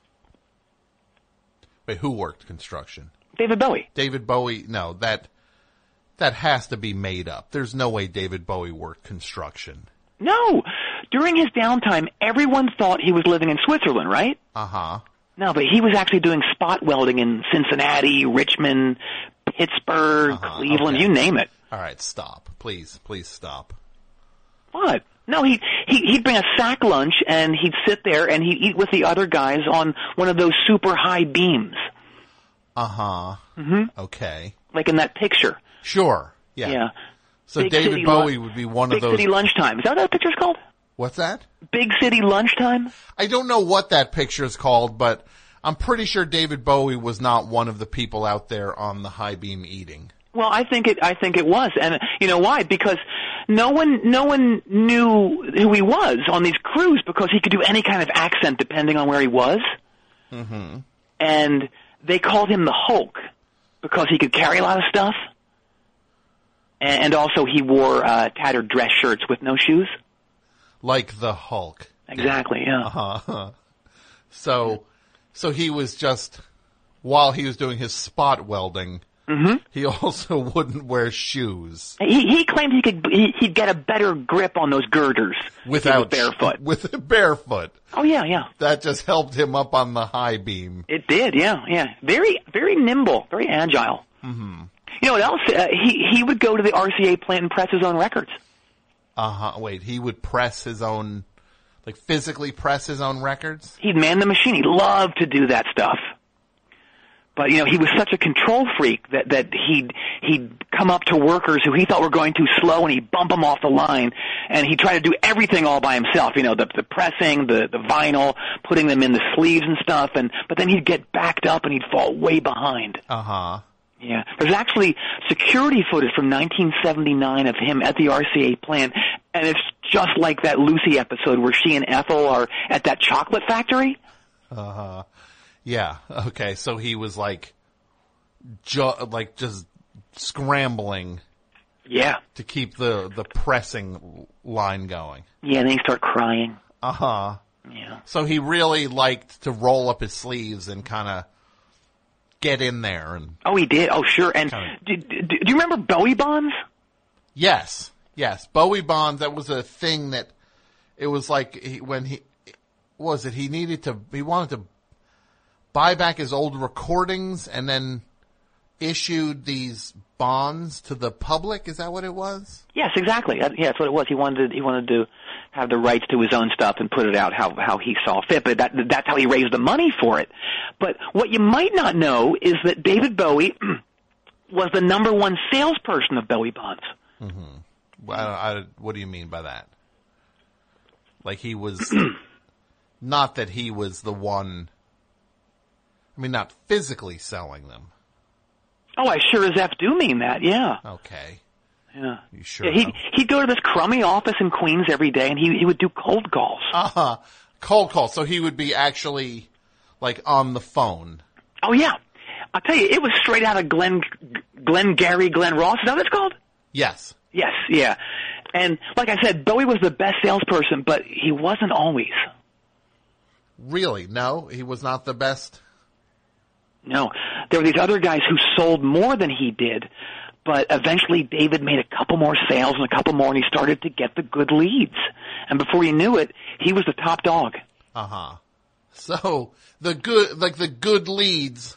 Wait, who worked construction? David Bowie. David Bowie, no, that, that has to be made up. There's no way David Bowie worked construction. No! During his downtime, everyone thought he was living in Switzerland, right? Uh-huh. No, but he was actually doing spot welding in Cincinnati, Richmond, Pittsburgh, uh-huh, Cleveland, okay. you name it. All right, stop. Please, please stop. What? No, he, he, he'd bring a sack lunch and he'd sit there and he'd eat with the other guys on one of those super high beams. Uh-huh. Mm-hmm. Okay. Like in that picture. Sure. Yeah. Yeah. So Big David City Bowie Lu- would be one Big of those. City Lunchtime. Is that what that picture's called? What's that? Big City Lunchtime? I don't know what that picture is called, but I'm pretty sure David Bowie was not one of the people out there on the high beam eating. Well, I think it. I think it was, and you know why? Because no one, no one knew who he was on these crews because he could do any kind of accent depending on where he was. Mm-hmm. And they called him the Hulk because he could carry a lot of stuff, and, and also he wore uh, tattered dress shirts with no shoes. Like the Hulk. Exactly. Yeah. Uh-huh. So, so he was just while he was doing his spot welding. Mm-hmm. he also wouldn't wear shoes. He he claimed he could he, he'd get a better grip on those girders Without if he was barefoot. With barefoot. Oh yeah, yeah. That just helped him up on the high beam. It did, yeah, yeah. Very very nimble, very agile. Mm-hmm. You know what else? Uh, he he would go to the R C A plant and press his own records. Uh-huh. Wait, he would press his own, like physically press his own records? He'd man the machine. He loved to do that stuff. But, you know, he was such a control freak that, that he'd, he'd come up to workers who he thought were going too slow and he'd bump them off the line. And he'd try to do everything all by himself, you know, the, the pressing, the, the vinyl, putting them in the sleeves and stuff. And, but then he'd get backed up and he'd fall way behind. Uh-huh. Yeah. There's actually security footage from nineteen seventy-nine of him at the R C A plant. And it's just like that Lucy episode where she and Ethel are at that chocolate factory. Uh-huh. Yeah. Okay. So he was like, ju- like just scrambling. Yeah. To keep the, the pressing line going. Yeah. And then he start crying. Uh huh. Yeah. So he really liked to roll up his sleeves and kind of get in there and. Oh, he did. Oh, sure. And kinda... do, do, do you remember Bowie bonds? Yes. Yes. Bowie bonds. That was a thing that it was like he, when he what was it he needed to he wanted to buy back his old recordings and then issued these bonds to the public. Is that what it was? Yes, exactly. That, yeah, that's what it was. He wanted he wanted to have the rights to his own stuff and put it out how how he saw fit. But that that's how he raised the money for it. But what you might not know is that David Bowie was the number one salesperson of Bowie bonds. Mm-hmm. Well, I, I, what do you mean by that? Like he was not that he was the one. I mean, not physically selling them. Oh, I sure as F do mean that, yeah. Okay. Yeah. You sure? Yeah, he'd, he'd go to this crummy office in Queens every day, and he he would do cold calls. Uh-huh. Cold calls. So he would be actually, like, on the phone. Oh, yeah. I'll tell you, it was straight out of Glenn, Glenn Gary, Glenn Ross. Is that what it's called? Yes. Yes, yeah. And like I said, Bowie was the best salesperson, but he wasn't always. Really? No? He was not the best? No. There were these other guys who sold more than he did, but eventually David made a couple more sales and a couple more, and he started to get the good leads. And before he knew it, he was the top dog. Uh-huh. So, the good, like the good leads,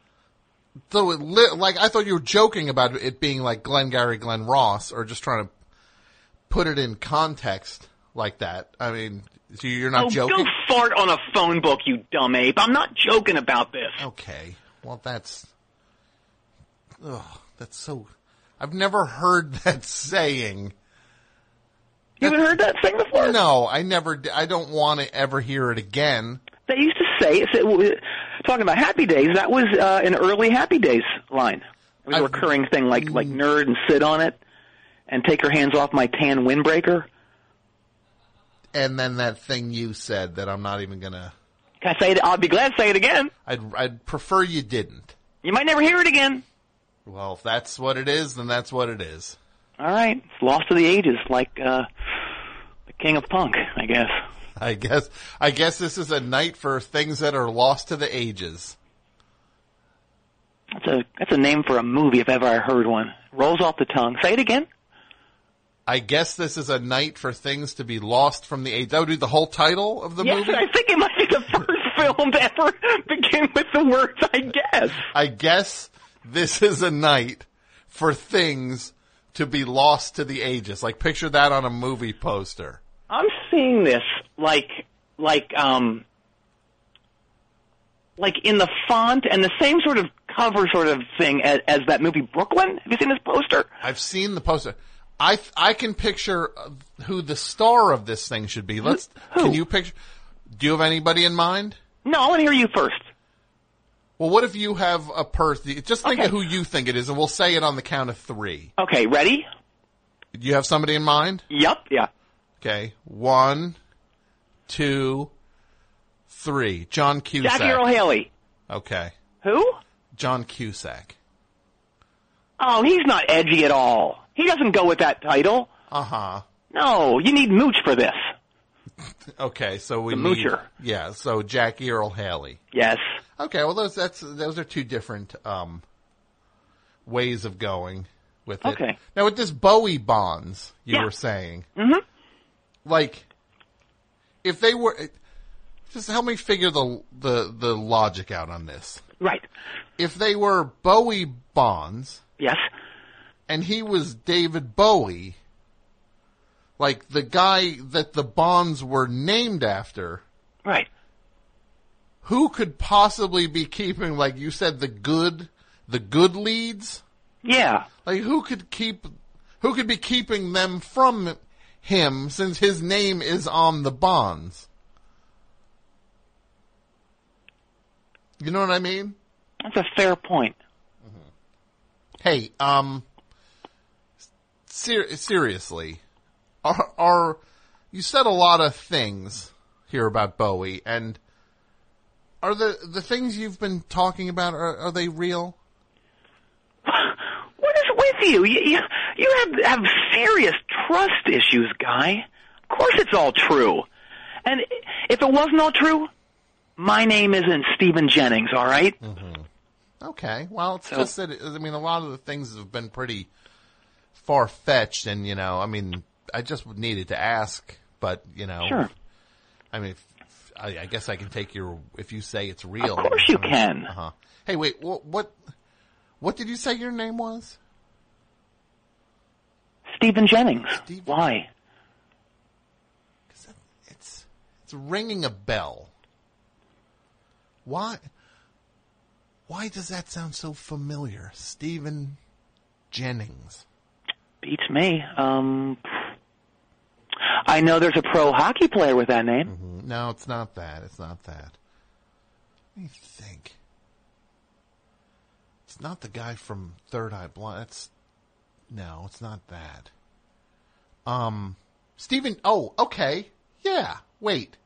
so it li- like, I thought you were joking about it being like Glengarry Glen Ross, or just trying to put it in context like that. I mean, so you're not oh, joking? Go fart on a phone book, you dumb ape. I'm not joking about this. Okay. Well, that's, ugh, that's so, I've never heard that saying. You haven't heard that saying before? No, I never, I don't want to ever hear it again. They used to say, it, talking about Happy Days, that was uh, an early Happy Days line. It was a recurring thing, like like nerd and sit on it, and take your hands off my tan windbreaker. And then that thing you said that I'm not even going to... Can I say it? I'll be glad to say it again. I'd, I'd prefer you didn't. You might never hear it again. Well, if that's what it is, then that's what it is. All right. It's lost to the ages, like uh, the king of punk, I guess. I guess I guess this is a night for things that are lost to the ages. That's a that's a name for a movie if ever I heard one. Rolls off the tongue. Say it again. I guess this is a night for things to be lost from the age. That would be the whole title of the yes, movie? I think it might be the first film to ever begin with the words, I guess. I guess this is a night for things to be lost to the ages. Like, picture that on a movie poster. I'm seeing this like, like, um, like in the font and the same sort of cover sort of thing as, as that movie Brooklyn. Have you seen this poster? I've seen the poster. I I can picture who the star of this thing should be. Let's. Who? Can you picture? Do you have anybody in mind? No, I want to hear you first. Well, what if you have a person? Just think Okay. of who you think it is, and we'll say it on the count of three. Okay, ready? Do you have somebody in mind? Yep, yeah. Okay, one, two, three. John Cusack. Jackie Earle Haley. Okay. Who? John Cusack. Oh, he's not edgy at all. He doesn't go with that title. Uh-huh. No, you need Mooch for this. Okay, so we The need... Moocher. Yeah, so Jackie Earle Haley. Yes. Okay, well, those that's those are two different... Um, ways of going with it. Okay. Now, with this Bowie bonds, you Yeah. were saying, Mm-hmm. like, if they were, just help me figure the the the logic out on this. Right. If they were Bowie bonds, yes, and he was David Bowie, like the guy that the bonds were named after, right? Who could possibly be keeping, like you said, the good, the good leads? Yeah. Like who could keep, who could be keeping them from him since his name is on the bonds? You know what I mean? That's a fair point. Mm-hmm. Hey, um, ser- seriously, are, are, you said a lot of things here about Bowie, and are the, the things you've been talking about, are, are they real? What is with you? You, you, you have, have serious trust issues, Guy. Of course it's all true. And if it wasn't all true, my name isn't Stephen Jennings, all right? Mm-hmm. Okay, well, it's So- just that, I mean, a lot of the things have been pretty far-fetched, and, you know, I mean, I just needed to ask, but, you know. Sure. I mean, if, I, I guess I can take your, if you say it's real. Of course you can. Uh-huh. Hey, wait, what, what, what did you say your name was? Stephen Jennings. Why? It's, it's ringing a bell. Why, why does that sound so familiar? Stephen Jennings. Beats me. Um, I know there's a pro hockey player with that name. Mm-hmm. No, it's not that. It's not that. Let me think. It's not the guy from Third Eye Blind. That's, no, it's not that. Um, Stephen, oh, okay. Yeah, wait.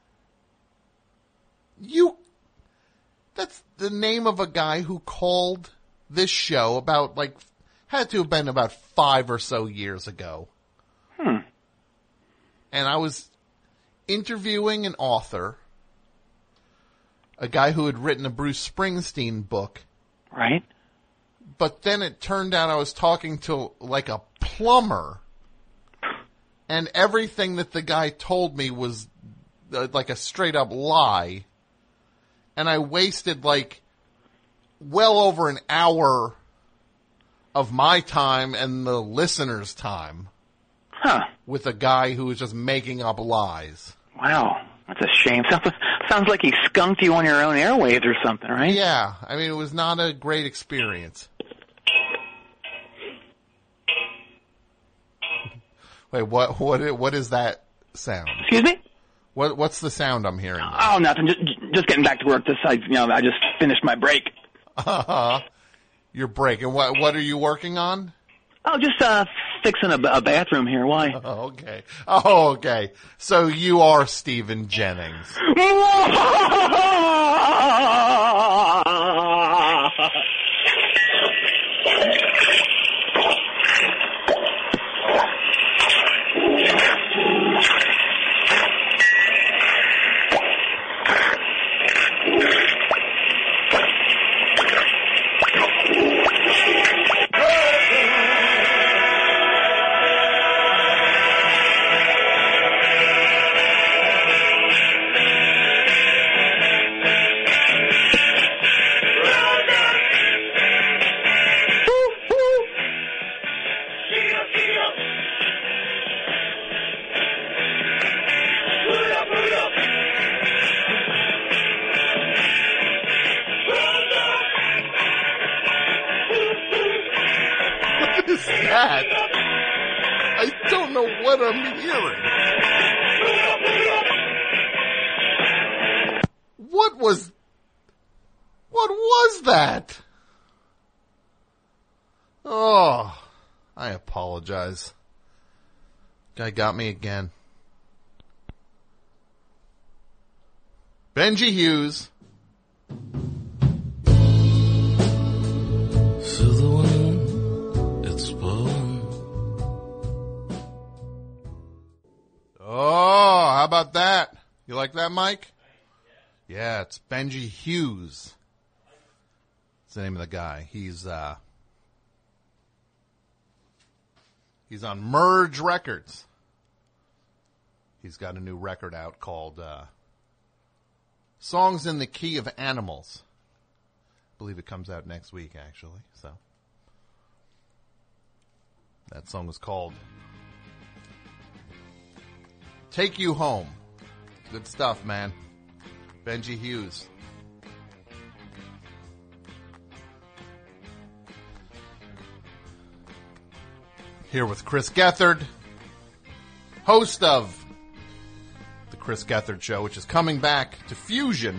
You, that's the name of a guy who called this show about, like, had to have been about five or so years ago. Hmm. And I was interviewing an author, a guy who had written a Bruce Springsteen book. Right. But then it turned out I was talking to, like, a plumber. And everything that the guy told me was, uh, like, a straight-up lie. And I wasted, like, well over an hour of my time and the listener's time. Huh. With a guy who was just making up lies. Wow. That's a shame. Sounds, sounds like he skunked you on your own airwaves or something, right? Yeah. I mean, it was not a great experience. Wait, what, what, what is that sound? Excuse me? What, what's the sound I'm hearing? Oh, nothing. Just, just getting back to work. This, I, you know, I just finished my break. Uh-huh. Your break. And what, what are you working on? Oh, just, uh, fixing a, a bathroom here. Why? Oh, okay. Oh, okay. So you are Stephen Jennings. What is that? I don't know what I'm hearing. What was... What was that? Oh, I apologize. Guy got me again. Benji Hughes. Oh, how about that? You like that, Mike? Yeah, it's Benji Hughes. That's the name of the guy. He's, uh, He's on Merge Records. He's got a new record out called uh, Songs in the Key of Animals. I believe it comes out next week, actually. So that song was called Take You Home. Good stuff, man. Benji Hughes. Here with Chris Gethard, host of The Chris Gethard Show, which is coming back to Fusion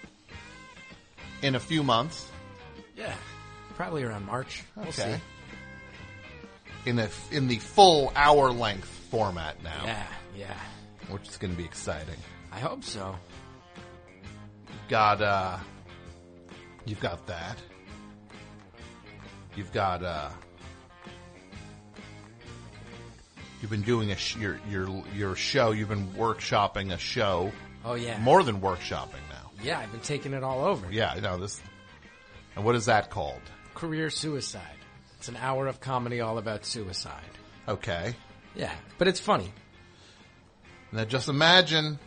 in a few months. Yeah, probably around March. We'll Okay. see. In a, in the full hour-length format now. Yeah, yeah. Which is going to be exciting. I hope so. You've got, uh, you've got that. You've got, uh, you've been doing a sh- your your your show. You've been workshopping a show. Oh, yeah. More than workshopping now. Yeah, I've been taking it all over. Yeah, I know this. And what is that called? Career Suicide. It's an hour of comedy all about suicide. Okay. Yeah, but it's funny. Now just imagine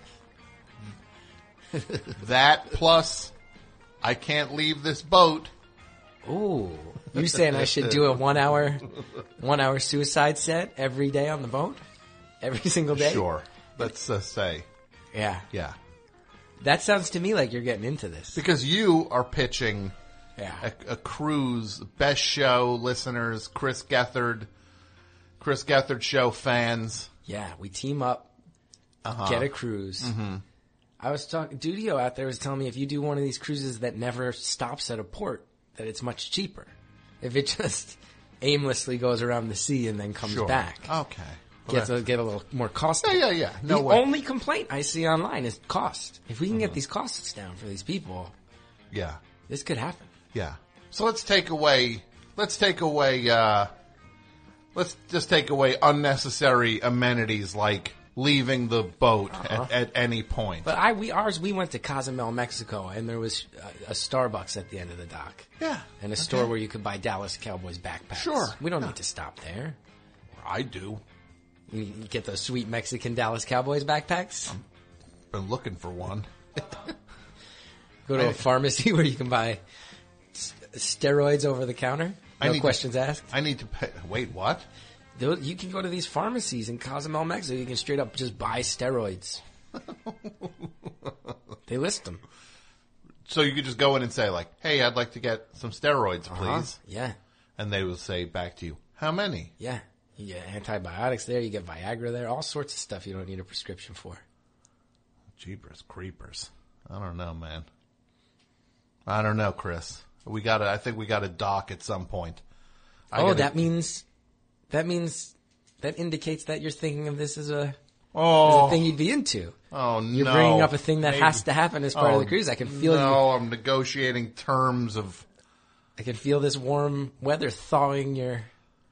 that plus I can't leave this boat. Ooh. You saying I should do a one hour one hour suicide set every day on the boat? Every single day? Sure. Let's uh, say. Yeah. Yeah. That sounds to me like you're getting into this. Because you are pitching yeah. a, a cruise, best show, listeners, Chris Gethard, Chris Gethard Show fans. Yeah, we team up, uh-huh. get a cruise. Mm-hmm. I was talking, Dudio out there was telling me if you do one of these cruises that never stops at a port, that it's much cheaper. If it just aimlessly goes around the sea and then comes Sure. back. Okay. Well, Gets a, get a little more costly. Yeah, yeah, yeah. No the way. only complaint I see online is cost. If we can get these costs down for these people, Yeah. this could happen. Yeah. So let's take away, let's take away, uh, let's just take away unnecessary amenities like leaving the boat Uh-huh. at, at any point. But I, we, ours, we went to Cozumel, Mexico, and there was a, a Starbucks at the end of the dock. Yeah. And a Okay. store where you could buy Dallas Cowboys backpacks. Sure. We don't Yeah. need to stop there. I do. You you get those sweet Mexican Dallas Cowboys backpacks. Been looking for one. Go to I- a pharmacy where you can buy s- steroids over the counter. I No need questions to, asked. I need to pay. Wait, what? They'll- You can go to these pharmacies in Cozumel, Mexico. You can straight up just buy steroids. They list them. So you could just go in and say like, hey, I'd like to get some steroids, please. Uh-huh. Yeah. And they will say back to you, how many? Yeah. You get antibiotics there. You get Viagra there. All sorts of stuff you don't need a prescription for. Jeepers creepers. I don't know, man. I don't know, Chris. We got to, I think we got to dock at some point. I oh, gotta- that means, that means, that indicates that you're thinking of this as a, Oh. as a thing you'd be into. Oh, You're no. bringing up a thing that Maybe- has to happen as part Oh, of the cruise. I can feel no, you. I'm negotiating terms of. I can feel this warm weather thawing your.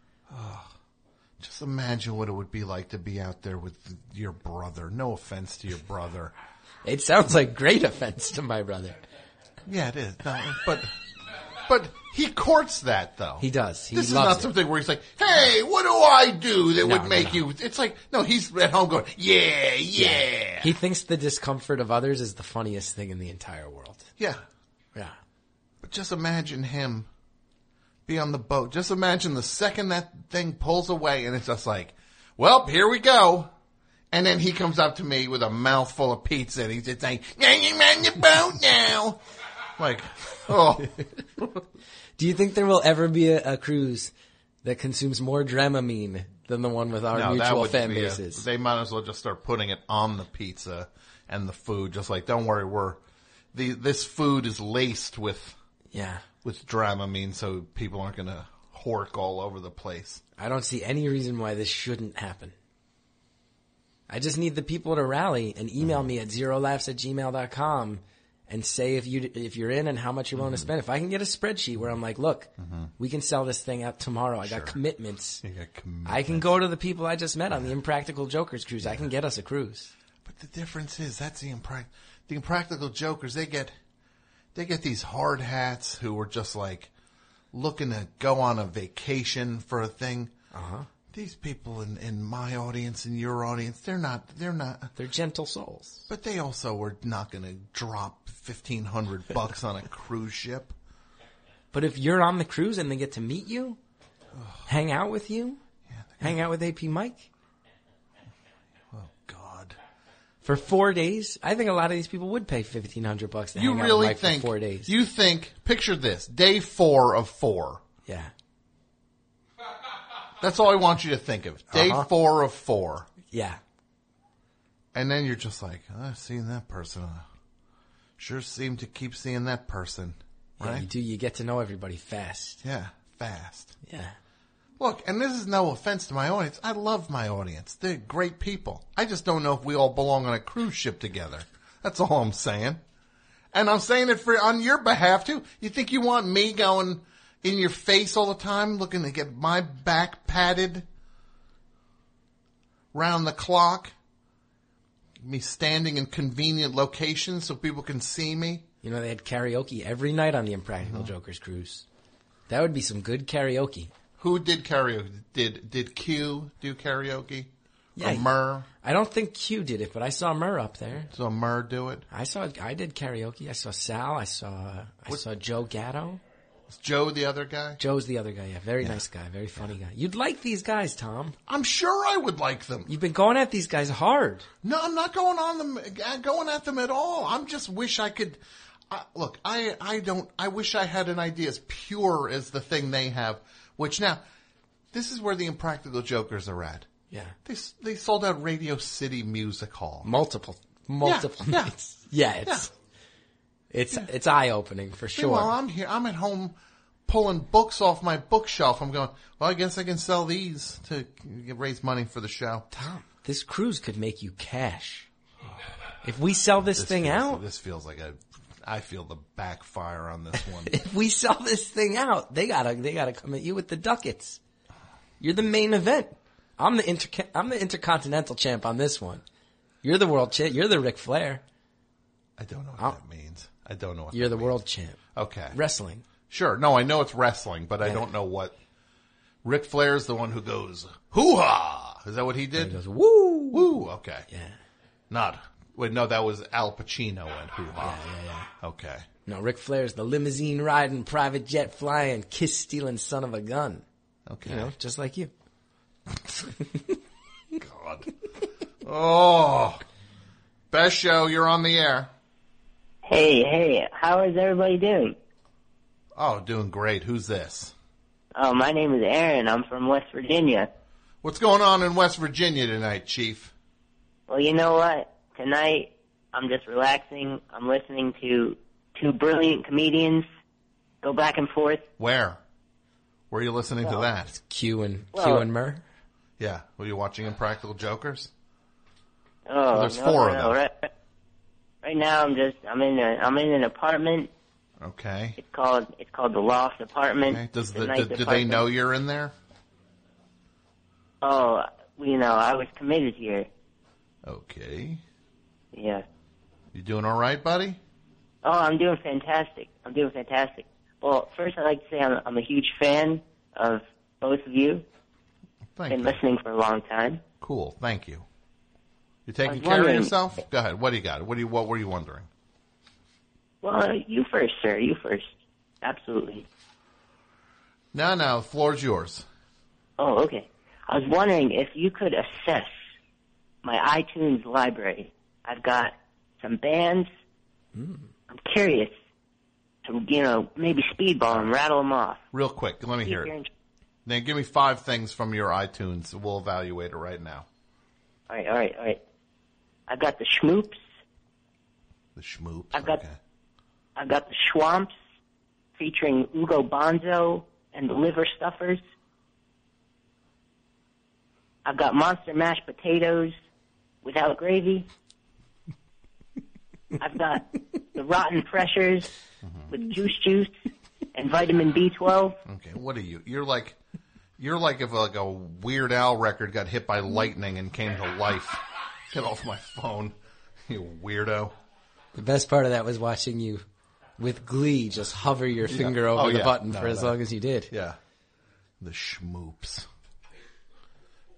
Just imagine what it would be like to be out there with your brother. No offense to your brother. It sounds like great offense to my brother. Yeah, it is. No, but but he courts that though. He does. He this is loves not it. something where he's like, "Hey, what do I do that No, would no, make no. you?" It's like, no, he's at home going, "Yeah, yeah, He thinks the discomfort of others is the funniest thing in the entire world. yeah." Yeah. But just imagine him be on the boat. Just imagine the second that thing pulls away, and it's just like, "Well, here we go." And then he comes up to me with a mouthful of pizza, and he's just saying, "Now you're on the boat now." Like, oh. Do you think there will ever be a, a cruise that consumes more Dramamine than the one with our No, that mutual would fan be a- bases? they might as well just start putting it on the pizza and the food. Just like, don't worry, we're the this food is laced with Yeah. with Dramamine, so people aren't going to hork all over the place. I don't see any reason why this shouldn't happen. I just need the people to rally and email me at zero laughs at gmail dot com and say if you if you're in and how much you're willing to spend. If I can get a spreadsheet where I'm like, look, we can sell this thing out tomorrow. I got commitments. You got commitments. I can go to the people I just met on the Impractical Jokers cruise. I can get us a cruise. But the difference is that's the imprac- the impractical jokers. They get they get these hard hats who are just like looking to go on a vacation for a thing. Uh-huh. these people in, in my audience and your audience, they're not, they're not. They're gentle souls. But they also were not going to drop fifteen hundred bucks on a cruise ship. But if you're on the cruise and they get to meet you, hang out with you, yeah, hang out with A P Mike. Oh, God. For four days, I think a lot of these people would pay fifteen hundred bucks to you hang really out with Mike think, for four days. You think, picture this, day four of four. Yeah. That's all I want you to think of. Day Uh-huh. four of four. Yeah. And then you're just like, oh, I've seen that person. Uh, sure seem to keep seeing that person. Right? Yeah, you do. You get to know everybody fast. Yeah, fast. Yeah. Look, and this is no offense to my audience. I love my audience. They're great people. I just don't know if we all belong on a cruise ship together. That's all I'm saying. And I'm saying it for on your behalf, too. You think you want me going in your face all the time, looking to get my back patted round the clock? Me standing in convenient locations so people can see me? You know, they had karaoke every night on the Impractical mm-hmm. Jokers cruise. That would be some good karaoke. Who did karaoke? Did did Q do karaoke? Yeah, or Murr? I don't think Q did it, but I saw Murr up there. Saw Murr do it? I saw. I did karaoke. I saw Sal. I saw. I what? saw Joe Gatto. Is Joe the other guy? Joe's the other guy. Yeah, very yeah. nice guy. Very funny guy. You'd like these guys, Tom. I'm sure I would like them. You've been going at these guys hard. No, I'm not going on them. Going at them at all. I'm just wish I could. Uh, look, I I don't. I wish I had an idea as pure as the thing they have. Which now, this is where the Impractical Jokers are at. Yeah. They they sold out Radio City Music Hall. Multiple, multiple yeah, nights. Yeah, yeah it's yeah. it's yeah. it's eye opening for sure. Well, I'm here. I'm at home pulling books off my bookshelf. I'm going, well, I guess I can sell these to raise money for the show. Tom, this cruise could make you cash. If we sell this, this thing feels, out, this feels like a. I feel the backfire on this one. If we sell this thing out, they gotta they gotta come at you with the ducats. You're the main event. I'm the inter I'm the intercontinental champ on this one. You're the world champ. You're the Ric Flair. I don't know what I'll, that means. I don't know what You're that the means. world champ. Okay. Wrestling. Sure. No, I know it's wrestling, but yeah. I don't know what. Ric Flair is the one who goes, hoo-ha! Is that what he did? He goes, woo! Woo! Okay. Yeah. Not. Wait, no, that was Al Pacino and hoo-ha. Yeah, yeah, yeah. Okay. No, Ric Flair's the limousine riding, private jet flying, kiss stealing son of a gun. Okay. You know, just like you. God. Oh. Best show, you're on the air. Hey, hey, how is everybody doing? Oh, doing great. Who's this? Oh, my name is Aaron. I'm from West Virginia. What's going on in West Virginia tonight, Chief? Well, you know what? Tonight, I'm just relaxing. I'm listening to two brilliant comedians go back and forth. Where? Where are you listening well, to that? It's Q and well, Q and Murr. Yeah. Were you watching Impractical Jokers? Oh, so there's no, four no, of them. Right, right now, I'm just I'm in a I'm in an apartment. Okay. It's called it's called the Loft Apartment. Okay. Does the, the, do, do they know you're in there? Oh, you know, I was committed here. Okay. Yeah. You doing all right, buddy? Oh, I'm doing fantastic. I'm doing fantastic. Well, first I'd like to say I'm, I'm a huge fan of both of you. Thank Been you. listening for a long time. Cool. Thank you. You taking I was care of wondering- yourself? Go ahead. What do you got? What do you? What were you wondering? Well, uh, you first, sir. You first. Absolutely. No, no. The floor's yours. Oh, okay. I was wondering if you could assess my iTunes library. I've got some bands. Mm. I'm curious to, you know, maybe speedball and rattle them off. Real quick. Let me See hear if you're it. in- Then give me five things from your iTunes. We'll evaluate it right now. All right, all right, all right. I've got the Schmoops. The Schmoops. I've got, okay. I've got the Schwamps featuring Ugo Bonzo and the Liver Stuffers. I've got Monster Mashed Potatoes without gravy. I've got the Rotten Pressures mm-hmm. with Juice Juice and Vitamin B twelve. Okay, what are you? You're like, you're like if like a Weird Al record got hit by lightning and came to life. Get off my phone, you weirdo. The best part of that was watching you, with glee, just hover your Yeah. finger over Oh, the yeah. button No, for as no. long as you did. Yeah. The Schmoops.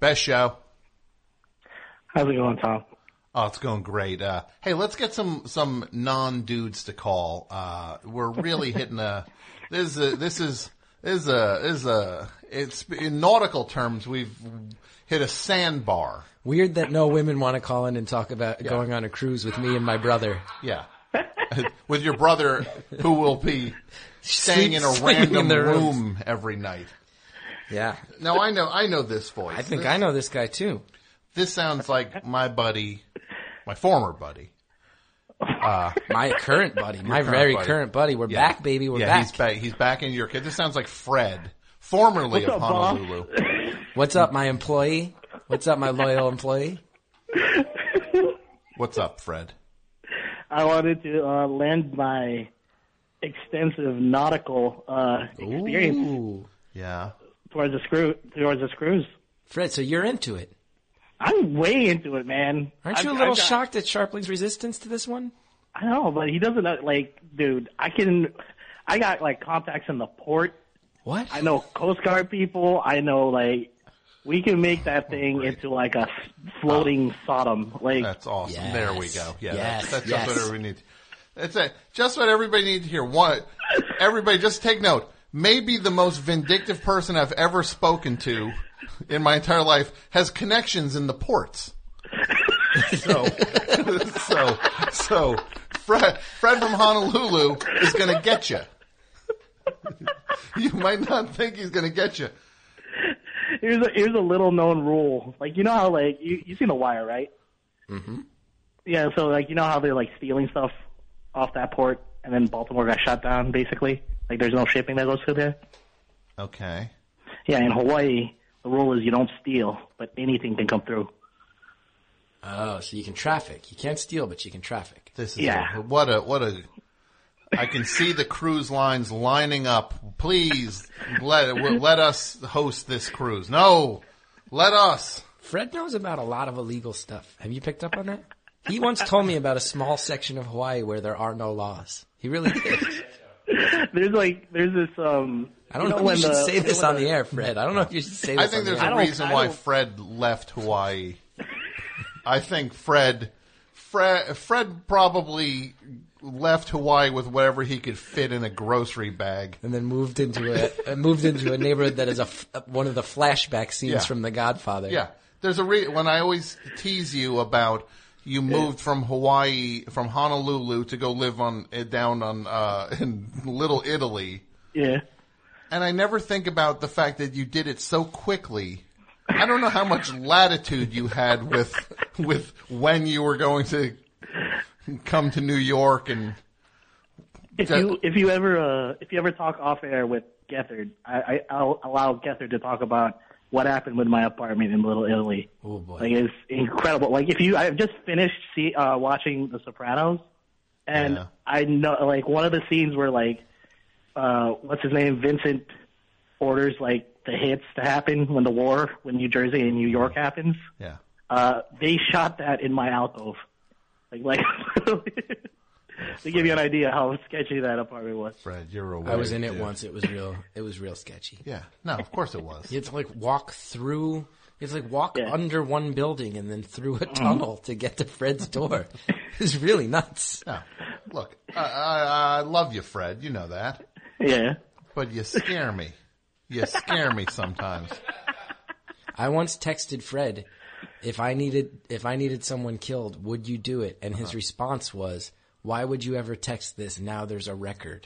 Best show. How's it going, Tom? Oh, it's going great. Uh, hey, let's get some, some non-dudes to call. Uh, we're really hitting a, this is a, this is, this is a, this is a, it's, in nautical terms, we've hit a sandbar. Weird that no women want to call in and talk about Yeah. going on a cruise with me and my brother. Yeah. With your brother who will be staying in a Sleeping random in the room rooms. every night. Yeah. No, I know, I know this voice. I think This- I know this guy too. This sounds like my buddy, my former buddy. Uh, my current buddy, your my current very buddy. current buddy. We're Yeah. back, baby. We're yeah, back. he's back. He's back in your kid. This sounds like Fred, formerly What's of up, boss? Honolulu. What's up, my employee? What's up, my loyal employee? What's up, Fred? I wanted to uh, lend my extensive nautical uh, experience Ooh. Yeah. towards this cruise. Towards this cruise. Fred, so you're into it. I'm way into it, man. Aren't you I've- a little I've got- shocked at Sharpling's resistance to this one? I know, but he doesn't know, like, dude, I can, I got, like, contacts in the port. What? I know Coast Guard people. I know, like, we can make that thing into, like, a floating Sodom. Like, That's awesome. Yes. There we go. Yeah, Yes. that's, that's Yes. just what everybody needs. That's it. Just what everybody needs to hear. One, everybody, just take note. Maybe the most vindictive person I've ever spoken to in my entire life has connections in the ports. So, so, so, Fred, Fred from Honolulu is going to get you. You might not think he's going to get you. here's a, here's a little known rule. Like, you know how, like, you, you seen The Wire, right? Mm-hmm. Yeah, so, like, you know how they're, like, stealing stuff off that port and then Baltimore got shut down, basically? Like, there's no shipping that goes through there? Okay. Yeah, in Hawaii, the rule is you don't steal, but anything can come through. Oh, so you can traffic. You can't steal, but you can traffic. This is Yeah. a, what a what a. I can see the cruise lines lining up. Please let let us host this cruise. No, let us. Fred knows about a lot of illegal stuff. Have you picked up on that? He once told me about a small section of Hawaii where there are no laws. He really did. There's like, there's this, um... I don't you know, if when you should the- say this when on the air, Fred. I don't know if you should say this I think on the there's air. a reason why Fred left Hawaii. I think Fred, Fred, Fred probably left Hawaii with whatever he could fit in a grocery bag, and then moved into a uh, moved into a neighborhood that is a f- one of the flashback scenes Yeah. from The Godfather. Yeah, there's a re- when I always tease you about you moved from Hawaii, from Honolulu to go live on uh, down on uh, in Little Italy. Yeah. And I never think about the fact that you did it so quickly. I don't know how much latitude you had with with when you were going to come to New York and. If you if you ever uh, if you ever talk off air with Gethard, I, I I'll allow Gethard to talk about what happened with my apartment in Little Italy. Oh boy, like it's incredible. Like if you, I've just finished see, uh, watching The Sopranos, and Yeah. I know like one of the scenes where like uh, what's his name, Vincent orders like the hits to happen when the war, when New Jersey and New York happens. Yeah. Uh, they shot that in my alcove. Like, like to give you an idea how sketchy that apartment was. Fred, you're a I was weird in it dude. once. It was real. It was real sketchy. Yeah. No, of course it was. You had to like walk through. You had to like walk under one building and then through Mm-hmm. a tunnel to get to Fred's door. It was really nuts. No, look, I, I, I love you, Fred. You know that. Yeah. But you scare me. You scare me sometimes. I once texted Fred, if I needed if I needed someone killed, would you do it? And his Uh-huh. response was, why would you ever text this? Now there's a record.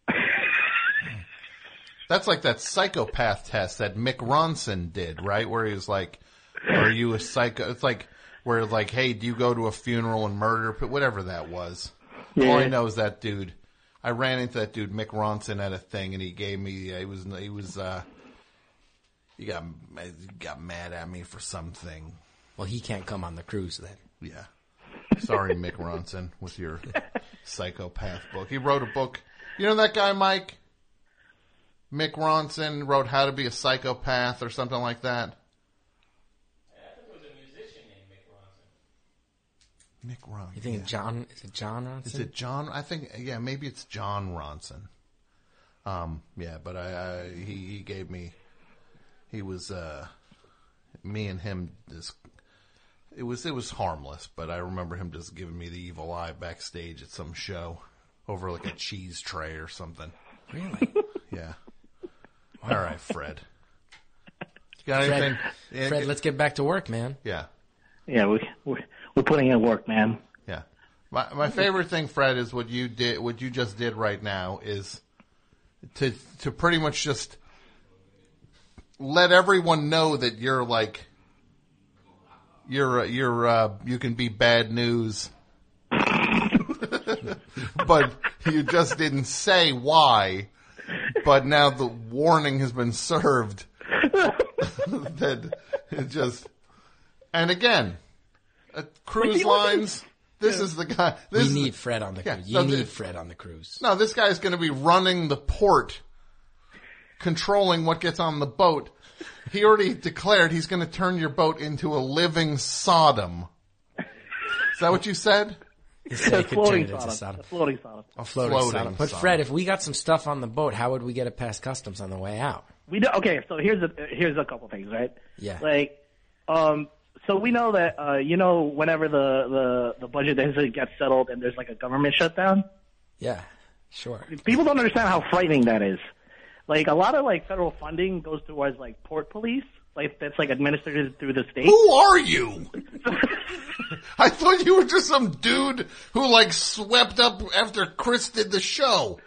That's like that psychopath test that Mick Ronson did, right? Where he was like, are you a psycho? It's like, where like, hey, do you go to a funeral and murder? Whatever that was. Yeah. All I know is that dude. I ran into that dude, Mick Ronson, at a thing, and he gave me, he was, he was, uh, he got, he got mad at me for something. Well, he can't come on the cruise then. Yeah. Sorry, Mick Ronson, with your psychopath book. He wrote a book. You know that guy, Mike? Mick Ronson wrote How to Be a Psychopath or something like that. Mick Ronson. You think yeah. John? Is it John Ronson? Is it John? I think, yeah, maybe it's John Ronson. Um, yeah, but I, I he, he gave me, he was, uh, me and him just, it was, it was harmless, but I remember him just giving me the evil eye backstage at some show over like a cheese tray or something. Really? Yeah. All right, Fred. You got Fred, anything? Yeah, Fred, get- let's get back to work, man. Yeah. Yeah, we we're, we're putting in work, man. Yeah. My my favorite thing, Fred, is what you did, what you just did right now is to to pretty much just let everyone know that you're like you're uh, you're uh, you can be bad news, but you just didn't say why. But now the warning has been served. That it just and again, uh, cruise lines. This is the guy. This we is need the, Fred on the yeah, cruise. You no, need th- Fred on the cruise. No, this guy's going to be running the port, controlling what gets on the boat. He already declared he's going to turn your boat into a living Sodom. Is that what you said? He said he could turn floating it into Sodom. Sodom. A floating Sodom. A floating, Floating Sodom. But Sodom. Fred, if we got some stuff on the boat, how would we get it past customs on the way out? We do, okay, so here's a here's a couple things, right? Yeah. Like, um, so we know that uh, you know, whenever the the the budget deficit gets settled and there's like a government shutdown, Yeah, sure. people don't understand how frightening that is. Like, a lot of like federal funding goes towards like port police, like that's like administered through the state. Who are you? I thought you were just some dude who like swept up after Chris did the show.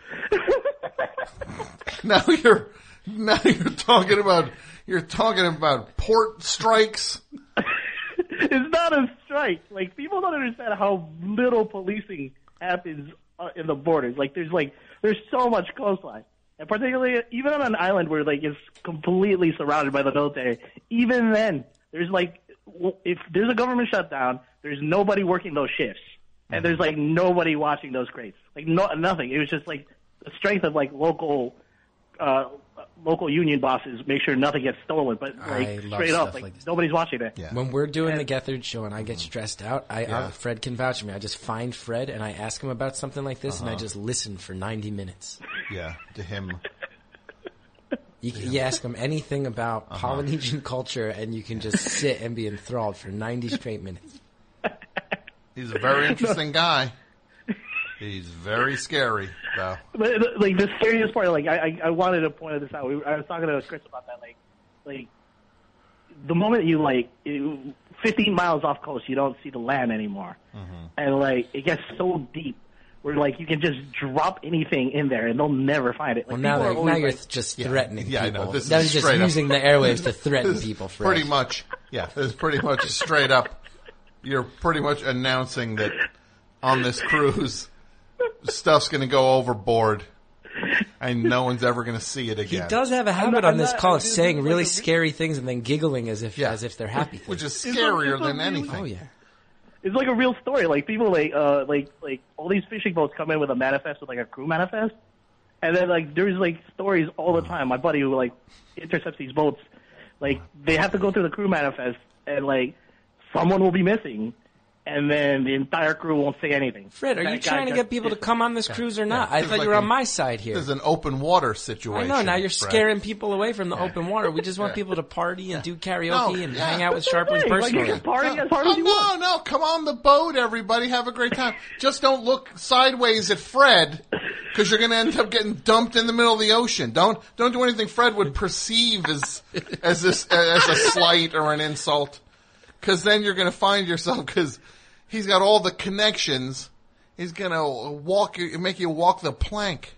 Now you're now you're talking about you're talking about port strikes. It's not a strike. Like, people don't understand how little policing happens uh, in the borders. Like, there's like there's so much coastline, and particularly even on an island where like it's completely surrounded by the military. Even then, there's like w- if there's a government shutdown, there's nobody working those shifts, and there's like nobody watching those crates. Like, no nothing. It was just like the strength of like local. Uh, local union bosses make sure nothing gets stolen, but I like love straight up, stuff like, like this. nobody's watching it. When we're doing the Gethard show and I get stressed out, I Yeah. uh, Fred can vouch for me. I just find Fred and I ask him about something like this, and I Uh-huh. just listen for ninety minutes. Yeah, to him. You, you ask him anything about Uh-huh. Polynesian culture, and you can just sit and be enthralled for ninety straight minutes. He's a very interesting guy. He's very scary, though. But, like, the scariest part, like, I, I, I wanted to point this out. We, I was talking to Chris about that. Like, like the moment you like you, fifteen miles off coast, you don't see the land anymore, Mm-hmm. and like it gets so deep where like you can just drop anything in there and they'll never find it. Like, Well, now, people are they're- now always, you're like, just Yeah. threatening Yeah, I know. people. This is That was just straight up- using the airwaves to threaten This is people, Fred. Pretty much, yeah. It's pretty much straight up. You're pretty much announcing that on this cruise, stuff's going to go overboard, and no one's ever going to see it He again. does have a habit not- on I'm this not- call of this is saying like really a- scary things and then giggling as if Yeah. as if they're happy things. Which is It's a- scarier it's a than really- anything. Oh yeah. It's like a real story. Like, people like uh like like all these fishing boats come in with a manifest, with like a crew manifest, and then like there's like stories all the time. My buddy who like intercepts these boats, like they have to go through the crew manifest, and like someone will be missing, and then the entire crew won't say anything. Fred, are That you guy trying to just- get people to come on this cruise or not? Yeah. I It's thought like you were a- on my side here. This is an open water I situation. know, now you're Fred. scaring people away from the Yeah. open water. We just want Yeah. people to party and do No, karaoke and yeah. hang out with Sharpless Hey, like, you personally. can party No, as hard oh, as you no, want. no, come on the boat, everybody. Have a great time. Just don't look sideways at Fred, because you're going to end up getting dumped in the middle of the ocean. Don't don't do anything Fred would perceive as as this as a slight or an insult, because then you're going to find yourself, because he's got all the connections. He's going to walk you, make you walk the plank.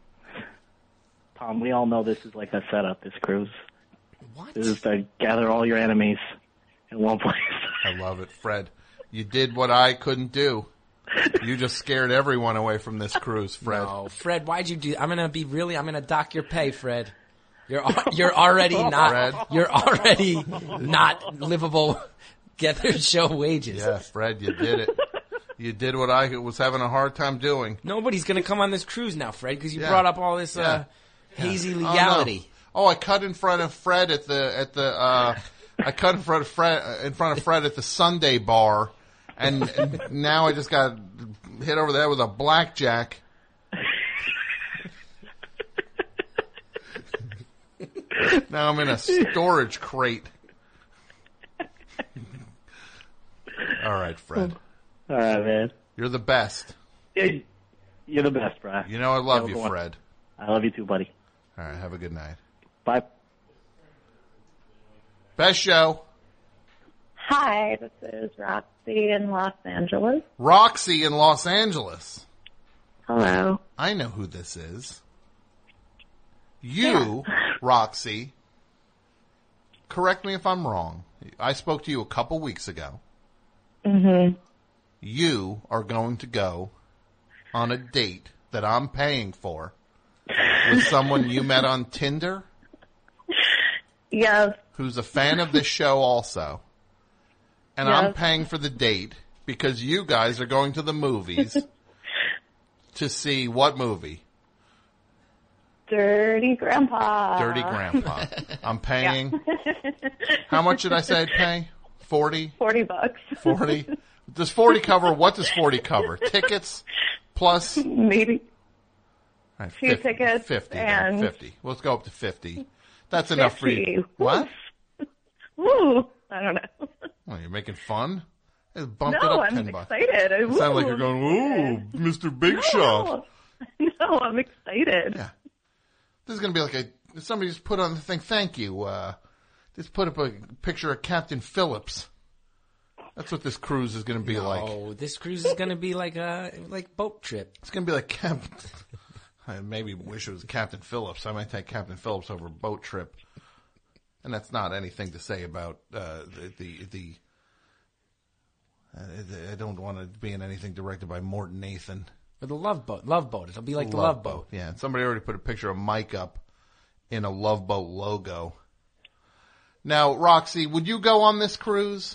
Tom, we all know this is like a setup. This cruise. What? This is to gather all your enemies in one place. I love it, Fred. You did what I couldn't do. You just scared everyone away from this cruise, Fred. No, Fred, why'd you do? I'm gonna be really. I'm gonna dock your pay, Fred. You're al- you're already not. Fred. You're already not livable. Gethard show wages. Yeah, Fred, you did it. You did what I was having a hard time doing. Nobody's gonna come on this cruise now, Fred, because you Yeah. brought up all this uh, Yeah. hazy Oh, no. legality. Oh, I cut in front of Fred at the at the. Uh, I cut in front of Fred in front of Fred at the Sunday bar, and, and now I just got hit over the head with a blackjack. Now I'm in a storage crate. All right, Fred. All right, man. You're the best. You're the best, Brian. You know I love Have a you, good one. Fred. I love you too, buddy. All right, have a good night. Bye. Best show. Hi, this is Roxy in Los Angeles. Roxy in Los Angeles. Hello. I know who this is. You, Roxy, correct me if I'm wrong. I spoke to you a couple weeks ago. Mm-hmm. You are going to go on a date that I'm paying for with someone you met on Tinder? Yes. Who's a fan of this show also. And Yes. I'm paying for the date because you guys are going to the movies to see what movie? Dirty Grandpa. Dirty Grandpa. I'm paying. Yeah. How much did I say I'd pay? Forty? Forty bucks. Forty? Does forty cover, what does forty cover? Tickets plus? Maybe. All right, Two fifty, tickets fifty, then, and- fifty. Let's go up to fifty. That's enough for you. fifty. What? Ooh, I don't know. Well, you're making fun? Hey, bump No, it up I'm ten bucks. excited. It sounds like Ooh, you're going, ooh, Mister Big Shot. No, I'm excited. Yeah. This is going to be like a, somebody just put on the thing, thank you, uh, just put up a picture of Captain Phillips. That's what this cruise is going to be like. Oh, this cruise is going to be like a like boat trip. It's going to be like Captain. I maybe wish it was Captain Phillips. I might take Captain Phillips over a boat trip. And that's not anything to say about uh, the the. the uh, I don't want to be in anything directed by Morton Nathan. Or the Love Boat. Love Boat. It'll be like the Love Love Boat. Yeah, and somebody already put a picture of Mike up in a Love Boat logo. Now, Roxy, would you go on this cruise?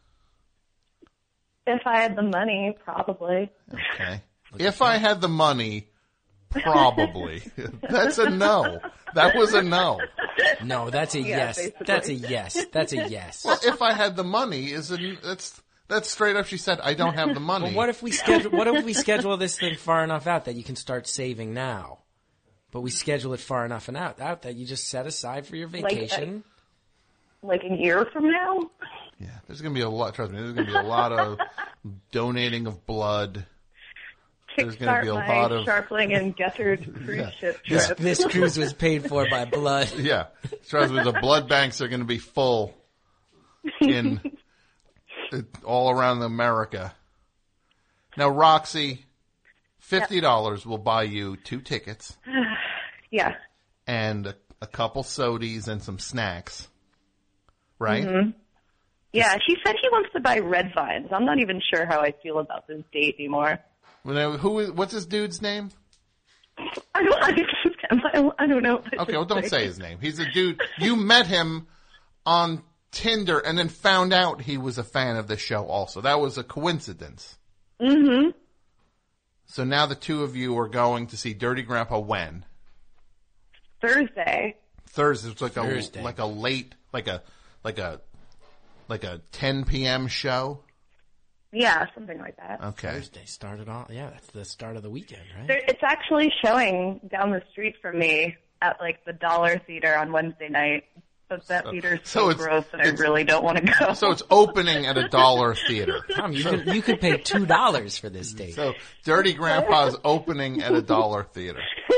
If I had the money, probably. Okay. If I had the money, probably. That's a no. That was a no. No, that's a Yeah, yes. basically. That's a yes. That's a yes. Well, if I had the money, is a, that's that's straight up. She said, "I don't have the money." Well, what if we schedule? What if we schedule this thing far enough out that you can start saving now? But we schedule it far enough and out out that you just set aside for your Like, vacation. Like a year from now? Yeah, there's going to be a lot. Trust me, there's going to be a lot of donating of blood. There's going to Kickstart be a my lot of Sharpling and Gethard cruise Yeah. ship This, trip. this cruise was paid for by blood. Yeah, trust me, the blood banks are going to be full in all around America. Now, Roxy, fifty dollars will buy you two tickets Yeah. and a, a couple sodies and some snacks. Right? Mhm. Yeah, he said he wants to buy red vines. I'm not even sure how I feel about this date anymore. Well, now, who is? What's this dude's name? I don't, I don't, I don't know. what I Okay, well, should don't say his name. He's a dude. You met him on Tinder and then found out he was a fan of the show also. That was a coincidence. Mm-hmm. So now the two of you are going to see Dirty Grandpa when? Thursday. Thursday. It's like Thursday. a like a late like a like a like a ten p.m. show. Yeah, something like that. Okay. Thursday started all. Yeah, that's the start of the weekend, right? There, it's actually showing down the street from me at like the Dollar Theater on Wednesday night. But that theater's so so, it's- gross that I it's- really don't want to go. So it's opening at a dollar theater. Tom, you could you could pay two dollars for this date. So Dirty Grandpa's opening at a dollar theater.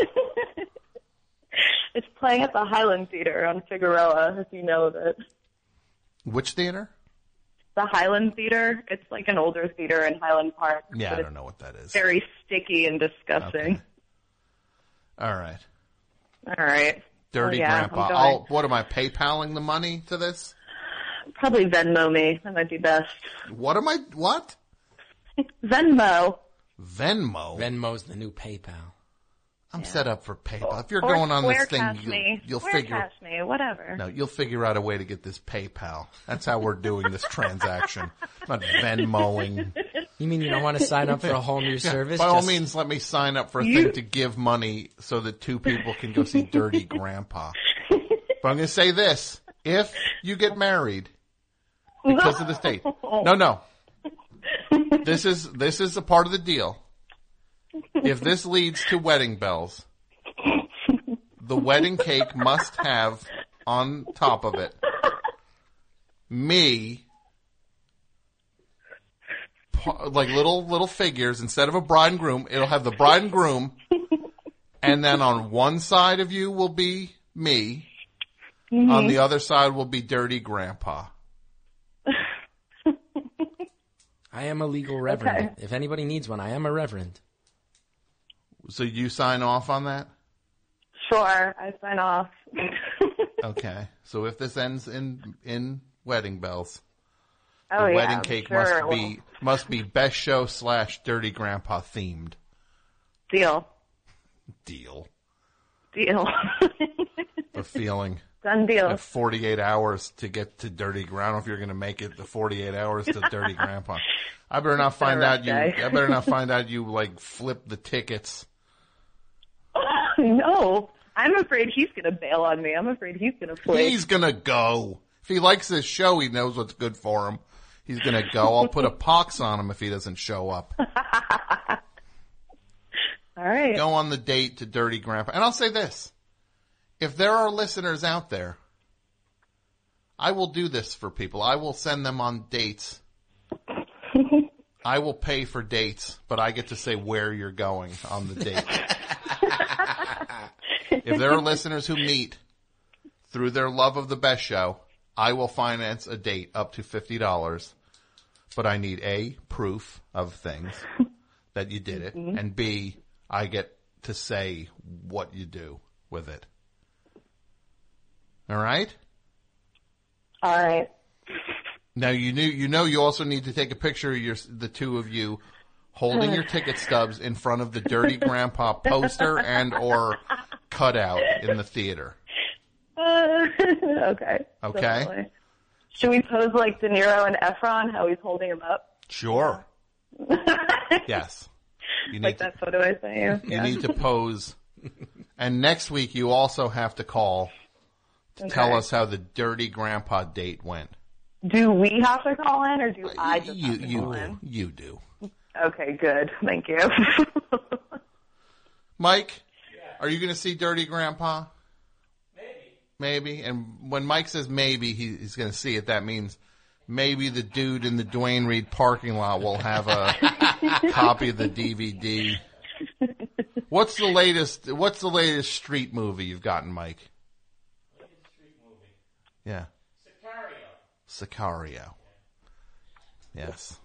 It's playing at the Highland Theater on Figueroa, if you know of it. Which theater? The Highland Theater. It's like an older theater in Highland Park. Yeah, but I it's don't know what that is. very sticky and disgusting. All right. All right. Dirty Oh, yeah, I'm Grandpa. going. I'll, what am I, PayPaling the money to this? Probably Venmo me. That might be best. What am I, what? Venmo. Venmo? Venmo's the new PayPal. I'm set up for PayPal. If you're Or going on this Square thing, Cash you'll, me. you'll Square figure Cash me, whatever. No, you'll figure out a way to get this PayPal. That's how we're doing this transaction. Not Venmoing. You mean you don't want to sign up for a whole new Yeah, service? by all Just- means, let me sign up for a You- thing to give money so that two people can go see Dirty Grandpa. But I'm going to say this. If you get married because of this date. No, no. This is, this is a part of the deal. If this leads to wedding bells, the wedding cake must have on top of it me pa- like little little figures instead of a bride and groom. It'll have the bride and groom, and then on one side of you will be me. Mm-hmm. On the other side will be Dirty Grandpa. I am a legal reverend. Okay. If anybody needs one, I am a reverend. So you sign off on that? Sure, I sign off. Okay. So if this ends in in wedding bells, Oh, the yeah, wedding I'm cake sure must be must be Best Show slash Dirty Grandpa themed. Deal. Deal. Deal. The feeling. Done deal. You have forty-eight hours to get to Dirty Grandpa. I don't know if you're going to make it the forty-eight hours to Dirty Grandpa. I better not find rough out you. day. I better not find out you like flip the tickets. No, I'm afraid he's going to bail on me. I'm afraid he's going to flip. He's going to go. If he likes this show, he knows what's good for him. He's going to go. I'll put a pox on him if he doesn't show up. All right. Go on the date to Dirty Grandpa. And I'll say this. If there are listeners out there, I will do this for people. I will send them on dates. I will pay for dates, but I get to say where you're going on the date. If there are listeners who meet through their love of the Best Show, I will finance a date up to fifty dollars. But I need A, proof of things that you did it, Mm-hmm. and B, I get to say what you do with it. All right? All right. Now you knew you know you also need to take a picture of your the two of you holding your ticket stubs in front of the Dirty Grandpa poster and or cutout in the theater. Uh, okay. Okay. Definitely. Should we pose like De Niro and Efron, how he's holding him up? Sure. Yes. You need Like to, that photo I sent you? you Yeah. need to pose. And next week you also have to call to Okay. tell us how the Dirty Grandpa date went. Do we have to call in, or do I just You have to you call do. in? You do. Okay, good. Thank you. Mike, are you going to see Dirty Grandpa? Maybe. Maybe. And when Mike says maybe, he, he's going to see it. That means maybe the dude in the Duane Reade parking lot will have a copy of the D V D. What's the latest? What's the latest street movie you've gotten, Mike? Yeah. Sicario. Sicario. Yes.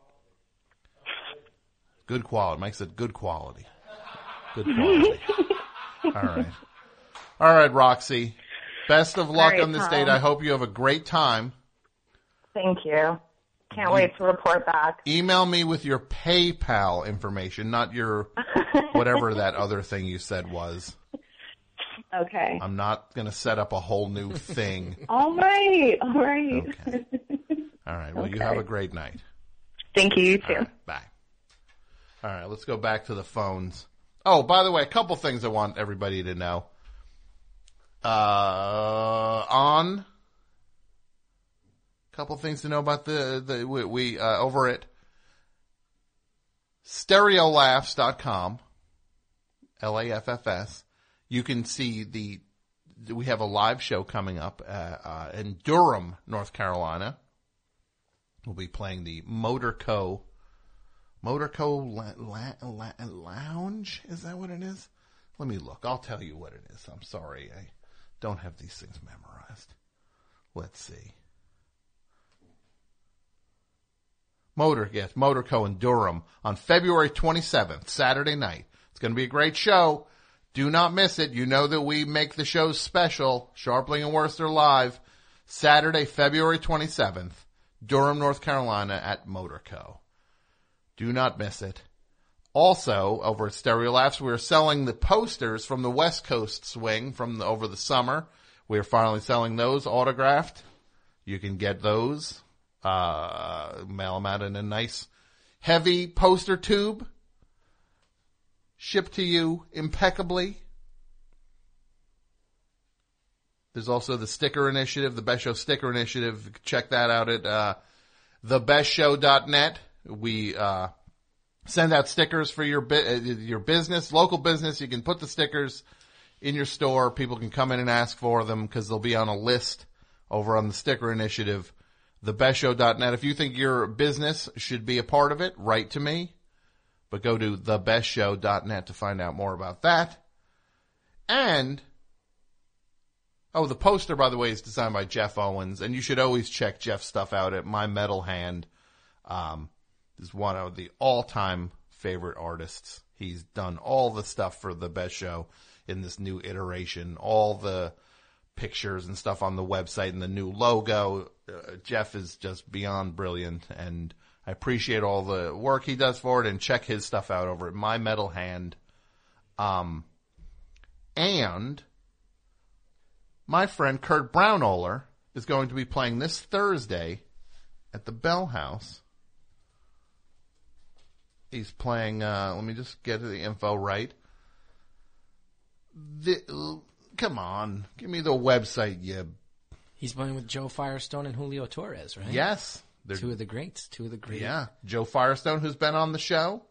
Good quality. Mike said good quality. Good quality. All right. All right, Roxy. Best of luck All right, on this Tom. date. I hope you have a great time. Thank you. Can't wait to report back. Email me with your PayPal information, not your whatever that other thing you said was. Okay. I'm not going to set up a whole new thing. All right. All right. Okay. All right. Well, you have a great night. Thank you. You too. All right, bye. All right. Let's go back to the phones. Oh, by the way, a couple things I want everybody to know. Uh, on a couple things to know about the, the we, we uh, over at stereo laughs dot com, L A F F S. You can see the, we have a live show coming up uh, uh, in Durham, North Carolina. We'll be playing the Motorco, Motorco la, la, la, Lounge. Is that what it is? Let me look. I'll tell you what it is. I'm sorry. I don't have these things memorized. Let's see. Motor, yes, Motorco in Durham on February twenty-seventh, Saturday night. It's going to be a great show. Do not miss it. You know that we make the shows special. Sharpling and Worcester live. Saturday, February twenty-seventh, Durham, North Carolina at Motorco. Do not miss it. Also, over at Stereo Laughs, we're selling the posters from the West Coast swing from the, over the summer. We're finally selling those autographed. You can get those. Uh, mail them out in a nice, heavy poster tube. Shipped to you impeccably. There's also the sticker initiative, the Best Show sticker initiative. Check that out at uh, the best show dot net. We uh, send out stickers for your bi- your business, local business. You can put the stickers in your store. People can come in and ask for them because they'll be on a list over on the sticker initiative the best show dot net. If you think your business should be a part of it, write to me. But go to the best show dot net to find out more about that. And, oh, the poster, by the way, is designed by Jeff Owens. And you should always check Jeff's stuff out at My Metal Hand. Um, is one of the all-time favorite artists. He's done all the stuff for the Best Show in this new iteration. All the pictures and stuff on the website and the new logo. Uh, Jeff is just beyond brilliant, and I appreciate all the work he does for it. And check his stuff out over at My Metal Hand. Um, and my friend Kurt Braunohler is going to be playing this Thursday at the Bell House. He's playing, uh, let me just get the info right. The, come on, give me the website, you. He's playing with Joe Firestone and Julio Torres, right? Yes. Two of the greats, two of the greats. Yeah. Joe Firestone, who's been on the show.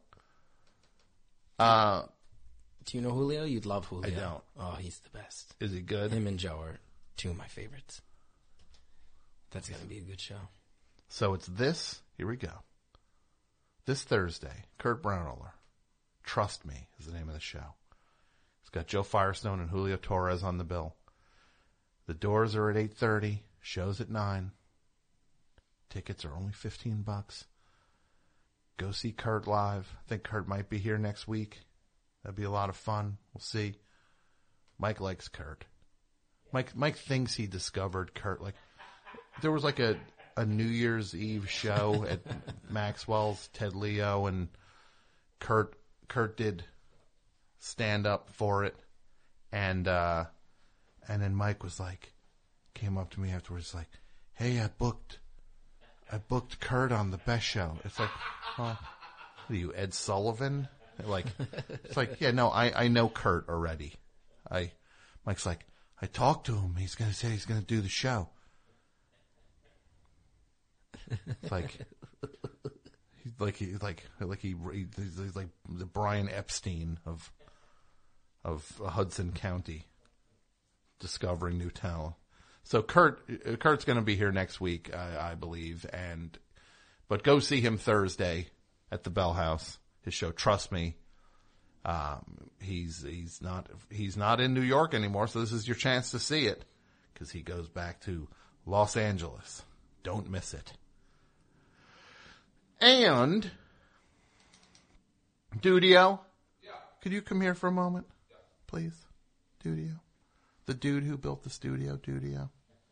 Uh, Do you know Julio? You'd love Julio. I don't. Oh, he's the best. Is he good? Him and Joe are two of my favorites. That's going to be a good show. So it's this, here we go. This Thursday, Kurt Braunohler, Trust Me is the name of the show. It's got Joe Firestone and Julio Torres on the bill. The doors are at eight thirty, show's at nine. Tickets are only fifteen bucks. Go see Kurt live. I think Kurt might be here next week. That'd be a lot of fun. We'll see. Mike likes Kurt. Mike Mike thinks he discovered Kurt. Like, there was like a a New Year's Eve show at Maxwell's, Ted Leo and Kurt Kurt did stand up for it, and uh and then Mike was like, came up to me afterwards like, hey, I booked I booked Kurt on the Best Show. It's like, huh? What are you, Ed Sullivan? Like, it's like, yeah, no, I, I know Kurt already. I Mike's like, I talked to him. He's gonna say he's gonna do the show. It's like, he's like he like like he he's like the Brian Epstein of of Hudson County, discovering new talent. So Kurt Kurt's going to be here next week, I, I believe, and but go see him Thursday at the Bell House. His show, Trust Me. Um, he's he's not he's not in New York anymore, so this is your chance to see it because he goes back to Los Angeles. Don't miss it. And, Dudio, yeah. Could you come here for a moment, yeah. Please? Dudio. The dude who built the studio, Dudio.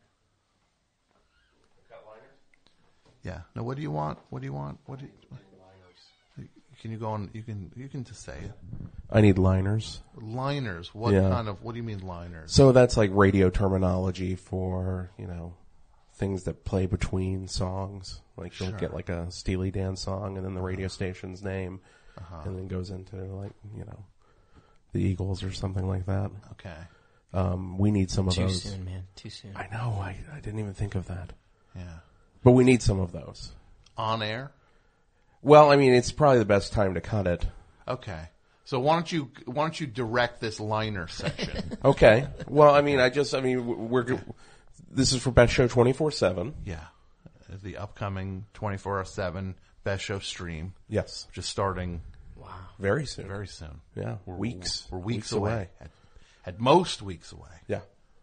Cut liners? Yeah. No, what do you want? What do you want? What do you... Liners. Can you go on, you can, you can just say it. I need liners. Liners? What yeah. kind of, what do you mean liners? So that's like radio terminology for, you know, things that play between songs. Like you'll sure. get like a Steely Dan song and then the radio station's name uh-huh. and then goes into like, you know, the Eagles or something like that. Okay. Um, we need some of Too those. Too soon, man. Too soon. I know. I, I didn't even think of that. Yeah. But we need some of those. On air? Well, I mean, it's probably the best time to cut it. Okay. So why don't you, why don't you direct this liner section? Okay. Well, I mean, I just, I mean, we're, this is for Best Show twenty-four seven. Yeah. The upcoming twenty-four seven Best Show stream. Yes. Just starting. Wow. Very soon. Very soon. Yeah. We're, weeks. We're, we're weeks, weeks away. away. At, at most weeks away. Yeah.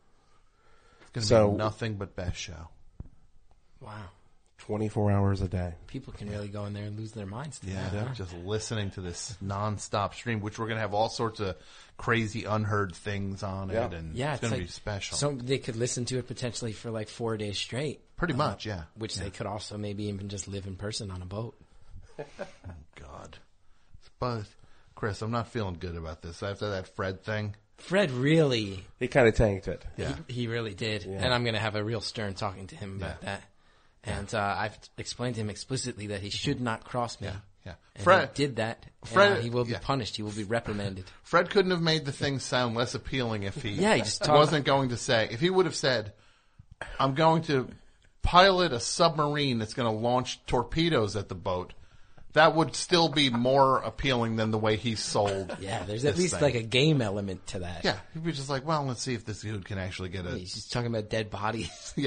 It's going to so, be nothing but Best Show. Wow. twenty-four hours a day. People can really go in there and lose their minds to yeah, that. Huh? Just listening to this nonstop stream, which we're going to have all sorts of crazy unheard things on yeah. it, and yeah, it's, it's going like, to be special. So they could listen to it potentially for like four days straight. Pretty uh, much, yeah. Which yeah. they could also maybe even just live in person on a boat. Oh, God. But, Chris, I'm not feeling good about this. After that Fred thing. Fred really... He kind of tanked it. Yeah. He, he really did. Yeah. And I'm going to have a real stern talking to him about yeah. that. And uh, I've explained to him explicitly that he should not cross me. Yeah, yeah. And Fred he did that. Fred, and, uh, he will be yeah. punished. He will be reprimanded. Fred couldn't have made the thing sound less appealing if he yeah, he just wasn't going to say. If he would have said, "I'm going to pilot a submarine that's going to launch torpedoes at the boat," that would still be more appealing than the way he sold. Yeah, there's at this least thing. like a game element to that. Yeah, he'd be just like, "Well, let's see if this dude can actually get a." He's just talking about dead bodies. Yeah.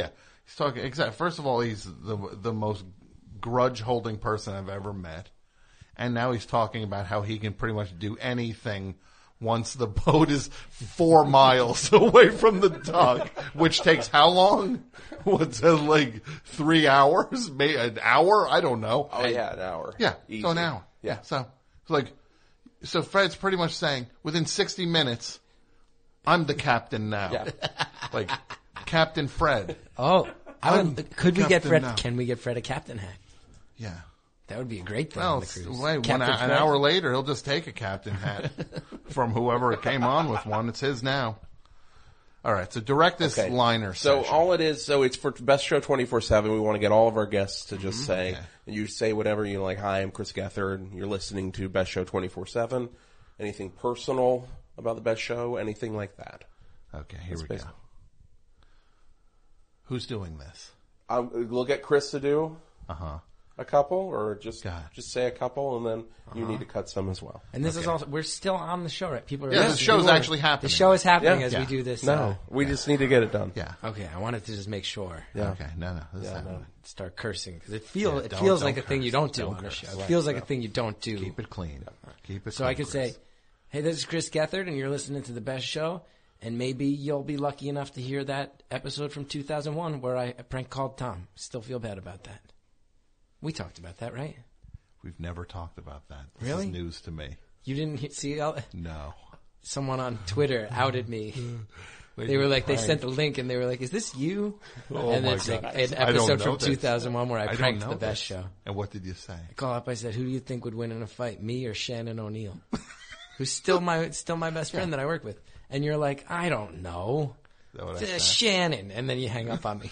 He's talking, exactly. First of all, he's the the most grudge-holding person I've ever met. And now he's talking about how he can pretty much do anything once the boat is four miles away from the dock, which takes how long? What's it, like three hours? Maybe an hour? I don't know. Oh, yeah, an hour. Yeah, Easy. so an hour. Yeah. So, it's like, so Fred's pretty much saying, within sixty minutes, I'm the captain now. Yeah. Like, Captain Fred. Oh, I I'm would, could we get captain Fred? now. Can we get Fred a captain hat? Yeah. That would be a great thing Well, on the cruise. wait, one, Captain an Fred? hour later, he'll just take a captain hat from whoever came on with one. It's his now. All right, so direct this Okay. liner. So session. all it is, so it's for Best Show twenty-four seven. We want to get all of our guests to just Mhm. say, Okay. and you say whatever you like. Hi, I'm Chris Gethard. You're listening to Best Show twenty-four seven. Anything personal about the Best Show? Anything like that? Okay, here That's we go. basically- Who's doing this? Um, we'll get Chris to do Uh huh. a couple, or just just say a couple, and then you Uh-huh. need to cut some as well. And this is also, we're still on the show, right? People are Yeah, the listening. show's People are- actually happening. The show is happening Yeah. as Yeah. we do this. No, uh, we just need to get it done. Yeah. Okay, I wanted to just make sure. Yeah. Okay, no, no. This Yeah, is no. happening. Start cursing because it feels Yeah, it don't- feels don't like a thing you curse. don't do Don't on a curse. show. It Right. feels like No. a thing you don't do. Keep it clean. Keep it So clean, I could Chris. say, "Hey, this is Chris Gethard, and you're listening to the Best Show." And maybe you'll be lucky enough to hear that episode from two thousand one where I prank called Tom. Still feel bad about that. We talked about that, right? We've never talked about that. This Really? is news to me. You didn't he- see all No. Someone on Twitter outed me. Wait, They were like, they prank. sent the link and they were like, "Is this you?" Oh and my it's like God. an I don't episode know from this. two thousand one where I, I don't pranked know the Best this. Show. And what did you say? I call up. I said, "Who do you think would win in a fight, me or Shannon O'Neill, who's still my still my best friend that I work with?" And you're like, "I don't know, Is that what I It's, uh, said? Shannon," and then you hang up on me.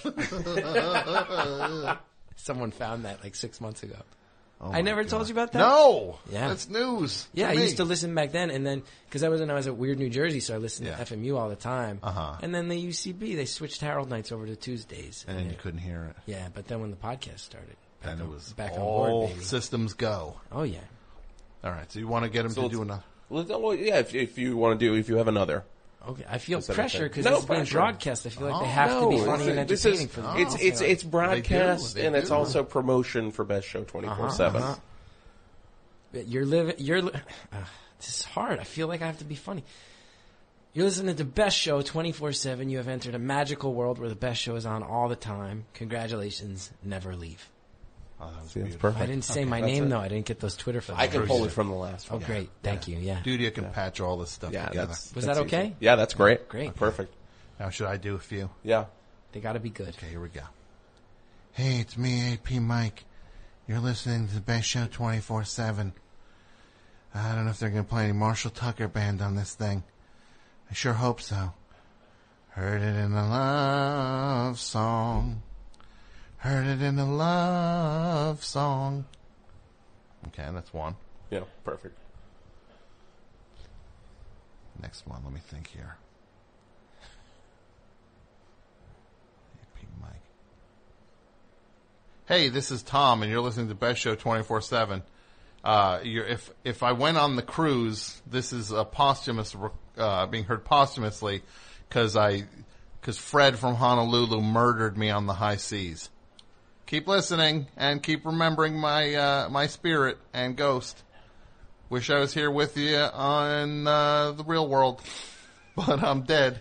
Someone found that like six months ago. Oh I my never God. told you about that. No! Yeah, That's news. Yeah, to I me. used to listen back then, and then because I was when I was at Weird New Jersey, so I listened Yeah. to F M U all the time. Uh-huh. And then the U C B, they switched Harold nights over to Tuesdays. And then you couldn't hear it. Yeah, but then when the podcast started, back Then it on- was back on all board, baby. systems go. Oh yeah. All right, so you want to get him So to let's- do another? Let's- well, yeah, if, if you want to do, if you have another. Okay, I feel Instead of pressure saying- because No this is being pressure. broadcast. I feel like they Oh, have to be no, funny and this entertaining is- for the It's it's it's broadcast They do, they and it's do. also promotion for Best Show twenty-four seven. Uh-huh, uh-huh. But You're living. You're. Li- uh, this is hard. I feel like I have to be funny. You're listening to Best Show twenty-four seven. You have entered a magical world where the Best Show is on all the time. Congratulations. Never leave. Oh, that was See, that's beautiful. perfect. I didn't say Okay, my that's name it. though. I didn't get those Twitter photos. I can pull it from the last Oh, one. great. Thank you. Yeah. Dude, you can patch all this stuff Yeah, together. that's- Was that's that okay? easy. Yeah, that's great. Great. Perfect. Now, should I do a few? Yeah. They got to be good. Okay, here we go. Hey, it's me, A P Mike. You're listening to the Best Show twenty-four seven. I don't know if they're going to play any Marshall Tucker band on this thing. I sure hope so. Heard it in a love song. Heard it in a love song. Okay, that's one. Yeah, perfect. Next one, let me think here. A P Mike. Hey, this is Tom, and you're listening to Best Show twenty-four seven. Uh, you're, if if I went on the cruise, this is a posthumous, uh, being heard posthumously, because I, because Fred from Honolulu murdered me on the high seas. Keep listening and keep remembering my uh, my spirit and ghost. Wish I was here with you on uh, the real world, but I'm dead.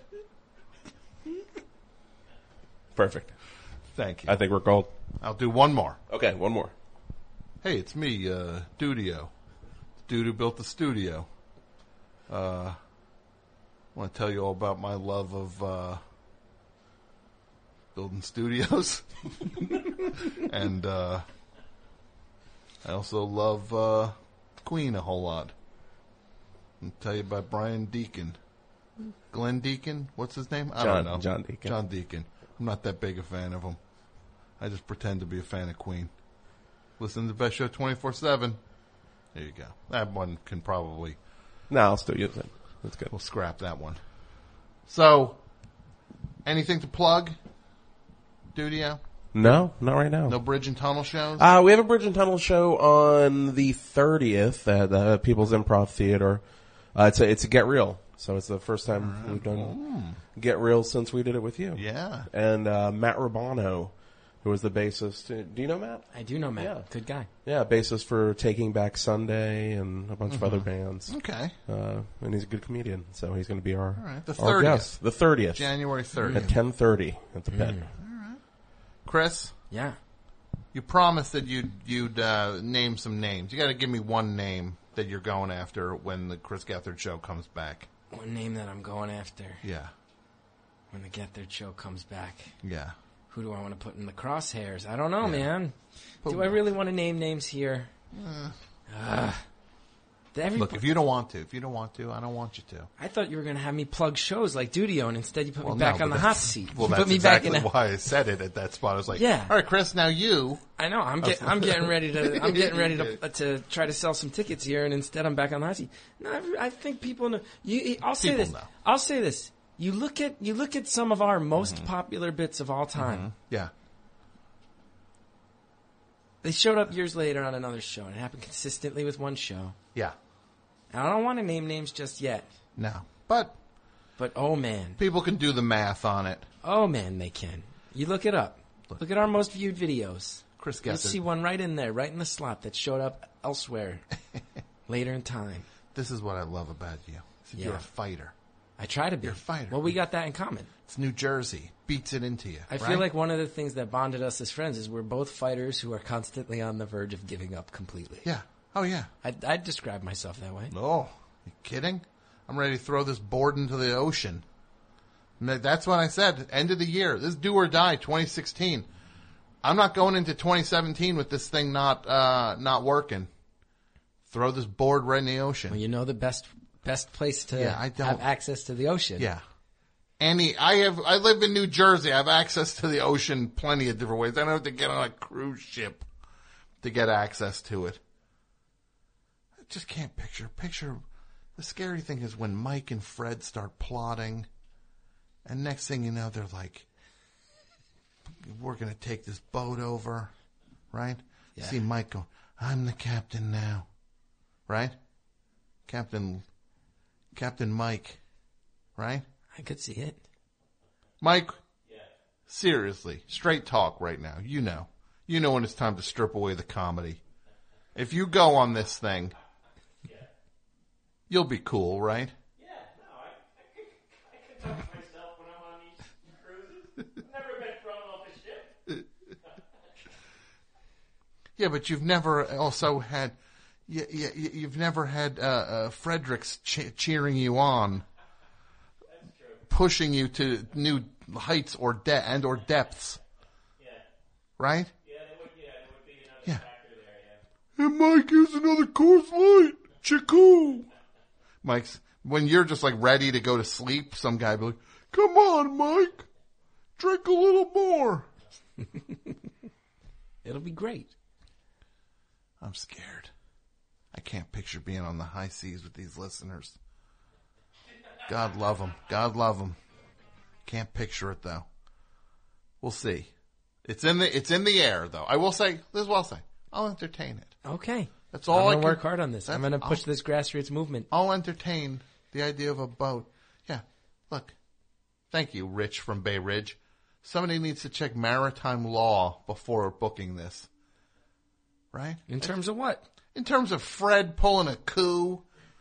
Perfect. Thank you. I think we're gold. I'll do one more. Okay, one more. Hey, it's me, uh, Dudio. Dude who built the studio. Uh, I want to tell you all about my love of uh, building studios. and uh, I also love uh, Queen a whole lot. I'll tell you about Brian Deacon. Glenn Deacon? What's his name? I John- don't know. John Deacon. John Deacon. I'm not that big a fan of him. I just pretend to be a fan of Queen. Listen to the Best Show twenty-four seven. There you go. That one can probably... No, I'll still use it. That's good. We'll scrap that one. So, anything to plug, Dudio? No, not right now. No Bridge and Tunnel shows? Uh, we have a Bridge and Tunnel show on the thirtieth at the People's Improv Theater. Uh, it's a, it's a Get Real. So it's the first time All right. we've done Mm. Get Real since we did it with you. Yeah. And uh, Matt Rabano, who was the bassist. Do you know Matt? I do know Matt. Yeah. Good guy. Yeah, bassist for Taking Back Sunday and a bunch Mhm. of other bands. Okay. Uh, and he's a good comedian, so he's going to be our, All right. The our thirtieth. guest. The thirtieth. January thirtieth. At ten thirty at the Pit. Chris? Yeah. You promised that you'd, you'd uh, name some names. You got to give me one name that you're going after when the Chris Gethard show comes back. One name that I'm going after. Yeah. When the Gethard show comes back. Yeah. Who do I want to put in the crosshairs? I don't know, Yeah. man. Put- do I really want to name names here? Uh, Uh, every- Look, if you don't want to, if you don't want to, I don't want you to. I thought you were going to have me plug shows like Dudio, and instead you put Well, me back no, on the but hot that's- seat. Well, you that's put me exactly back in a, why I said it at that spot. I was like, Yeah. all right, Chris, now you. I know. I'm get, I'm getting ready to I'm getting ready to uh, to try to sell some tickets here, and instead I'm back on the hot seat. No, I, I think people know. You, I'll say People this. know. I'll say this. You look at you look at some of our most popular bits of all time. Mhm. Yeah. They showed up years later on another show, and it happened consistently with one show. Yeah. And I don't want to name names just yet. No. But But oh man, people can do the math on it. oh man, they can. You look it up. Look at our most viewed videos. Chris You'll Gethard. see one right in there, right in the slot that showed up elsewhere later in time. This is what I love about you. Is that You're Yeah. a fighter. I try to be. You're a fighter. Well, we got that in common. It's New Jersey. Beats it into you. I right? feel like one of the things that bonded us as friends is we're both fighters who are constantly on the verge of giving up completely. Yeah. Oh, yeah. I'd, I'd describe myself that way. Oh, you kidding? I'm ready to throw this board into the ocean. And that- That's what I said. End of the year. This is do or die, twenty sixteen. I'm not going into twenty seventeen with this thing not uh, not working. Throw this board right in the ocean. Well, you know the best best place to Yeah, I don't- have access to the ocean. Yeah. Any, I have, I live in New Jersey. I have access to the ocean plenty of different ways. I don't have to get on a cruise ship to get access to it. I just can't picture, picture, the scary thing is when Mike and Fred start plotting, and next thing you know, they're like, we're going to take this boat over, right? Yeah. See Mike go, I'm the captain now, right? Captain, Captain Mike, right? I could see it. Mike, seriously, straight talk right now. You know. You know when it's time to strip away the comedy. If you go on this thing, you'll be cool, right? Yeah, but you've never also had, you, you, you've never had uh, uh, Fredericks che- cheering you on, pushing you to new heights or de- and or depths, right? Yeah. And Mike, here's another Coors Light, Chico. Mike's when you're just like ready to go to sleep, some guy be like, "Come on, Mike, drink a little more." It'll be great. I'm scared. I can't picture being on the high seas with these listeners. God love them. God love them. Can't picture it though. We'll see. It's in the it's in the air though. I will say this is what I'll say. I'll entertain it. Okay. That's all I'm I gonna can work hard on this. I'm that's- gonna push I'll- this grassroots movement. I'll entertain the idea of a boat. Yeah. Look. Thank you, Rich from Bay Ridge. Somebody needs to check maritime law before booking this. Right? In terms of what? In terms of Fred pulling a coup.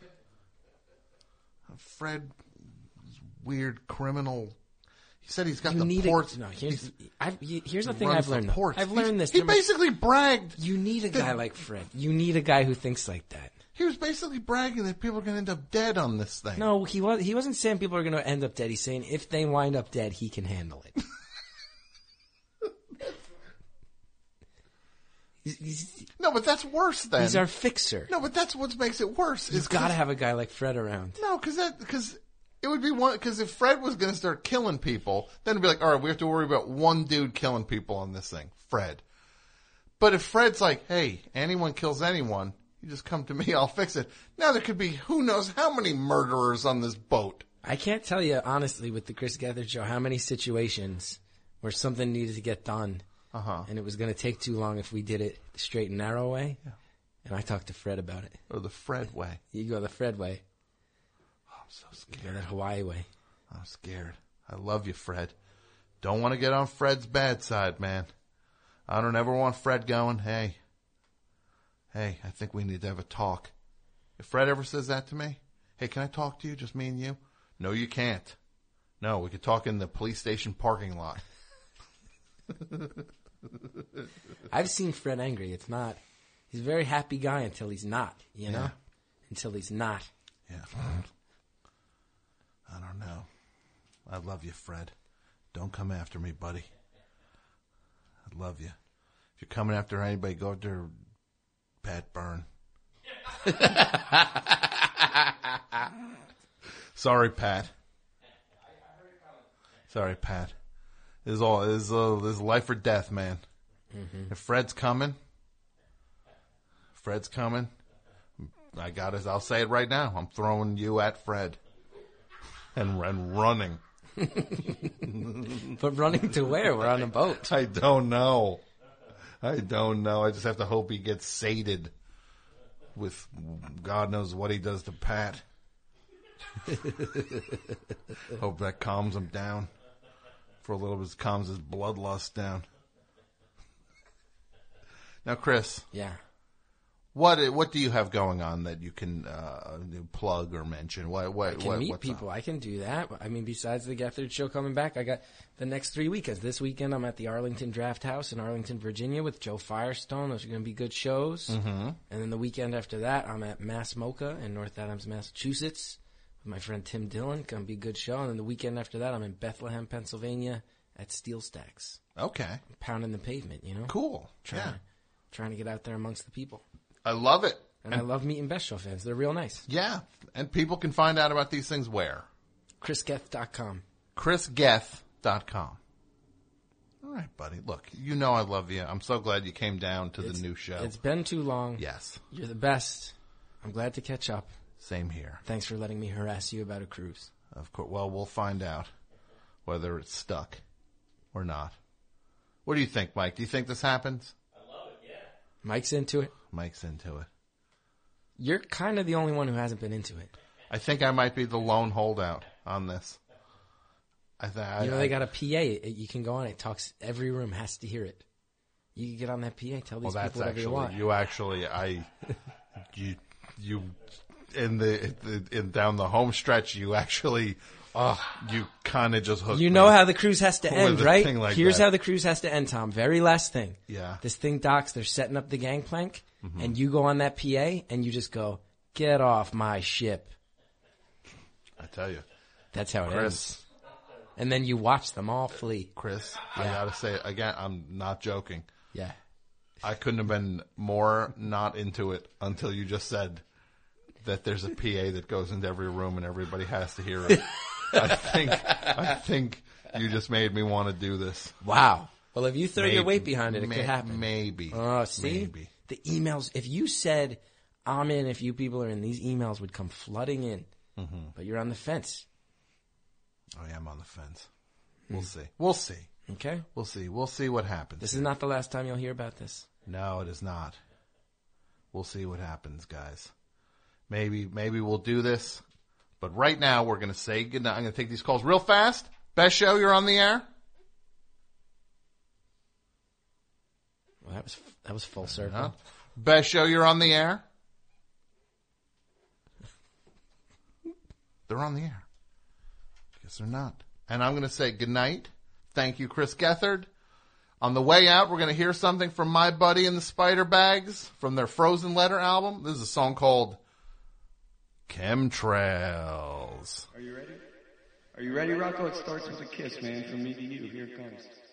Fred, weird criminal. He said he's got You the need ports. A, no, here's, he's- I've, y- here's the he thing runs I've the learned. Though. ports. I've He's- learned this. He Remember- basically bragged. You need a guy like Fred. You need a guy who thinks like that. He was basically bragging that people are going to end up dead on this thing. No, he was. He wasn't saying people are going to end up dead. He's saying if they wind up dead, he can handle it. he's, he's, No, but that's worse then. he's our fixer. No, but that's what makes it worse. You've is got to 'cause- have a guy like Fred around. No, because that because it would be one. Because if Fred was going to start killing people, then it'd be like, all right, we have to worry about one dude killing people on this thing, Fred. But if Fred's like, hey, anyone kills anyone, you just come to me, I'll fix it. Now there could be who knows how many murderers on this boat. I can't tell you honestly with the Chris Gethard show how many situations where something needed to get done, uh-huh. and it was going to take too long if we did it the straight and narrow way. Yeah. And I talked to Fred about it. Or the Fred way. You go the Fred way. Oh so scared. Go that Hawaii way. I'm scared. I love you, Fred. Don't want to get on Fred's bad side, man. I don't ever want Fred going, hey, hey, I think we need to have a talk. If Fred ever says that to me, hey, can I talk to you, just me and you? No, you can't. No, we could talk in the police station parking lot. I've seen Fred angry. It's not, he's a very happy guy until he's not, you know? Yeah. Until he's not. Yeah. I don't know. I love you, Fred. Don't come after me, buddy. I love you. If you're coming after anybody, go after Pat Byrne. Sorry, Pat. Sorry, Pat. This is all. This is, uh, this is life or death, man. Mm-hmm. If Fred's coming, Fred's coming. I got it. I'll say it right now. I'm throwing you at Fred, and and running. But running to where? We're on a boat. I don't know. I don't know. I just have to hope he gets sated with God knows what he does to Pat. Hope that calms him down. For a little bit, calms his bloodlust down. Now, Chris. Yeah. What what do you have going on that you can uh, plug or mention? What what I can what, meet what's people. on? I can do that. I mean, besides the Gethard show coming back, I got the next three weekends. This weekend, I'm at the Arlington Draft House in Arlington, Virginia, with Joe Firestone. Those are going to be good shows. Mm-hmm. And then the weekend after that, I'm at Mass Mocha in North Adams, Massachusetts, with my friend Tim Dillon. Going to be a good show. And then the weekend after that, I'm in Bethlehem, Pennsylvania, at Steel Stacks. Okay. I'm pounding the pavement, you know. Cool. Trying, Yeah. Trying to get out there amongst the people. I love it. And, and I love meeting Best Show fans. They're real nice. Yeah. And people can find out about these things where? Chris Geth dot com. Chris Geth dot com. All right, buddy. Look, you know I love you. I'm so glad you came down to It's- the new show. It's been too long. Yes. You're the best. I'm glad to catch up. Same here. Thanks for letting me harass you about a cruise. Of course. Well, we'll find out whether it's stuck or not. What do you think, Mike? Do you think this happens? Mike's into it. Mike's into it. You're kind of the only one who hasn't been into it. I think I might be the lone holdout on this. I think You know, they got a P A. It- You can go on. It talks. Every room has to hear it. You can get on that P A. Tell these Well, that's people whatever actually you want. you actually I you you in the in down the home stretch you actually oh you kind of just hooked You know me how the cruise has to with end, a right? thing like Here's that. how the cruise has to end, Tom. Very last thing. Yeah. This thing docks. They're setting up the gangplank, Mhm. and you go on that P A, and you just go, "Get off my ship." I tell you, That's how it Chris. ends. And then you watch them all flee. Chris, I Yeah. gotta say again, I'm not joking. Yeah. I couldn't have been more not into it until you just said that there's a P A that goes into every room and everybody has to hear it. I think I think you just made me want to do this. Wow. Well, if you throw your Maybe- weight behind it, it may- could happen. Maybe. Oh, see? Maybe. The emails, if you said, I'm in, if you people are in, these emails would come flooding in. Mhm. But you're on the fence. I am on the fence. We'll Hmm. see. We'll see. Okay? We'll see. We'll see what happens. This is not the last time you'll hear about this. No, it is not. We'll see what happens, guys. Maybe maybe we'll do this. But right now we're going to say goodnight. I'm going to take these calls real fast. Best Show, you're on the air. Well, that was that was full circle. Uh-huh. Best Show, you're on the air. They're on the air. Guess they're not. And I'm going to say goodnight. Thank you, Chris Gethard. On the way out, we're going to hear something from My Buddy and the Spider Bags from their Frozen Letter album. This is a song called Chemtrails. Are you ready? Are you ready, Rocco? It starts with a kiss, man. From me to you. Here it comes.